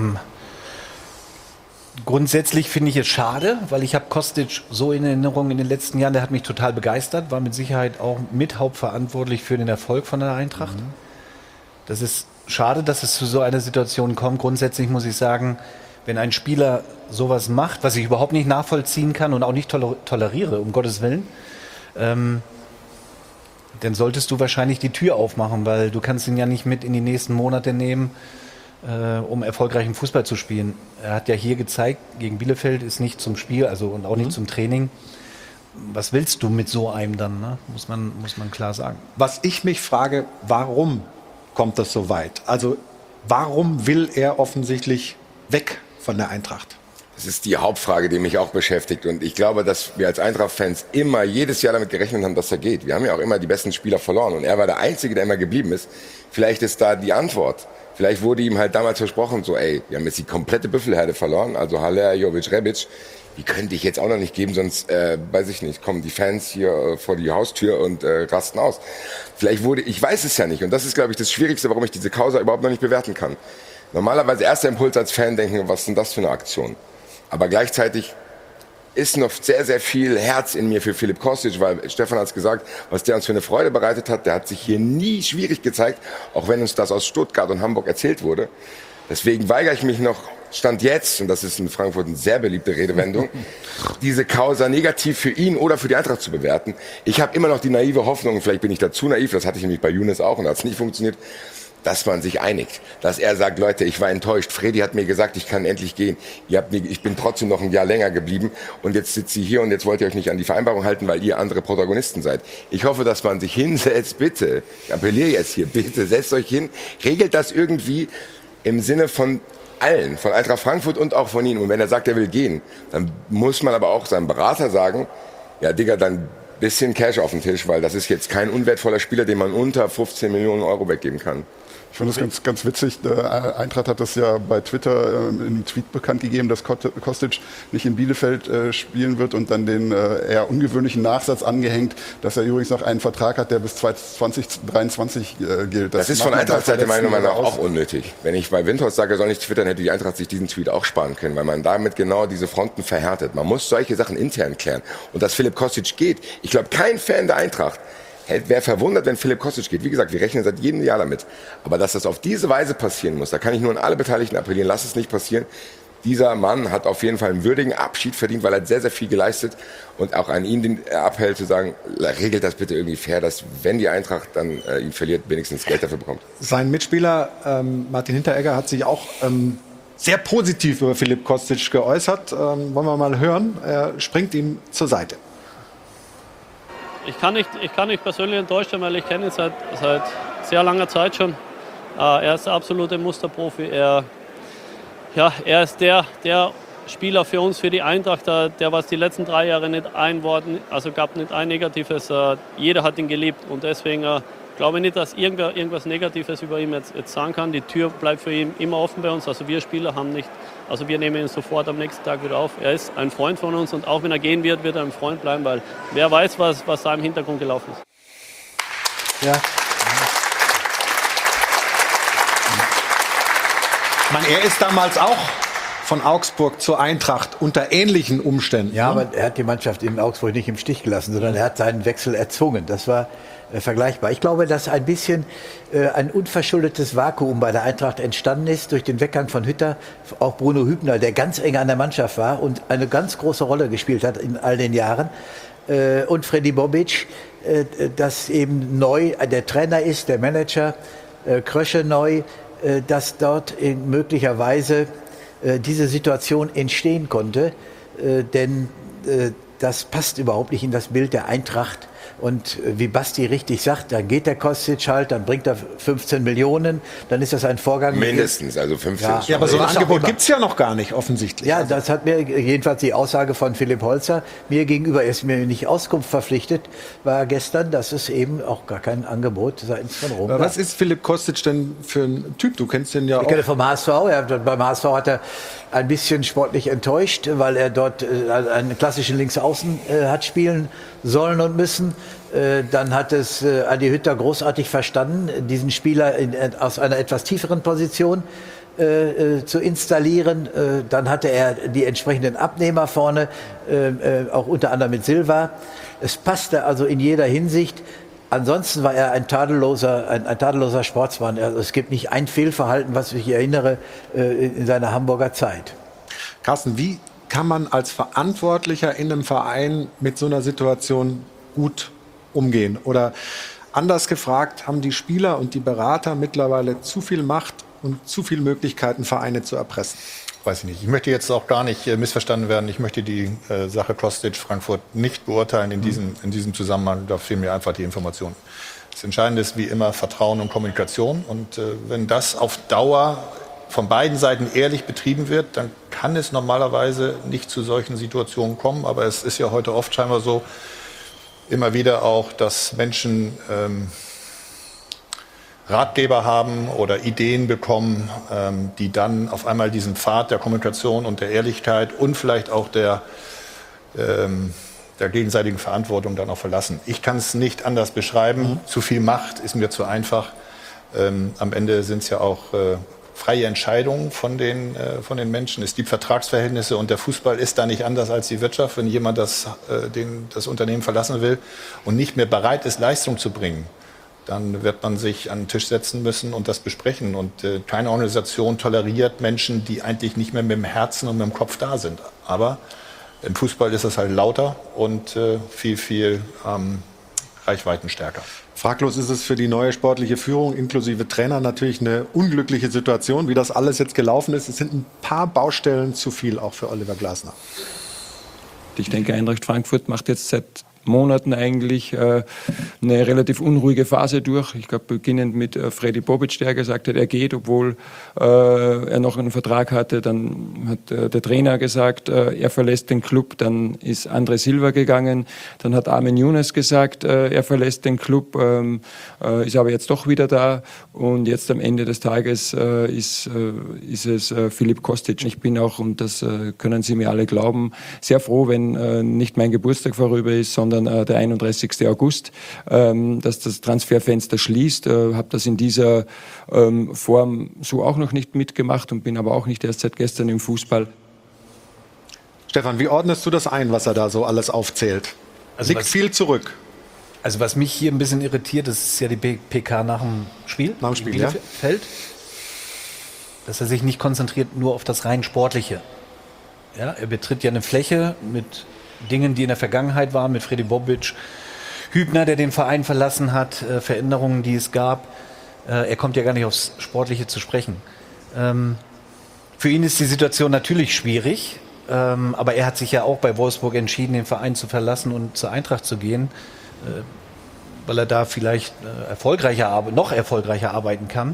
Grundsätzlich finde ich es schade, weil ich habe Kostic so in Erinnerung in den letzten Jahren, der hat mich total begeistert, war mit Sicherheit auch mit hauptverantwortlich für den Erfolg von der Eintracht. Das ist schade, dass es zu so einer Situation kommt. Grundsätzlich muss ich sagen, wenn ein Spieler sowas macht, was ich überhaupt nicht nachvollziehen kann und auch nicht toleriere, um Gottes Willen, dann solltest du wahrscheinlich die Tür aufmachen, weil du kannst ihn ja nicht mit in die nächsten Monate nehmen, um erfolgreichen Fußball zu spielen. Er hat ja hier gezeigt, gegen Bielefeld ist nicht zum Spiel, also und auch nicht zum Training. Was willst du mit so einem dann, ne? Muss man klar sagen. Was ich mich frage, warum kommt das so weit? Also warum will er offensichtlich weg von der Eintracht? Das ist die Hauptfrage, die mich auch beschäftigt. Und ich glaube, dass wir als Eintracht-Fans immer jedes Jahr damit gerechnet haben, dass er geht. Wir haben ja auch immer die besten Spieler verloren. Und er war der Einzige, der immer geblieben ist. Vielleicht ist da die Antwort. Vielleicht wurde ihm halt damals versprochen, so, ey, wir haben jetzt die komplette Büffelherde verloren. Also Haller, Jovic, Rebic. die könnte ich jetzt auch noch nicht geben, sonst, weiß ich nicht, kommen die Fans hier vor die Haustür und rasten aus. Vielleicht ich weiß es ja nicht. Und das ist, glaube ich, das Schwierigste, warum ich diese Causa überhaupt noch nicht bewerten kann. Normalerweise erster Impuls als Fan denken, was ist denn das für eine Aktion? Aber gleichzeitig ist noch sehr, sehr viel Herz in mir für Filip Kostic, weil Stefan hat es gesagt, was der uns für eine Freude bereitet hat, der hat sich hier nie schwierig gezeigt, auch wenn uns das aus Stuttgart und Hamburg erzählt wurde. Deswegen weigere ich mich noch, Stand jetzt, und das ist in Frankfurt eine sehr beliebte Redewendung, diese Causa negativ für ihn oder für die Eintracht zu bewerten. Ich habe immer noch die naive Hoffnung, vielleicht bin ich da zu naiv, das hatte ich nämlich bei Younes auch und da hat es nicht funktioniert, dass man sich einigt. Dass er sagt, Leute, ich war enttäuscht. Fredi hat mir gesagt, ich kann endlich gehen. Ich bin trotzdem noch ein Jahr länger geblieben und jetzt sitzt ihr hier und jetzt wollt ihr euch nicht an die Vereinbarung halten, weil ihr andere Protagonisten seid. Ich hoffe, dass man sich hinsetzt, bitte. Ich appelliere jetzt hier, bitte, setzt euch hin, regelt das irgendwie im Sinne von allen, von Eintracht Frankfurt und auch von ihm. Und wenn er sagt, er will gehen, dann muss man aber auch seinem Berater sagen, ja Digga, dann bisschen Cash auf den Tisch, weil das ist jetzt kein unwertvoller Spieler, den man unter 15 Millionen Euro weggeben kann. Ich finde das ganz witzig. Eintracht hat das ja bei Twitter in einem Tweet bekannt gegeben, dass Kostic nicht in Bielefeld spielen wird und dann den eher ungewöhnlichen Nachsatz angehängt, dass er übrigens noch einen Vertrag hat, der bis 2023 gilt. Das ist von Eintracht-Seite meiner Meinung nach auch unnötig. Wenn ich bei Windhorst sage, er soll nicht twittern, hätte die Eintracht sich diesen Tweet auch sparen können, weil man damit genau diese Fronten verhärtet. Man muss solche Sachen intern klären. Und dass Filip Kostic geht, ich glaube, kein Fan der Eintracht wäre verwundert, wenn Filip Kostic geht. Wie gesagt, wir rechnen seit jedem Jahr damit. Aber dass das auf diese Weise passieren muss, da kann ich nur an alle Beteiligten appellieren, lass es nicht passieren. Dieser Mann hat auf jeden Fall einen würdigen Abschied verdient, weil er sehr, sehr viel geleistet und auch an ihn den Appell zu sagen, regelt das bitte irgendwie fair, dass wenn die Eintracht dann ihn verliert, wenigstens Geld dafür bekommt. Sein Mitspieler Martin Hinteregger hat sich auch sehr positiv über Filip Kostic geäußert. Wollen wir mal hören. Er springt ihm zur Seite. Ich kann nicht persönlich enttäuscht sein, weil ich kenne ihn seit sehr langer Zeit schon. Er ist der absolute Musterprofi. Er ist der Spieler für uns, für die Eintracht, der was die letzten 3 Jahre nicht gab nicht ein Negatives. Jeder hat ihn geliebt und deswegen glaube ich nicht, dass irgendwas Negatives über ihn jetzt sagen kann. Die Tür bleibt für ihn immer offen bei uns. Also wir Spieler wir nehmen ihn sofort am nächsten Tag wieder auf. Er ist ein Freund von uns und auch wenn er gehen wird, wird er ein Freund bleiben, weil wer weiß, was da im Hintergrund gelaufen ist. Ja. Er ist damals auch von Augsburg zur Eintracht unter ähnlichen Umständen. Ja, aber er hat die Mannschaft in Augsburg nicht im Stich gelassen, sondern er hat seinen Wechsel erzwungen. Das war vergleichbar. Ich glaube, dass ein bisschen ein unverschuldetes Vakuum bei der Eintracht entstanden ist durch den Weggang von Hütter. Auch Bruno Hübner, der ganz eng an der Mannschaft war und eine ganz große Rolle gespielt hat in all den Jahren. Und Fredi Bobic, dass eben neu der Trainer ist, der Manager, Krösche neu, dass dort möglicherweise diese Situation entstehen konnte. Denn das passt überhaupt nicht in das Bild der Eintracht. Und wie Basti richtig sagt, dann geht der Kostic halt, dann bringt er 15 Millionen, dann ist das ein Vorgang. Mindestens, also 15. Ja, aber so ein Angebot gibt es ja noch gar nicht, offensichtlich. Ja, das hat mir jedenfalls die Aussage von Philipp Holzer mir gegenüber, ist mir nicht Auskunft verpflichtet, war gestern, dass es eben auch gar kein Angebot seitens von Rom gab. Was ist Filip Kostic denn für ein Typ? Du kennst den ja auch. Ich kenne vom HSV. Beim HSV hat er ein bisschen sportlich enttäuscht, weil er dort einen klassischen Linksaußen hat spielen sollen und müssen. Dann hat es Adi Hütter großartig verstanden, diesen Spieler aus einer etwas tieferen Position zu installieren. Dann hatte er die entsprechenden Abnehmer vorne, auch unter anderem mit Silva. Es passte also in jeder Hinsicht. Ansonsten war er ein tadelloser Sportsmann. Also es gibt nicht ein Fehlverhalten, was ich erinnere, in seiner Hamburger Zeit. Carsten, wie kann man als Verantwortlicher in einem Verein mit so einer Situation gut umgehen? Oder anders gefragt, haben die Spieler und die Berater mittlerweile zu viel Macht und zu viele Möglichkeiten, Vereine zu erpressen? Weiß ich nicht. Ich möchte jetzt auch gar nicht missverstanden werden. Ich möchte die Sache Kostic Frankfurt nicht beurteilen in diesem Zusammenhang. Da fehlen mir einfach die Informationen. Das Entscheidende ist wie immer Vertrauen und Kommunikation. Und wenn das auf Dauer von beiden Seiten ehrlich betrieben wird, dann kann es normalerweise nicht zu solchen Situationen kommen. Aber es ist ja heute oft scheinbar so, immer wieder auch, dass Menschen Ratgeber haben oder Ideen bekommen, die dann auf einmal diesen Pfad der Kommunikation und der Ehrlichkeit und vielleicht auch der gegenseitigen Verantwortung dann auch verlassen. Ich kann es nicht anders beschreiben. Zu viel Macht ist mir zu einfach. Am Ende sind es ja auch freie Entscheidungen von den Menschen. Es gibt Vertragsverhältnisse und der Fußball ist da nicht anders als die Wirtschaft. Wenn jemand das Unternehmen verlassen will und nicht mehr bereit ist, Leistung zu bringen, dann wird man sich an den Tisch setzen müssen und das besprechen. Und keine Organisation toleriert Menschen, die eigentlich nicht mehr mit dem Herzen und mit dem Kopf da sind. Aber im Fußball ist es halt lauter und viel reichweitenstärker. Fraglos ist es für die neue sportliche Führung inklusive Trainer natürlich eine unglückliche Situation, wie das alles jetzt gelaufen ist. Es sind ein paar Baustellen zu viel, auch für Oliver Glasner. Ich denke, Eintracht Frankfurt macht jetzt seit Monaten eigentlich eine relativ unruhige Phase durch. Ich glaube, beginnend mit Fredi Bobic, der gesagt hat, er geht, obwohl er noch einen Vertrag hatte. Dann hat der Trainer gesagt, er verlässt den Club. Dann ist André Silva gegangen. Dann hat Armin Younes gesagt, er verlässt den Club, ist aber jetzt doch wieder da. Und jetzt am Ende des Tages ist es Filip Kostic. Ich bin auch, und das können Sie mir alle glauben, sehr froh, wenn nicht mein Geburtstag vorüber ist, sondern der 31. August, dass das Transferfenster schließt. Habe das in dieser Form so auch noch nicht mitgemacht und bin aber auch nicht erst seit gestern im Fußball. Stefan, wie ordnest du das ein, was er da so alles aufzählt? Also liegt viel zurück. Also was mich hier ein bisschen irritiert, das ist ja die PK nach dem Spiel. Nach dem Spiel, ja. Dass er sich nicht konzentriert nur auf das rein Sportliche. Ja, er betritt ja eine Fläche mit Dingen, die in der Vergangenheit waren, mit Fredi Bobic, Hübner, der den Verein verlassen hat, Veränderungen, die es gab. Er kommt ja gar nicht aufs Sportliche zu sprechen. Für ihn ist die Situation natürlich schwierig, aber er hat sich ja auch bei Wolfsburg entschieden, den Verein zu verlassen und zur Eintracht zu gehen, weil er da vielleicht noch erfolgreicher arbeiten kann.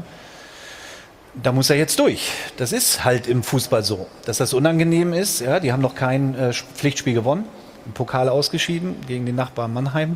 Da muss er jetzt durch. Das ist halt im Fußball so. Dass das unangenehm ist, ja, die haben noch kein Pflichtspiel gewonnen, im Pokal ausgeschieden gegen den Nachbarn Mannheim.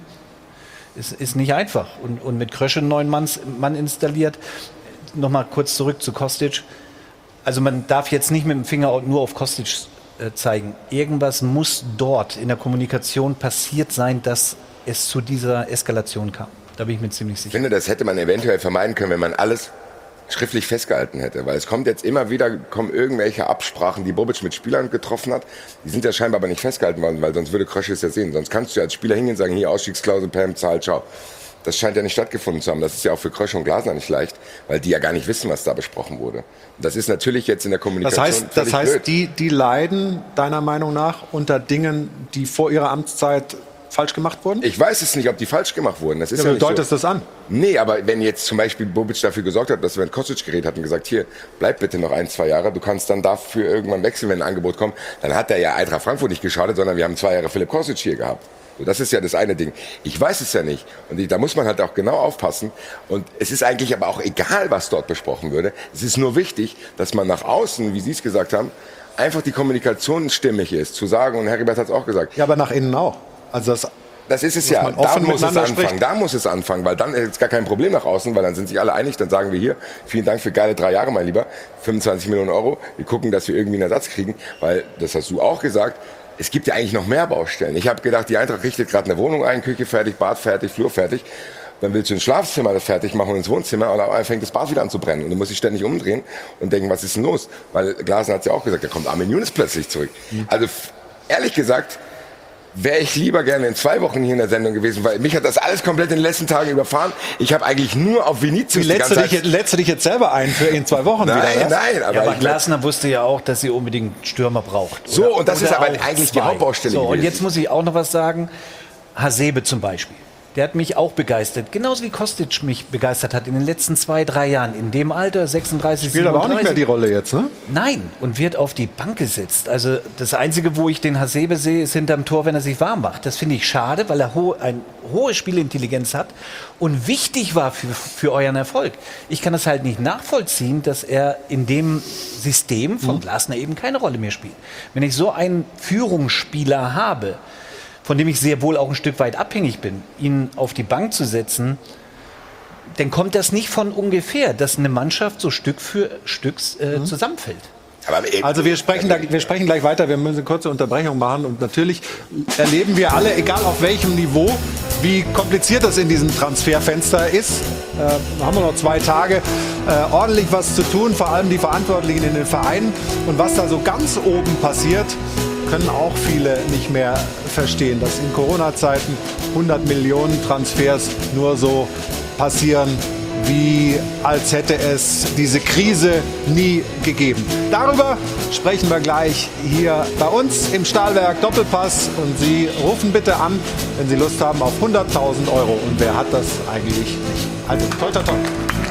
Ist nicht einfach. Und mit Krösche einen neuen Mann installiert. Nochmal kurz zurück zu Kostic. Also man darf jetzt nicht mit dem Finger nur auf Kostic zeigen. Irgendwas muss dort in der Kommunikation passiert sein, dass es zu dieser Eskalation kam. Da bin ich mir ziemlich sicher. Ich finde, das hätte man eventuell vermeiden können, wenn man alles schriftlich festgehalten hätte. Weil es kommt jetzt immer wieder, irgendwelche Absprachen, die Bobic mit Spielern getroffen hat. Die sind ja scheinbar aber nicht festgehalten worden, weil sonst würde Krösche es ja sehen. Sonst kannst du ja als Spieler hingehen und sagen, hier Ausstiegsklausel, Pam, Zahl, ciao. Das scheint ja nicht stattgefunden zu haben. Das ist ja auch für Krösche und Glasner nicht leicht, weil die ja gar nicht wissen, was da besprochen wurde. Und das ist natürlich jetzt in der Kommunikation Das heißt, die leiden deiner Meinung nach unter Dingen, die vor ihrer Amtszeit falsch gemacht wurden? Ich weiß es nicht, ob die falsch gemacht wurden. Das ist ja, du nicht deutest so. Das an. Nee, aber wenn jetzt zum Beispiel Bobic dafür gesorgt hat, dass wenn Kostic geredet hat und gesagt, hier, bleib bitte noch 1-2 Jahre, du kannst dann dafür irgendwann wechseln, wenn ein Angebot kommt, dann hat er ja Eintracht Frankfurt nicht geschadet, sondern wir haben 2 Jahre Filip Kostic hier gehabt. So, das ist ja das eine Ding. Ich weiß es ja nicht. Und da muss man halt auch genau aufpassen. Und es ist eigentlich aber auch egal, was dort besprochen würde. Es ist nur wichtig, dass man nach außen, wie Sie es gesagt haben, einfach die Kommunikation stimmig ist. Zu sagen, und Heribert hat es auch gesagt. Ja, aber nach innen auch. Also das ist es ja, da muss es anfangen, da muss es anfangen, weil dann ist gar kein Problem nach außen, weil dann sind sich alle einig, dann sagen wir hier, vielen Dank für geile 3 Jahre, mein Lieber, 25 Millionen Euro, wir gucken, dass wir irgendwie einen Ersatz kriegen, weil, das hast du auch gesagt, es gibt ja eigentlich noch mehr Baustellen. Ich habe gedacht, die Eintracht richtet gerade eine Wohnung ein, Küche fertig, Bad fertig, Flur fertig, dann willst du ein Schlafzimmer fertig machen und ins Wohnzimmer und dann fängt das Bad wieder an zu brennen und du musst dich ständig umdrehen und denken, was ist denn los? Weil Glasner hat ja auch gesagt, da kommt Armin Younes plötzlich zurück. Also, ehrlich gesagt, wäre ich lieber gerne in 2 Wochen hier in der Sendung gewesen, weil mich hat das alles komplett in den letzten Tagen überfahren. Ich habe eigentlich nur auf Vinicius lädst du dich jetzt selber ein für in 2 Wochen? Nein, aber Glasner wusste ja auch, dass sie unbedingt Stürmer braucht. So, oder? Und das ist aber eigentlich die Hauptbaustelle gewesen. Und jetzt muss ich auch noch was sagen. Hasebe zum Beispiel. Der hat mich auch begeistert. Genauso wie Kostic mich begeistert hat in den letzten 2-3 Jahren. In dem Alter, 36, Spielt 37. aber auch nicht mehr die Rolle jetzt, ne? Nein, und wird auf die Bank gesetzt. Also das Einzige, wo ich den Hasebe sehe, ist hinterm Tor, wenn er sich warm macht. Das finde ich schade, weil er eine hohe Spielintelligenz hat und wichtig war für euren Erfolg. Ich kann das halt nicht nachvollziehen, dass er in dem System von Glasner eben keine Rolle mehr spielt. Wenn ich so einen Führungsspieler habe, von dem ich sehr wohl auch ein Stück weit abhängig bin, ihn auf die Bank zu setzen, dann kommt das nicht von ungefähr, dass eine Mannschaft so Stück für Stück zusammenfällt. Also wir sprechen gleich weiter, wir müssen eine kurze Unterbrechung machen und natürlich erleben wir alle, egal auf welchem Niveau, wie kompliziert das in diesem Transferfenster ist. Haben wir noch 2 Tage, ordentlich was zu tun, vor allem die Verantwortlichen in den Vereinen. Und was da so ganz oben passiert, können auch viele nicht mehr verstehen, dass in Corona-Zeiten 100 Millionen Transfers nur so passieren, wie als hätte es diese Krise nie gegeben. Darüber sprechen wir gleich hier bei uns im Stahlwerk Doppelpass. Und Sie rufen bitte an, wenn Sie Lust haben, auf 100.000 Euro. Und wer hat das eigentlich nicht? Also, toi, toi, toi.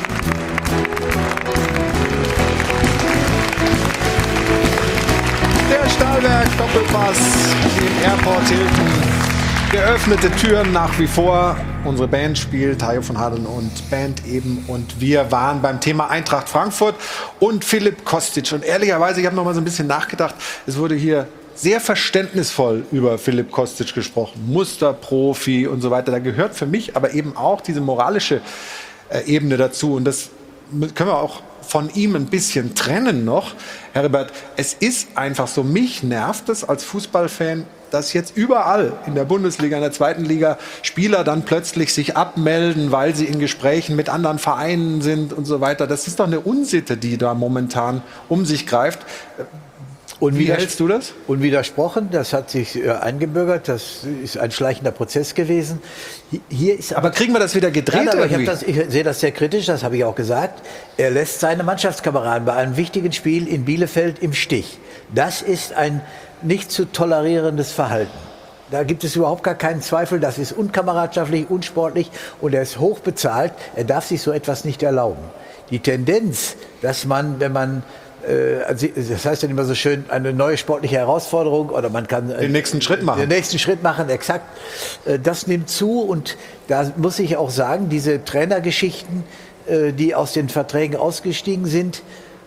Der Stahlwerk Doppelpass im Airport Hilton. Geöffnete Türen nach wie vor. Unsere Band spielt, Hajo von Hadeln und Band eben. Und wir waren beim Thema Eintracht Frankfurt und Philipp Kostic. Und ehrlicherweise, ich habe noch mal so ein bisschen nachgedacht, es wurde hier sehr verständnisvoll über Philipp Kostic gesprochen. Musterprofi und so weiter. Da gehört für mich aber eben auch diese moralische Ebene dazu. Und das können wir auch von ihm ein bisschen trennen noch. Herbert, es ist einfach so, mich nervt es als Fußballfan, dass jetzt überall in der Bundesliga, in der zweiten Liga Spieler dann plötzlich sich abmelden, weil sie in Gesprächen mit anderen Vereinen sind und so weiter. Das ist doch eine Unsitte, die da momentan um sich greift. Und wie hältst du das? Unwidersprochen, das hat sich eingebürgert, das ist ein schleichender Prozess gewesen. Hier ist aber kriegen wir das wieder gedreht? Nein, aber ich sehe das sehr kritisch, das habe ich auch gesagt. Er lässt seine Mannschaftskameraden bei einem wichtigen Spiel in Bielefeld im Stich. Das ist ein nicht zu tolerierendes Verhalten. Da gibt es überhaupt gar keinen Zweifel, das ist unkameradschaftlich, unsportlich und er ist hoch bezahlt. Er darf sich so etwas nicht erlauben. Die Tendenz, dass man, wenn man das heißt dann immer so schön, eine neue sportliche Herausforderung oder man kann den nächsten Schritt machen. Exakt. Das nimmt zu und da muss ich auch sagen, diese Trainergeschichten, die aus den Verträgen ausgestiegen sind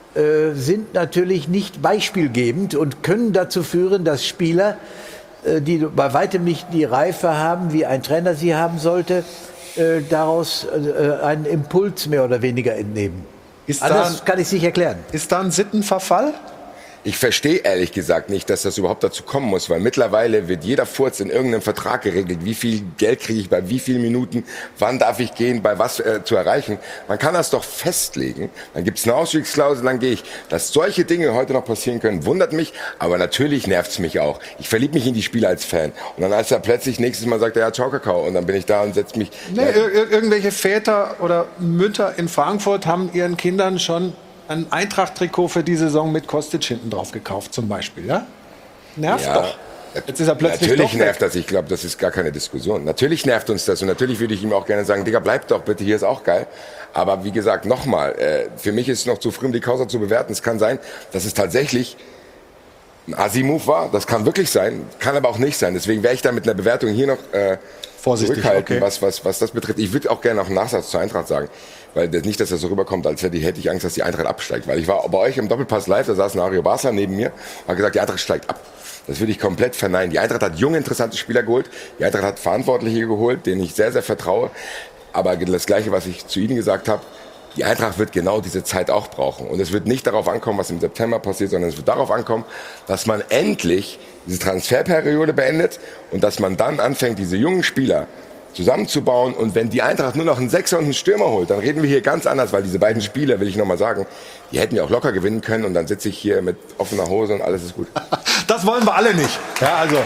natürlich nicht beispielgebend und können dazu führen, dass Spieler, die bei weitem nicht die Reife haben, wie ein Trainer sie haben sollte, daraus einen Impuls mehr oder weniger entnehmen. Das kann ich nicht erklären. Ist da ein Sittenverfall? Ich verstehe ehrlich gesagt nicht, dass das überhaupt dazu kommen muss, weil mittlerweile wird jeder Furz in irgendeinem Vertrag geregelt. Wie viel Geld kriege ich bei wie vielen Minuten, wann darf ich gehen, bei was zu erreichen. Man kann das doch festlegen, dann gibt es eine Ausstiegsklausel, dann gehe ich. Dass solche Dinge heute noch passieren können, wundert mich, aber natürlich nervt es mich auch. Ich verliebe mich in die Spieler als Fan. Und dann als er plötzlich nächstes Mal sagt, ja, ciao Kakao, und dann bin ich da und setze mich... Nee, irgendwelche Väter oder Mütter in Frankfurt haben ihren Kindern schon ein Eintracht-Trikot für die Saison mit Kostic hinten drauf gekauft zum Beispiel, ja? Nervt doch. Jetzt ist er plötzlich natürlich nervt das, ich glaube, das ist gar keine Diskussion. Natürlich nervt uns das und natürlich würde ich ihm auch gerne sagen, Digga, bleib doch bitte, hier ist auch geil. Aber wie gesagt, nochmal, für mich ist es noch zu früh, um die Causa zu bewerten. Es kann sein, dass es tatsächlich ein Assi-Move war, das kann wirklich sein, kann aber auch nicht sein. Deswegen wäre ich da mit einer Bewertung hier noch vorsichtig, zurückhalten, was das betrifft. Ich würde auch gerne noch einen Nachsatz zur Eintracht sagen. Weil nicht, dass das so rüberkommt, als hätte ich Angst, dass die Eintracht absteigt. Weil ich war bei euch im Doppelpass live, da saß Mario Basler neben mir und hat gesagt, die Eintracht steigt ab. Das würde ich komplett verneinen. Die Eintracht hat junge, interessante Spieler geholt. Die Eintracht hat Verantwortliche geholt, denen ich sehr, sehr vertraue. Aber das Gleiche, was ich zu Ihnen gesagt habe, die Eintracht wird genau diese Zeit auch brauchen. Und es wird nicht darauf ankommen, was im September passiert, sondern es wird darauf ankommen, dass man endlich diese Transferperiode beendet und dass man dann anfängt, diese jungen Spieler zusammenzubauen. Und wenn die Eintracht nur noch einen Sechser und einen Stürmer holt, dann reden wir hier ganz anders, weil diese beiden Spieler, will ich noch mal sagen, die hätten ja auch locker gewinnen können und dann sitze ich hier mit offener Hose und alles ist gut. Das wollen wir alle nicht. Ja, also.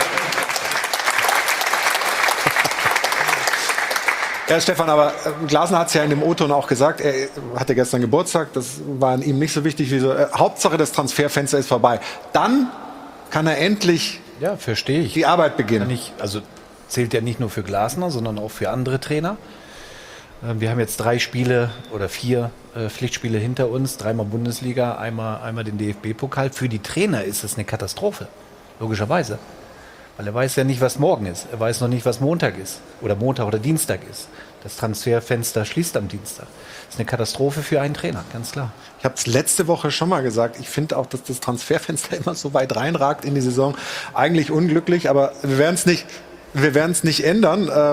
Ja, Stefan, aber Glasner hat es ja in dem O-Ton auch gesagt, er hatte gestern Geburtstag, das war ihm nicht so wichtig wie so. Hauptsache, das Transferfenster ist vorbei. Dann kann er endlich verstehe ich. Die Arbeit beginnen. Also zählt ja nicht nur für Glasner, sondern auch für andere Trainer. Wir haben jetzt 3 Spiele oder 4 Pflichtspiele hinter uns, 3-mal Bundesliga, einmal den DFB-Pokal. Für die Trainer ist es eine Katastrophe, logischerweise. Weil er weiß ja nicht, was morgen ist. Er weiß noch nicht, was Montag ist oder Montag oder Dienstag ist. Das Transferfenster schließt am Dienstag. Das ist eine Katastrophe für einen Trainer, ganz klar. Ich habe es letzte Woche schon mal gesagt. Ich finde auch, dass das Transferfenster immer so weit reinragt in die Saison. Eigentlich unglücklich, aber wir werden es nicht ändern.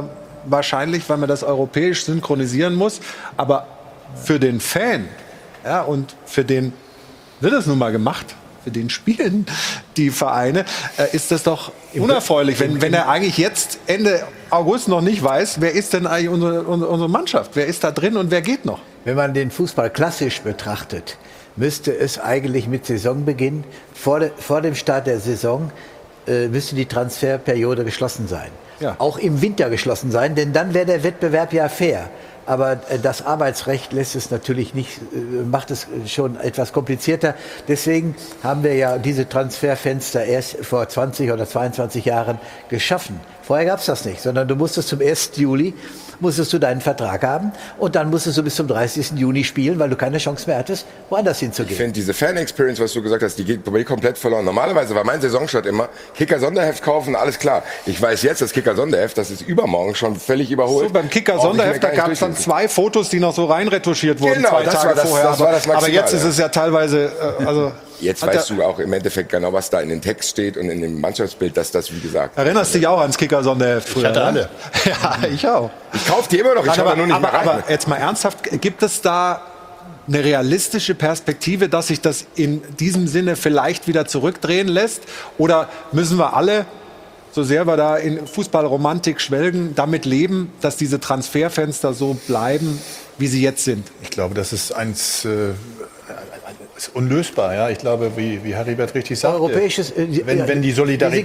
wahrscheinlich, weil man das europäisch synchronisieren muss. Aber für den Fan, ja, und für den wird es nun mal gemacht, für den spielen die Vereine, ist das doch unerfreulich, wenn er eigentlich jetzt Ende August noch nicht weiß, wer ist denn eigentlich unsere Mannschaft, wer ist da drin und wer geht noch? Wenn man den Fußball klassisch betrachtet, müsste es eigentlich mit Saisonbeginn, vor dem Start der Saison, müsste die Transferperiode geschlossen sein. Ja. Auch im Winter geschlossen sein, denn dann wäre der Wettbewerb ja fair. Aber das Arbeitsrecht lässt es natürlich nicht, macht es schon etwas komplizierter. Deswegen haben wir ja diese Transferfenster erst vor 20 oder 22 Jahren geschaffen. Vorher gab es das nicht, sondern du musstest zum 1. Juli musstest du deinen Vertrag haben und dann musstest du bis zum 30. Juni spielen, weil du keine Chance mehr hattest, woanders hinzugehen. Ich finde diese Fan-Experience, was du gesagt hast, die geht bei mir komplett verloren. Normalerweise war mein Saisonstart immer Kicker-Sonderheft kaufen, alles klar. Ich weiß jetzt, das Kicker-Sonderheft, das ist übermorgen schon völlig überholt. So, beim Kicker-Sonderheft, da gab es dann 2 Fotos, die noch so reinretuschiert wurden, genau, 2 Tage vorher. Das war das Maximale. Aber jetzt ist es ja teilweise, jetzt weißt du auch im Endeffekt genau, was da in dem Text steht und in dem Mannschaftsbild, dass das, wie gesagt... Erinnerst du dich auch ans Kicker-Sonderheft früher? Ich hatte alle. Ja, ich auch. Ich kaufe die immer noch, ich schaue da nur nicht mehr rein. Aber jetzt mal ernsthaft, gibt es da eine realistische Perspektive, dass sich das in diesem Sinne vielleicht wieder zurückdrehen lässt? Oder müssen wir alle, so sehr wir da in Fußballromantik schwelgen, damit leben, dass diese Transferfenster so bleiben, wie sie jetzt sind? Ich glaube, das ist ist unlösbar. Ja? Ich glaube, wie Heribert richtig sagt, wenn die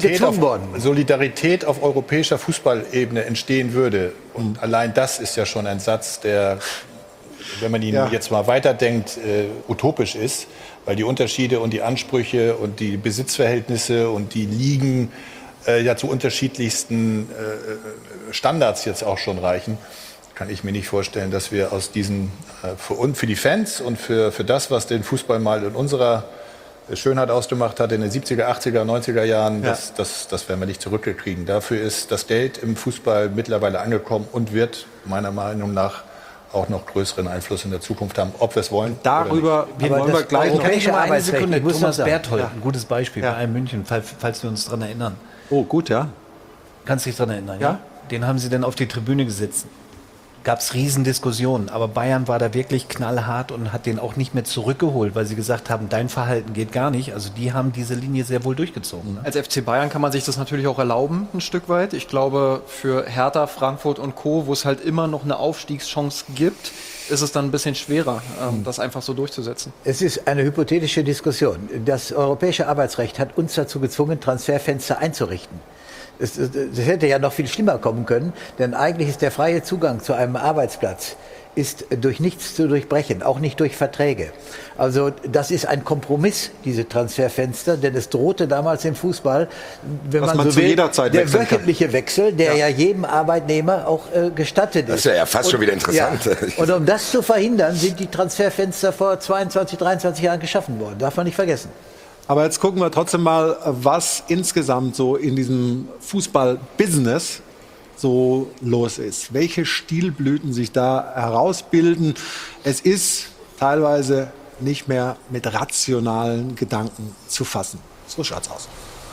Solidarität auf europäischer Fußballebene entstehen würde, und allein das ist ja schon ein Satz, der, wenn man ihn jetzt mal weiterdenkt, utopisch ist, weil die Unterschiede und die Ansprüche und die Besitzverhältnisse und die Ligen ja zu unterschiedlichsten Standards jetzt auch schon reichen, kann ich mir nicht vorstellen, dass wir aus diesen, für die Fans und für das, was den Fußball mal in unserer Schönheit ausgemacht hat, in den 70er, 80er, 90er Jahren, das werden wir nicht zurückkriegen. Dafür ist das Geld im Fußball mittlerweile angekommen und wird meiner Meinung nach auch noch größeren Einfluss in der Zukunft haben, ob wir es wollen. Darüber wollen wir gleich noch eine Sekunde. Thomas Berthold, ein gutes Beispiel bei Bayern München, falls wir uns daran erinnern. Oh, gut, ja. Kannst du dich daran erinnern? Ja. Den haben sie dann auf die Tribüne gesetzt. Gab es Riesendiskussionen, aber Bayern war da wirklich knallhart und hat den auch nicht mehr zurückgeholt, weil sie gesagt haben, dein Verhalten geht gar nicht. Also die haben diese Linie sehr wohl durchgezogen. Ne? Als FC Bayern kann man sich das natürlich auch erlauben, ein Stück weit. Ich glaube, für Hertha, Frankfurt und Co., wo es halt immer noch eine Aufstiegschance gibt, ist es dann ein bisschen schwerer, das einfach so durchzusetzen. Es ist eine hypothetische Diskussion. Das europäische Arbeitsrecht hat uns dazu gezwungen, Transferfenster einzurichten. Das hätte ja noch viel schlimmer kommen können, denn eigentlich ist der freie Zugang zu einem Arbeitsplatz ist durch nichts zu durchbrechen, auch nicht durch Verträge. Also das ist ein Kompromiss, diese Transferfenster, denn es drohte damals im Fußball, wenn man so will, der wöchentliche Wechsel, der ja jedem Arbeitnehmer auch gestattet ist. Das ist ja fast schon wieder interessant. Ja. Und um das zu verhindern, sind die Transferfenster vor 22, 23 Jahren geschaffen worden. Darf man nicht vergessen. Aber jetzt gucken wir trotzdem mal, was insgesamt so in diesem Fußball-Business so los ist. Welche Stilblüten sich da herausbilden. Es ist teilweise nicht mehr mit rationalen Gedanken zu fassen. So schaut's aus.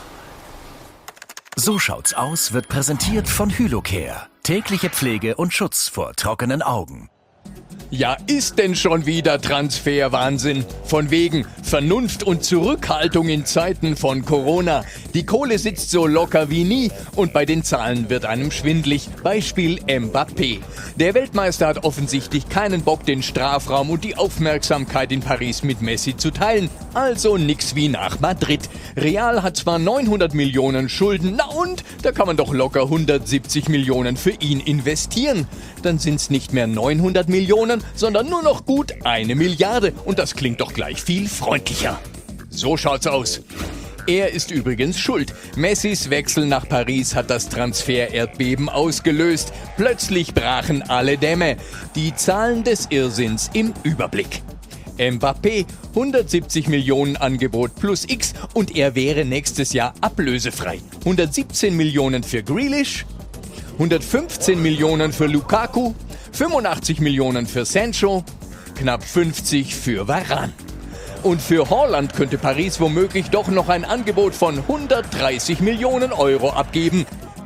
So schaut's aus wird präsentiert von Hylocare. Tägliche Pflege und Schutz vor trockenen Augen. Ja, ist denn schon wieder Transferwahnsinn? Von wegen Vernunft und Zurückhaltung in Zeiten von Corona. Die Kohle sitzt so locker wie nie und bei den Zahlen wird einem schwindlig. Beispiel Mbappé. Der Weltmeister hat offensichtlich keinen Bock, den Strafraum und die Aufmerksamkeit in Paris mit Messi zu teilen. Also nix wie nach Madrid. Real hat zwar 900 Millionen Schulden, na und? Da kann man doch locker 170 Millionen für ihn investieren. Dann sind's nicht mehr 900 Millionen, sondern nur noch gut 1 Milliarde. Und das klingt doch gleich viel freundlicher. So schaut's aus. Er ist übrigens schuld. Messis Wechsel nach Paris hat das Transfer-Erdbeben ausgelöst. Plötzlich brachen alle Dämme. Die Zahlen des Irrsinns im Überblick. Mbappé, 170 Millionen Angebot plus X und er wäre nächstes Jahr ablösefrei. 117 Millionen für Grealish, 115 Millionen für Lukaku, 85 Millionen für Sancho, knapp 50 für Varane. Und für Haaland könnte Paris womöglich doch noch ein Angebot von 130 Millionen Euro abgeben.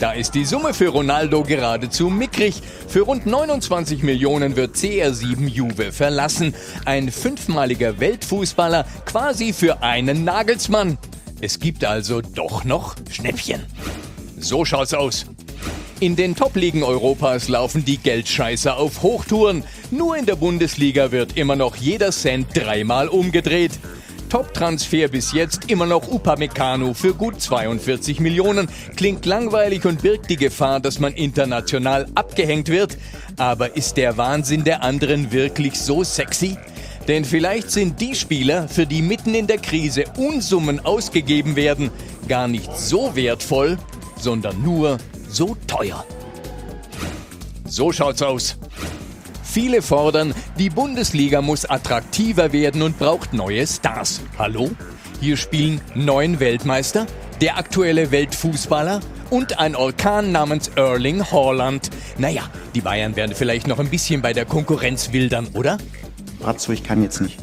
Da ist die Summe für Ronaldo geradezu mickrig. Für rund 29 Millionen wird CR7 Juve verlassen. Ein 5-maliger Weltfußballer quasi für einen Nagelsmann. Es gibt also doch noch Schnäppchen. So schaut's aus. In den Top-Ligen Europas laufen die Geldscheißer auf Hochtouren. Nur in der Bundesliga wird immer noch jeder Cent 3-mal umgedreht. Top-Transfer bis jetzt immer noch Upamecano für gut 42 Millionen. Klingt langweilig und birgt die Gefahr, dass man international abgehängt wird. Aber ist der Wahnsinn der anderen wirklich so sexy? Denn vielleicht sind die Spieler, für die mitten in der Krise Unsummen ausgegeben werden, gar nicht so wertvoll, sondern nur so teuer. So schaut's aus. Viele fordern, die Bundesliga muss attraktiver werden und braucht neue Stars. Hallo? Hier spielen 9 Weltmeister, der aktuelle Weltfußballer und ein Orkan namens Erling Haaland. Naja, die Bayern werden vielleicht noch ein bisschen bei der Konkurrenz wildern, oder? Brazzo, ich kann jetzt nicht.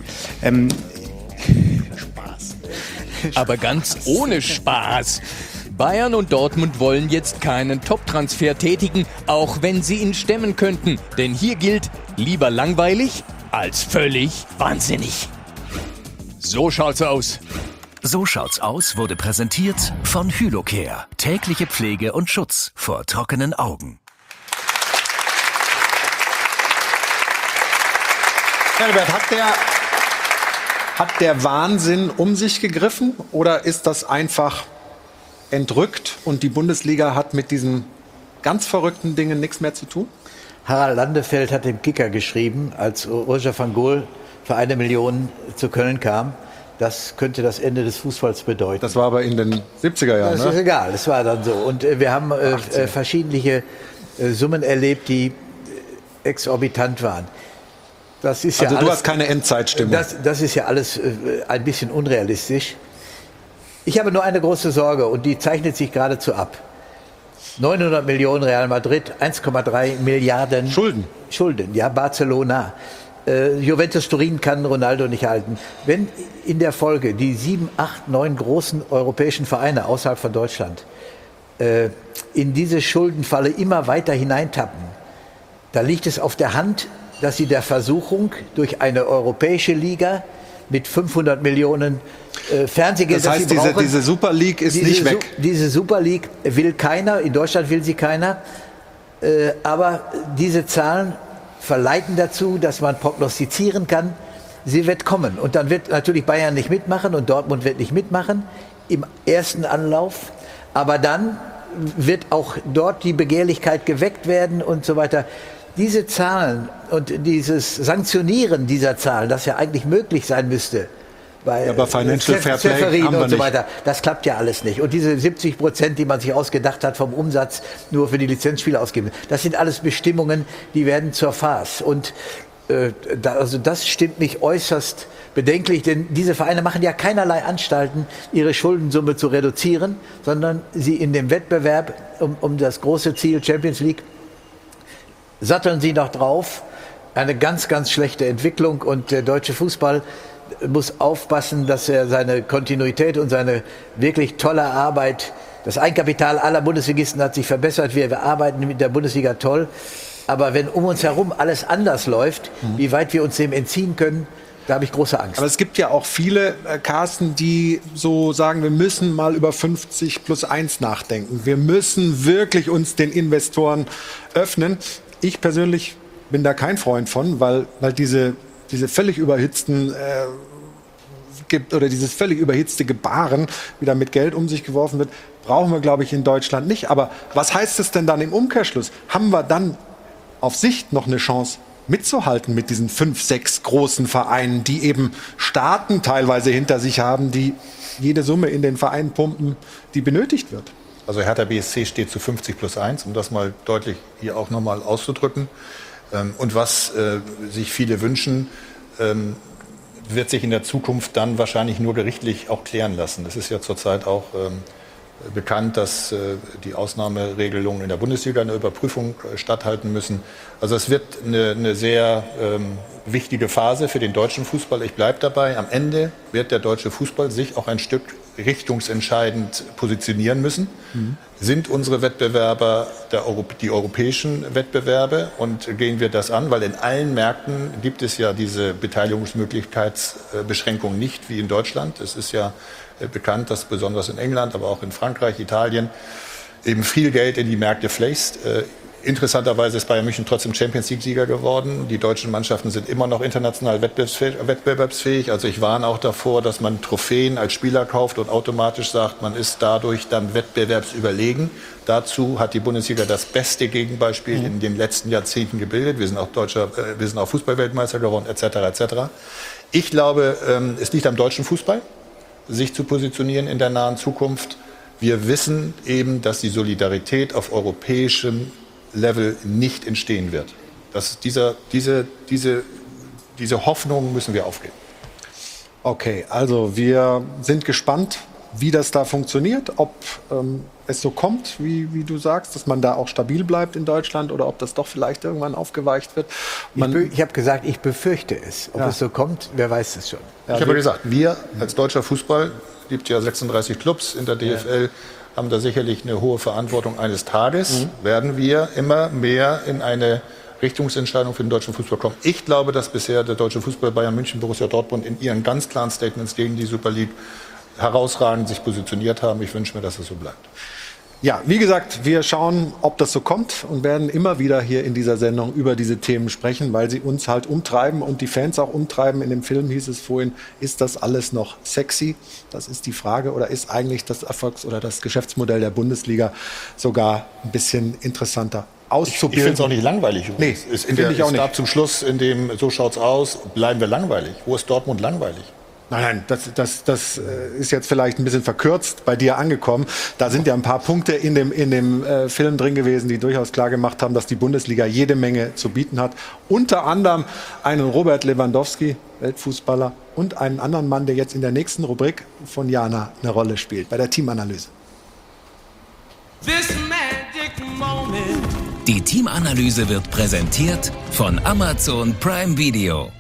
Spaß. Aber ganz ohne Spaß. Bayern und Dortmund wollen jetzt keinen Top-Transfer tätigen, auch wenn sie ihn stemmen könnten. Denn hier gilt, lieber langweilig als völlig wahnsinnig. So schaut's aus. So schaut's aus wurde präsentiert von Hylocare. Tägliche Pflege und Schutz vor trockenen Augen. Herbert, hat der Wahnsinn um sich gegriffen oder ist das einfach entrückt und die Bundesliga hat mit diesen ganz verrückten Dingen nichts mehr zu tun? Harald Landefeld hat dem Kicker geschrieben, als Roger van Gool für 1 Million zu Köln kam, das könnte das Ende des Fußballs bedeuten. Das war aber in den 70er Jahren, Das ist egal, das war dann so. Und wir haben verschiedene Summen erlebt, die exorbitant waren. Das ist also ja du alles, hast keine Endzeitstimmung. Das ist ja alles ein bisschen unrealistisch. Ich habe nur eine große Sorge und die zeichnet sich geradezu ab. 900 Millionen Real Madrid, 1,3 Milliarden Schulden, ja, Barcelona. Juventus Turin kann Ronaldo nicht halten. Wenn in der Folge die 7, 8, 9 großen europäischen Vereine außerhalb von Deutschland in diese Schuldenfalle immer weiter hineintappen, da liegt es auf der Hand, dass sie der Versuchung durch eine europäische Liga mit 500 Millionen Fernsehgeld, das heißt, diese Super League ist nicht weg. Diese Super League will keiner, in Deutschland will sie keiner. Aber diese Zahlen verleiten dazu, dass man prognostizieren kann, sie wird kommen. Und dann wird natürlich Bayern nicht mitmachen und Dortmund wird nicht mitmachen im ersten Anlauf. Aber dann wird auch dort die Begehrlichkeit geweckt werden und so weiter. Diese Zahlen und dieses Sanktionieren dieser Zahlen, das ja eigentlich möglich sein müsste, bei Financial Fair Play haben wir und so weiter, das klappt ja alles nicht. Und diese 70%, die man sich ausgedacht hat vom Umsatz, nur für die Lizenzspiele ausgeben, das sind alles Bestimmungen, die werden zur Farce. Und also das stimmt mich äußerst bedenklich, denn diese Vereine machen ja keinerlei Anstalten, ihre Schuldensumme zu reduzieren, sondern sie in dem Wettbewerb um das große Ziel Champions League satteln sie noch drauf. Eine ganz, ganz schlechte Entwicklung und der deutsche Fußball muss aufpassen, dass er seine Kontinuität und seine wirklich tolle Arbeit, das Eigenkapital aller Bundesligisten hat sich verbessert, wir arbeiten mit der Bundesliga toll, aber wenn um uns herum alles anders läuft, wie weit wir uns dem entziehen können, da habe ich große Angst. Aber es gibt ja auch viele, Carsten, die so sagen, wir müssen mal über 50+1 nachdenken. Wir müssen wirklich uns den Investoren öffnen. Ich persönlich bin da kein Freund von, weil diese völlig überhitzten gibt oder dieses völlig überhitzte Gebaren, wie da mit Geld um sich geworfen wird, brauchen wir, glaube ich, in Deutschland nicht. Aber was heißt es denn dann im Umkehrschluss? Haben wir dann auf Sicht noch eine Chance mitzuhalten mit diesen 5, 6 großen Vereinen, die eben Staaten teilweise hinter sich haben, die jede Summe in den Verein pumpen, die benötigt wird? Also Hertha BSC steht zu 50+1, um das mal deutlich hier auch nochmal auszudrücken. Und was sich viele wünschen, wird sich in der Zukunft dann wahrscheinlich nur gerichtlich auch klären lassen. Es ist ja zurzeit auch bekannt, dass die Ausnahmeregelungen in der Bundesliga eine Überprüfung statthalten müssen. Also es wird eine sehr wichtige Phase für den deutschen Fußball. Ich bleibe dabei. Am Ende wird der deutsche Fußball sich auch ein Stück richtungsentscheidend positionieren müssen. Sind unsere Wettbewerber die europäischen Wettbewerbe und gehen wir das an? Weil in allen Märkten gibt es ja diese Beteiligungsmöglichkeitsbeschränkung nicht wie in Deutschland. Es ist ja bekannt, dass besonders in England, aber auch in Frankreich, Italien eben viel Geld in die Märkte fließt. Interessanterweise ist Bayern München trotzdem Champions-League-Sieger geworden. Die deutschen Mannschaften sind immer noch international wettbewerbsfähig. Also ich warne auch davor, dass man Trophäen als Spieler kauft und automatisch sagt, man ist dadurch dann wettbewerbsüberlegen. Dazu hat die Bundesliga das beste Gegenbeispiel in den letzten Jahrzehnten gebildet. Wir sind auch Fußballweltmeister geworden, etc. etc. Ich glaube, es liegt am deutschen Fußball, sich zu positionieren in der nahen Zukunft. Wir wissen eben, dass die Solidarität auf europäischem Level nicht entstehen wird. Diese Hoffnung müssen wir aufgeben. Okay, also wir sind gespannt, wie das da funktioniert, ob es so kommt, wie du sagst, dass man da auch stabil bleibt in Deutschland oder ob das doch vielleicht irgendwann aufgeweicht wird. Ich habe gesagt, ich befürchte es. Ob es so kommt, wer weiß es schon. Ja, ich habe gesagt, wir als deutscher Fußball, gibt ja 36 Clubs in der DFL, haben da sicherlich eine hohe Verantwortung. Eines Tages werden wir immer mehr in eine Richtungsentscheidung für den deutschen Fußball kommen. Ich glaube, dass bisher der deutsche Fußball, Bayern München, Borussia Dortmund in ihren ganz klaren Statements gegen die Super League herausragend sich positioniert haben. Ich wünsche mir, dass es so bleibt. Ja, wie gesagt, wir schauen, ob das so kommt und werden immer wieder hier in dieser Sendung über diese Themen sprechen, weil sie uns halt umtreiben und die Fans auch umtreiben. In dem Film hieß es vorhin, ist das alles noch sexy? Das ist die Frage. Oder ist eigentlich das Erfolgs- oder das Geschäftsmodell der Bundesliga sogar ein bisschen interessanter auszubilden? Ich finde es auch nicht langweilig. Nee, finde ich auch nicht. Zum Schluss, in dem so schaut's aus, bleiben wir langweilig. Wo ist Dortmund langweilig? Nein, das ist jetzt vielleicht ein bisschen verkürzt bei dir angekommen. Da sind ja ein paar Punkte in dem Film drin gewesen, die durchaus klar gemacht haben, dass die Bundesliga jede Menge zu bieten hat. Unter anderem einen Robert Lewandowski, Weltfußballer, und einen anderen Mann, der jetzt in der nächsten Rubrik von Jana eine Rolle spielt, bei der Teamanalyse. Die Teamanalyse wird präsentiert von Amazon Prime Video.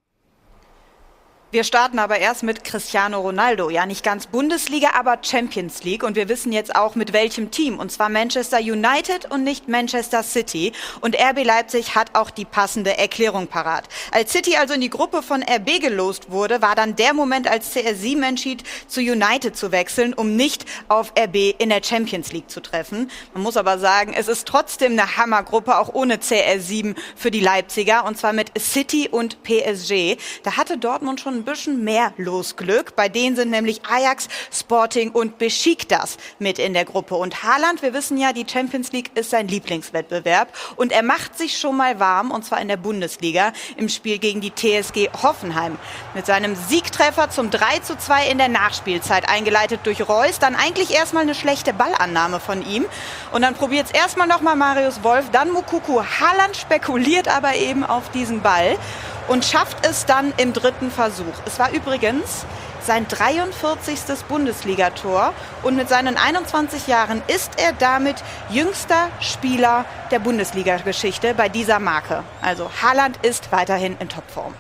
Wir starten aber erst mit Cristiano Ronaldo. Ja, nicht ganz Bundesliga, aber Champions League. Und wir wissen jetzt auch, mit welchem Team. Und zwar Manchester United und nicht Manchester City. Und RB Leipzig hat auch die passende Erklärung parat. Als City also in die Gruppe von RB gelost wurde, war dann der Moment, als CR7 entschied, zu United zu wechseln, um nicht auf RB in der Champions League zu treffen. Man muss aber sagen, es ist trotzdem eine Hammergruppe, auch ohne CR7 für die Leipziger. Und zwar mit City und PSG. Da hatte Dortmund schon ein bisschen mehr Losglück. Bei denen sind nämlich Ajax, Sporting und Besiktas mit in der Gruppe. Und Haaland, wir wissen ja, die Champions League ist sein Lieblingswettbewerb. Und er macht sich schon mal warm, und zwar in der Bundesliga, im Spiel gegen die TSG Hoffenheim. Mit seinem Siegtreffer zum 3:2 in der Nachspielzeit, eingeleitet durch Reus. Dann eigentlich erstmal eine schlechte Ballannahme von ihm. Und dann probiert es erstmal nochmal Marius Wolf, dann Moukoko. Haaland spekuliert aber eben auf diesen Ball und schafft es dann im dritten Versuch. Es war übrigens sein 43. Bundesligator und mit seinen 21 Jahren ist er damit jüngster Spieler der Bundesliga-Geschichte bei dieser Marke. Also Haaland ist weiterhin in Topform.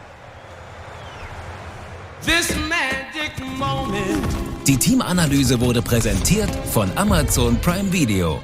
Die Teamanalyse wurde präsentiert von Amazon Prime Video.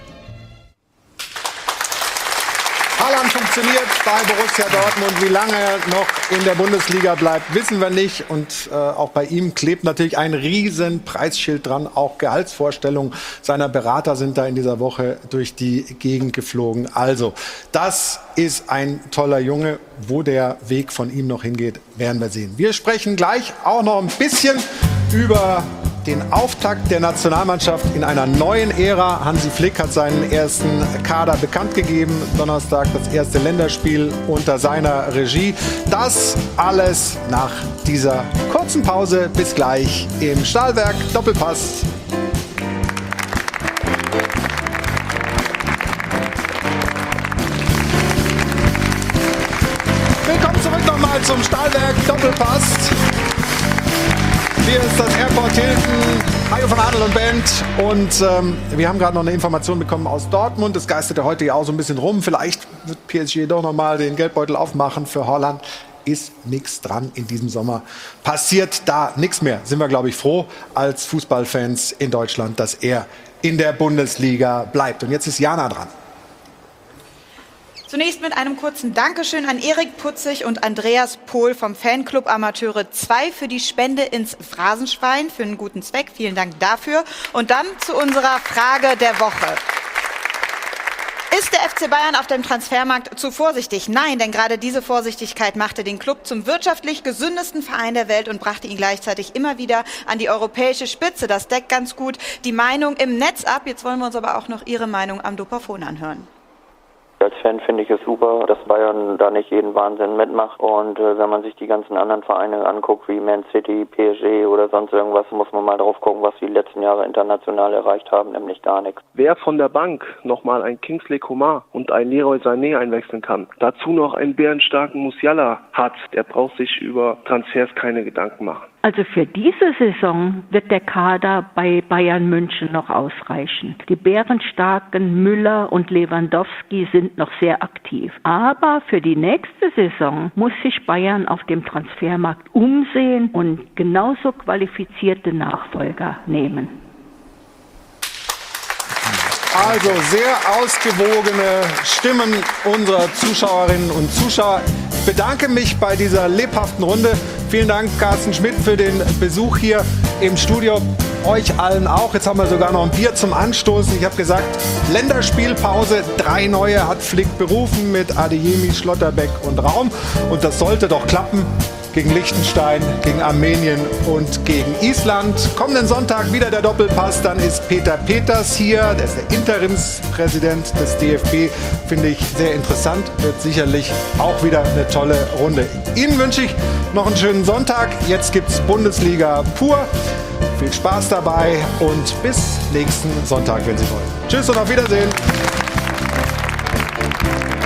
Haaland funktioniert bei Borussia Dortmund. Wie lange er noch in der Bundesliga bleibt, wissen wir nicht. Und auch bei ihm klebt natürlich ein riesen Preisschild dran. Auch Gehaltsvorstellungen seiner Berater sind da in dieser Woche durch die Gegend geflogen. Also, das ist ein toller Junge. Wo der Weg von ihm noch hingeht, werden wir sehen. Wir sprechen gleich auch noch ein bisschen über den Auftakt der Nationalmannschaft in einer neuen Ära. Hansi Flick hat seinen ersten Kader bekannt gegeben. Donnerstag das erste Länderspiel unter seiner Regie. Das alles nach dieser kurzen Pause. Bis gleich im Stahlwerk Doppelpass. Willkommen zurück nochmal zum Stahlwerk Doppelpass. Hier ist das Airport Hilton, Hajo von Adel und Band. Und wir haben gerade noch eine Information bekommen aus Dortmund. Das geisterte heute ja auch so ein bisschen rum. Vielleicht wird PSG doch noch mal den Geldbeutel aufmachen für Haaland. ist nichts dran in diesem Sommer. Passiert da nichts mehr. Sind wir, glaube ich, froh als Fußballfans in Deutschland, dass er in der Bundesliga bleibt. Und jetzt ist Jana dran. Zunächst mit einem kurzen Dankeschön an Erik Putzig und Andreas Pohl vom Fanclub Amateure 2 für die Spende ins Phrasenschwein für einen guten Zweck. Vielen Dank dafür. Und dann zu unserer Frage der Woche. Ist der FC Bayern auf dem Transfermarkt zu vorsichtig? Nein, denn gerade diese Vorsichtigkeit machte den Club zum wirtschaftlich gesündesten Verein der Welt und brachte ihn gleichzeitig immer wieder an die europäische Spitze. Das deckt ganz gut die Meinung im Netz ab. Jetzt wollen wir uns aber auch noch Ihre Meinung am Dopafon anhören. Als Fan finde ich es super, dass Bayern da nicht jeden Wahnsinn mitmacht. Und wenn man sich die ganzen anderen Vereine anguckt, wie Man City, PSG oder sonst irgendwas, muss man mal drauf gucken, was sie die letzten Jahre international erreicht haben, nämlich gar nichts. Wer von der Bank nochmal einen Kingsley Coman und einen Leroy Sané einwechseln kann, dazu noch einen bärenstarken Musiala hat, der braucht sich über Transfers keine Gedanken machen. Also für diese Saison wird der Kader bei Bayern München noch ausreichen. Die bärenstarken Müller und Lewandowski sind noch sehr aktiv. Aber für die nächste Saison muss sich Bayern auf dem Transfermarkt umsehen und genauso qualifizierte Nachfolger nehmen. Also sehr ausgewogene Stimmen unserer Zuschauerinnen und Zuschauer. Ich bedanke mich bei dieser lebhaften Runde. Vielen Dank, Carsten Schmidt, für den Besuch hier im Studio. Euch allen auch. Jetzt haben wir sogar noch ein Bier zum Anstoßen. Ich habe gesagt, Länderspielpause. 3 neue hat Flick berufen mit Adeyemi, Schlotterbeck und Raum. Und das sollte doch klappen. Gegen Liechtenstein, gegen Armenien und gegen Island. Kommenden Sonntag wieder der Doppelpass, dann ist Peter Peters hier, der ist der Interimspräsident des DFB, finde ich sehr interessant, wird sicherlich auch wieder eine tolle Runde. Ihnen wünsche ich noch einen schönen Sonntag, jetzt gibt's Bundesliga pur, viel Spaß dabei und bis nächsten Sonntag, wenn Sie wollen. Tschüss und auf Wiedersehen.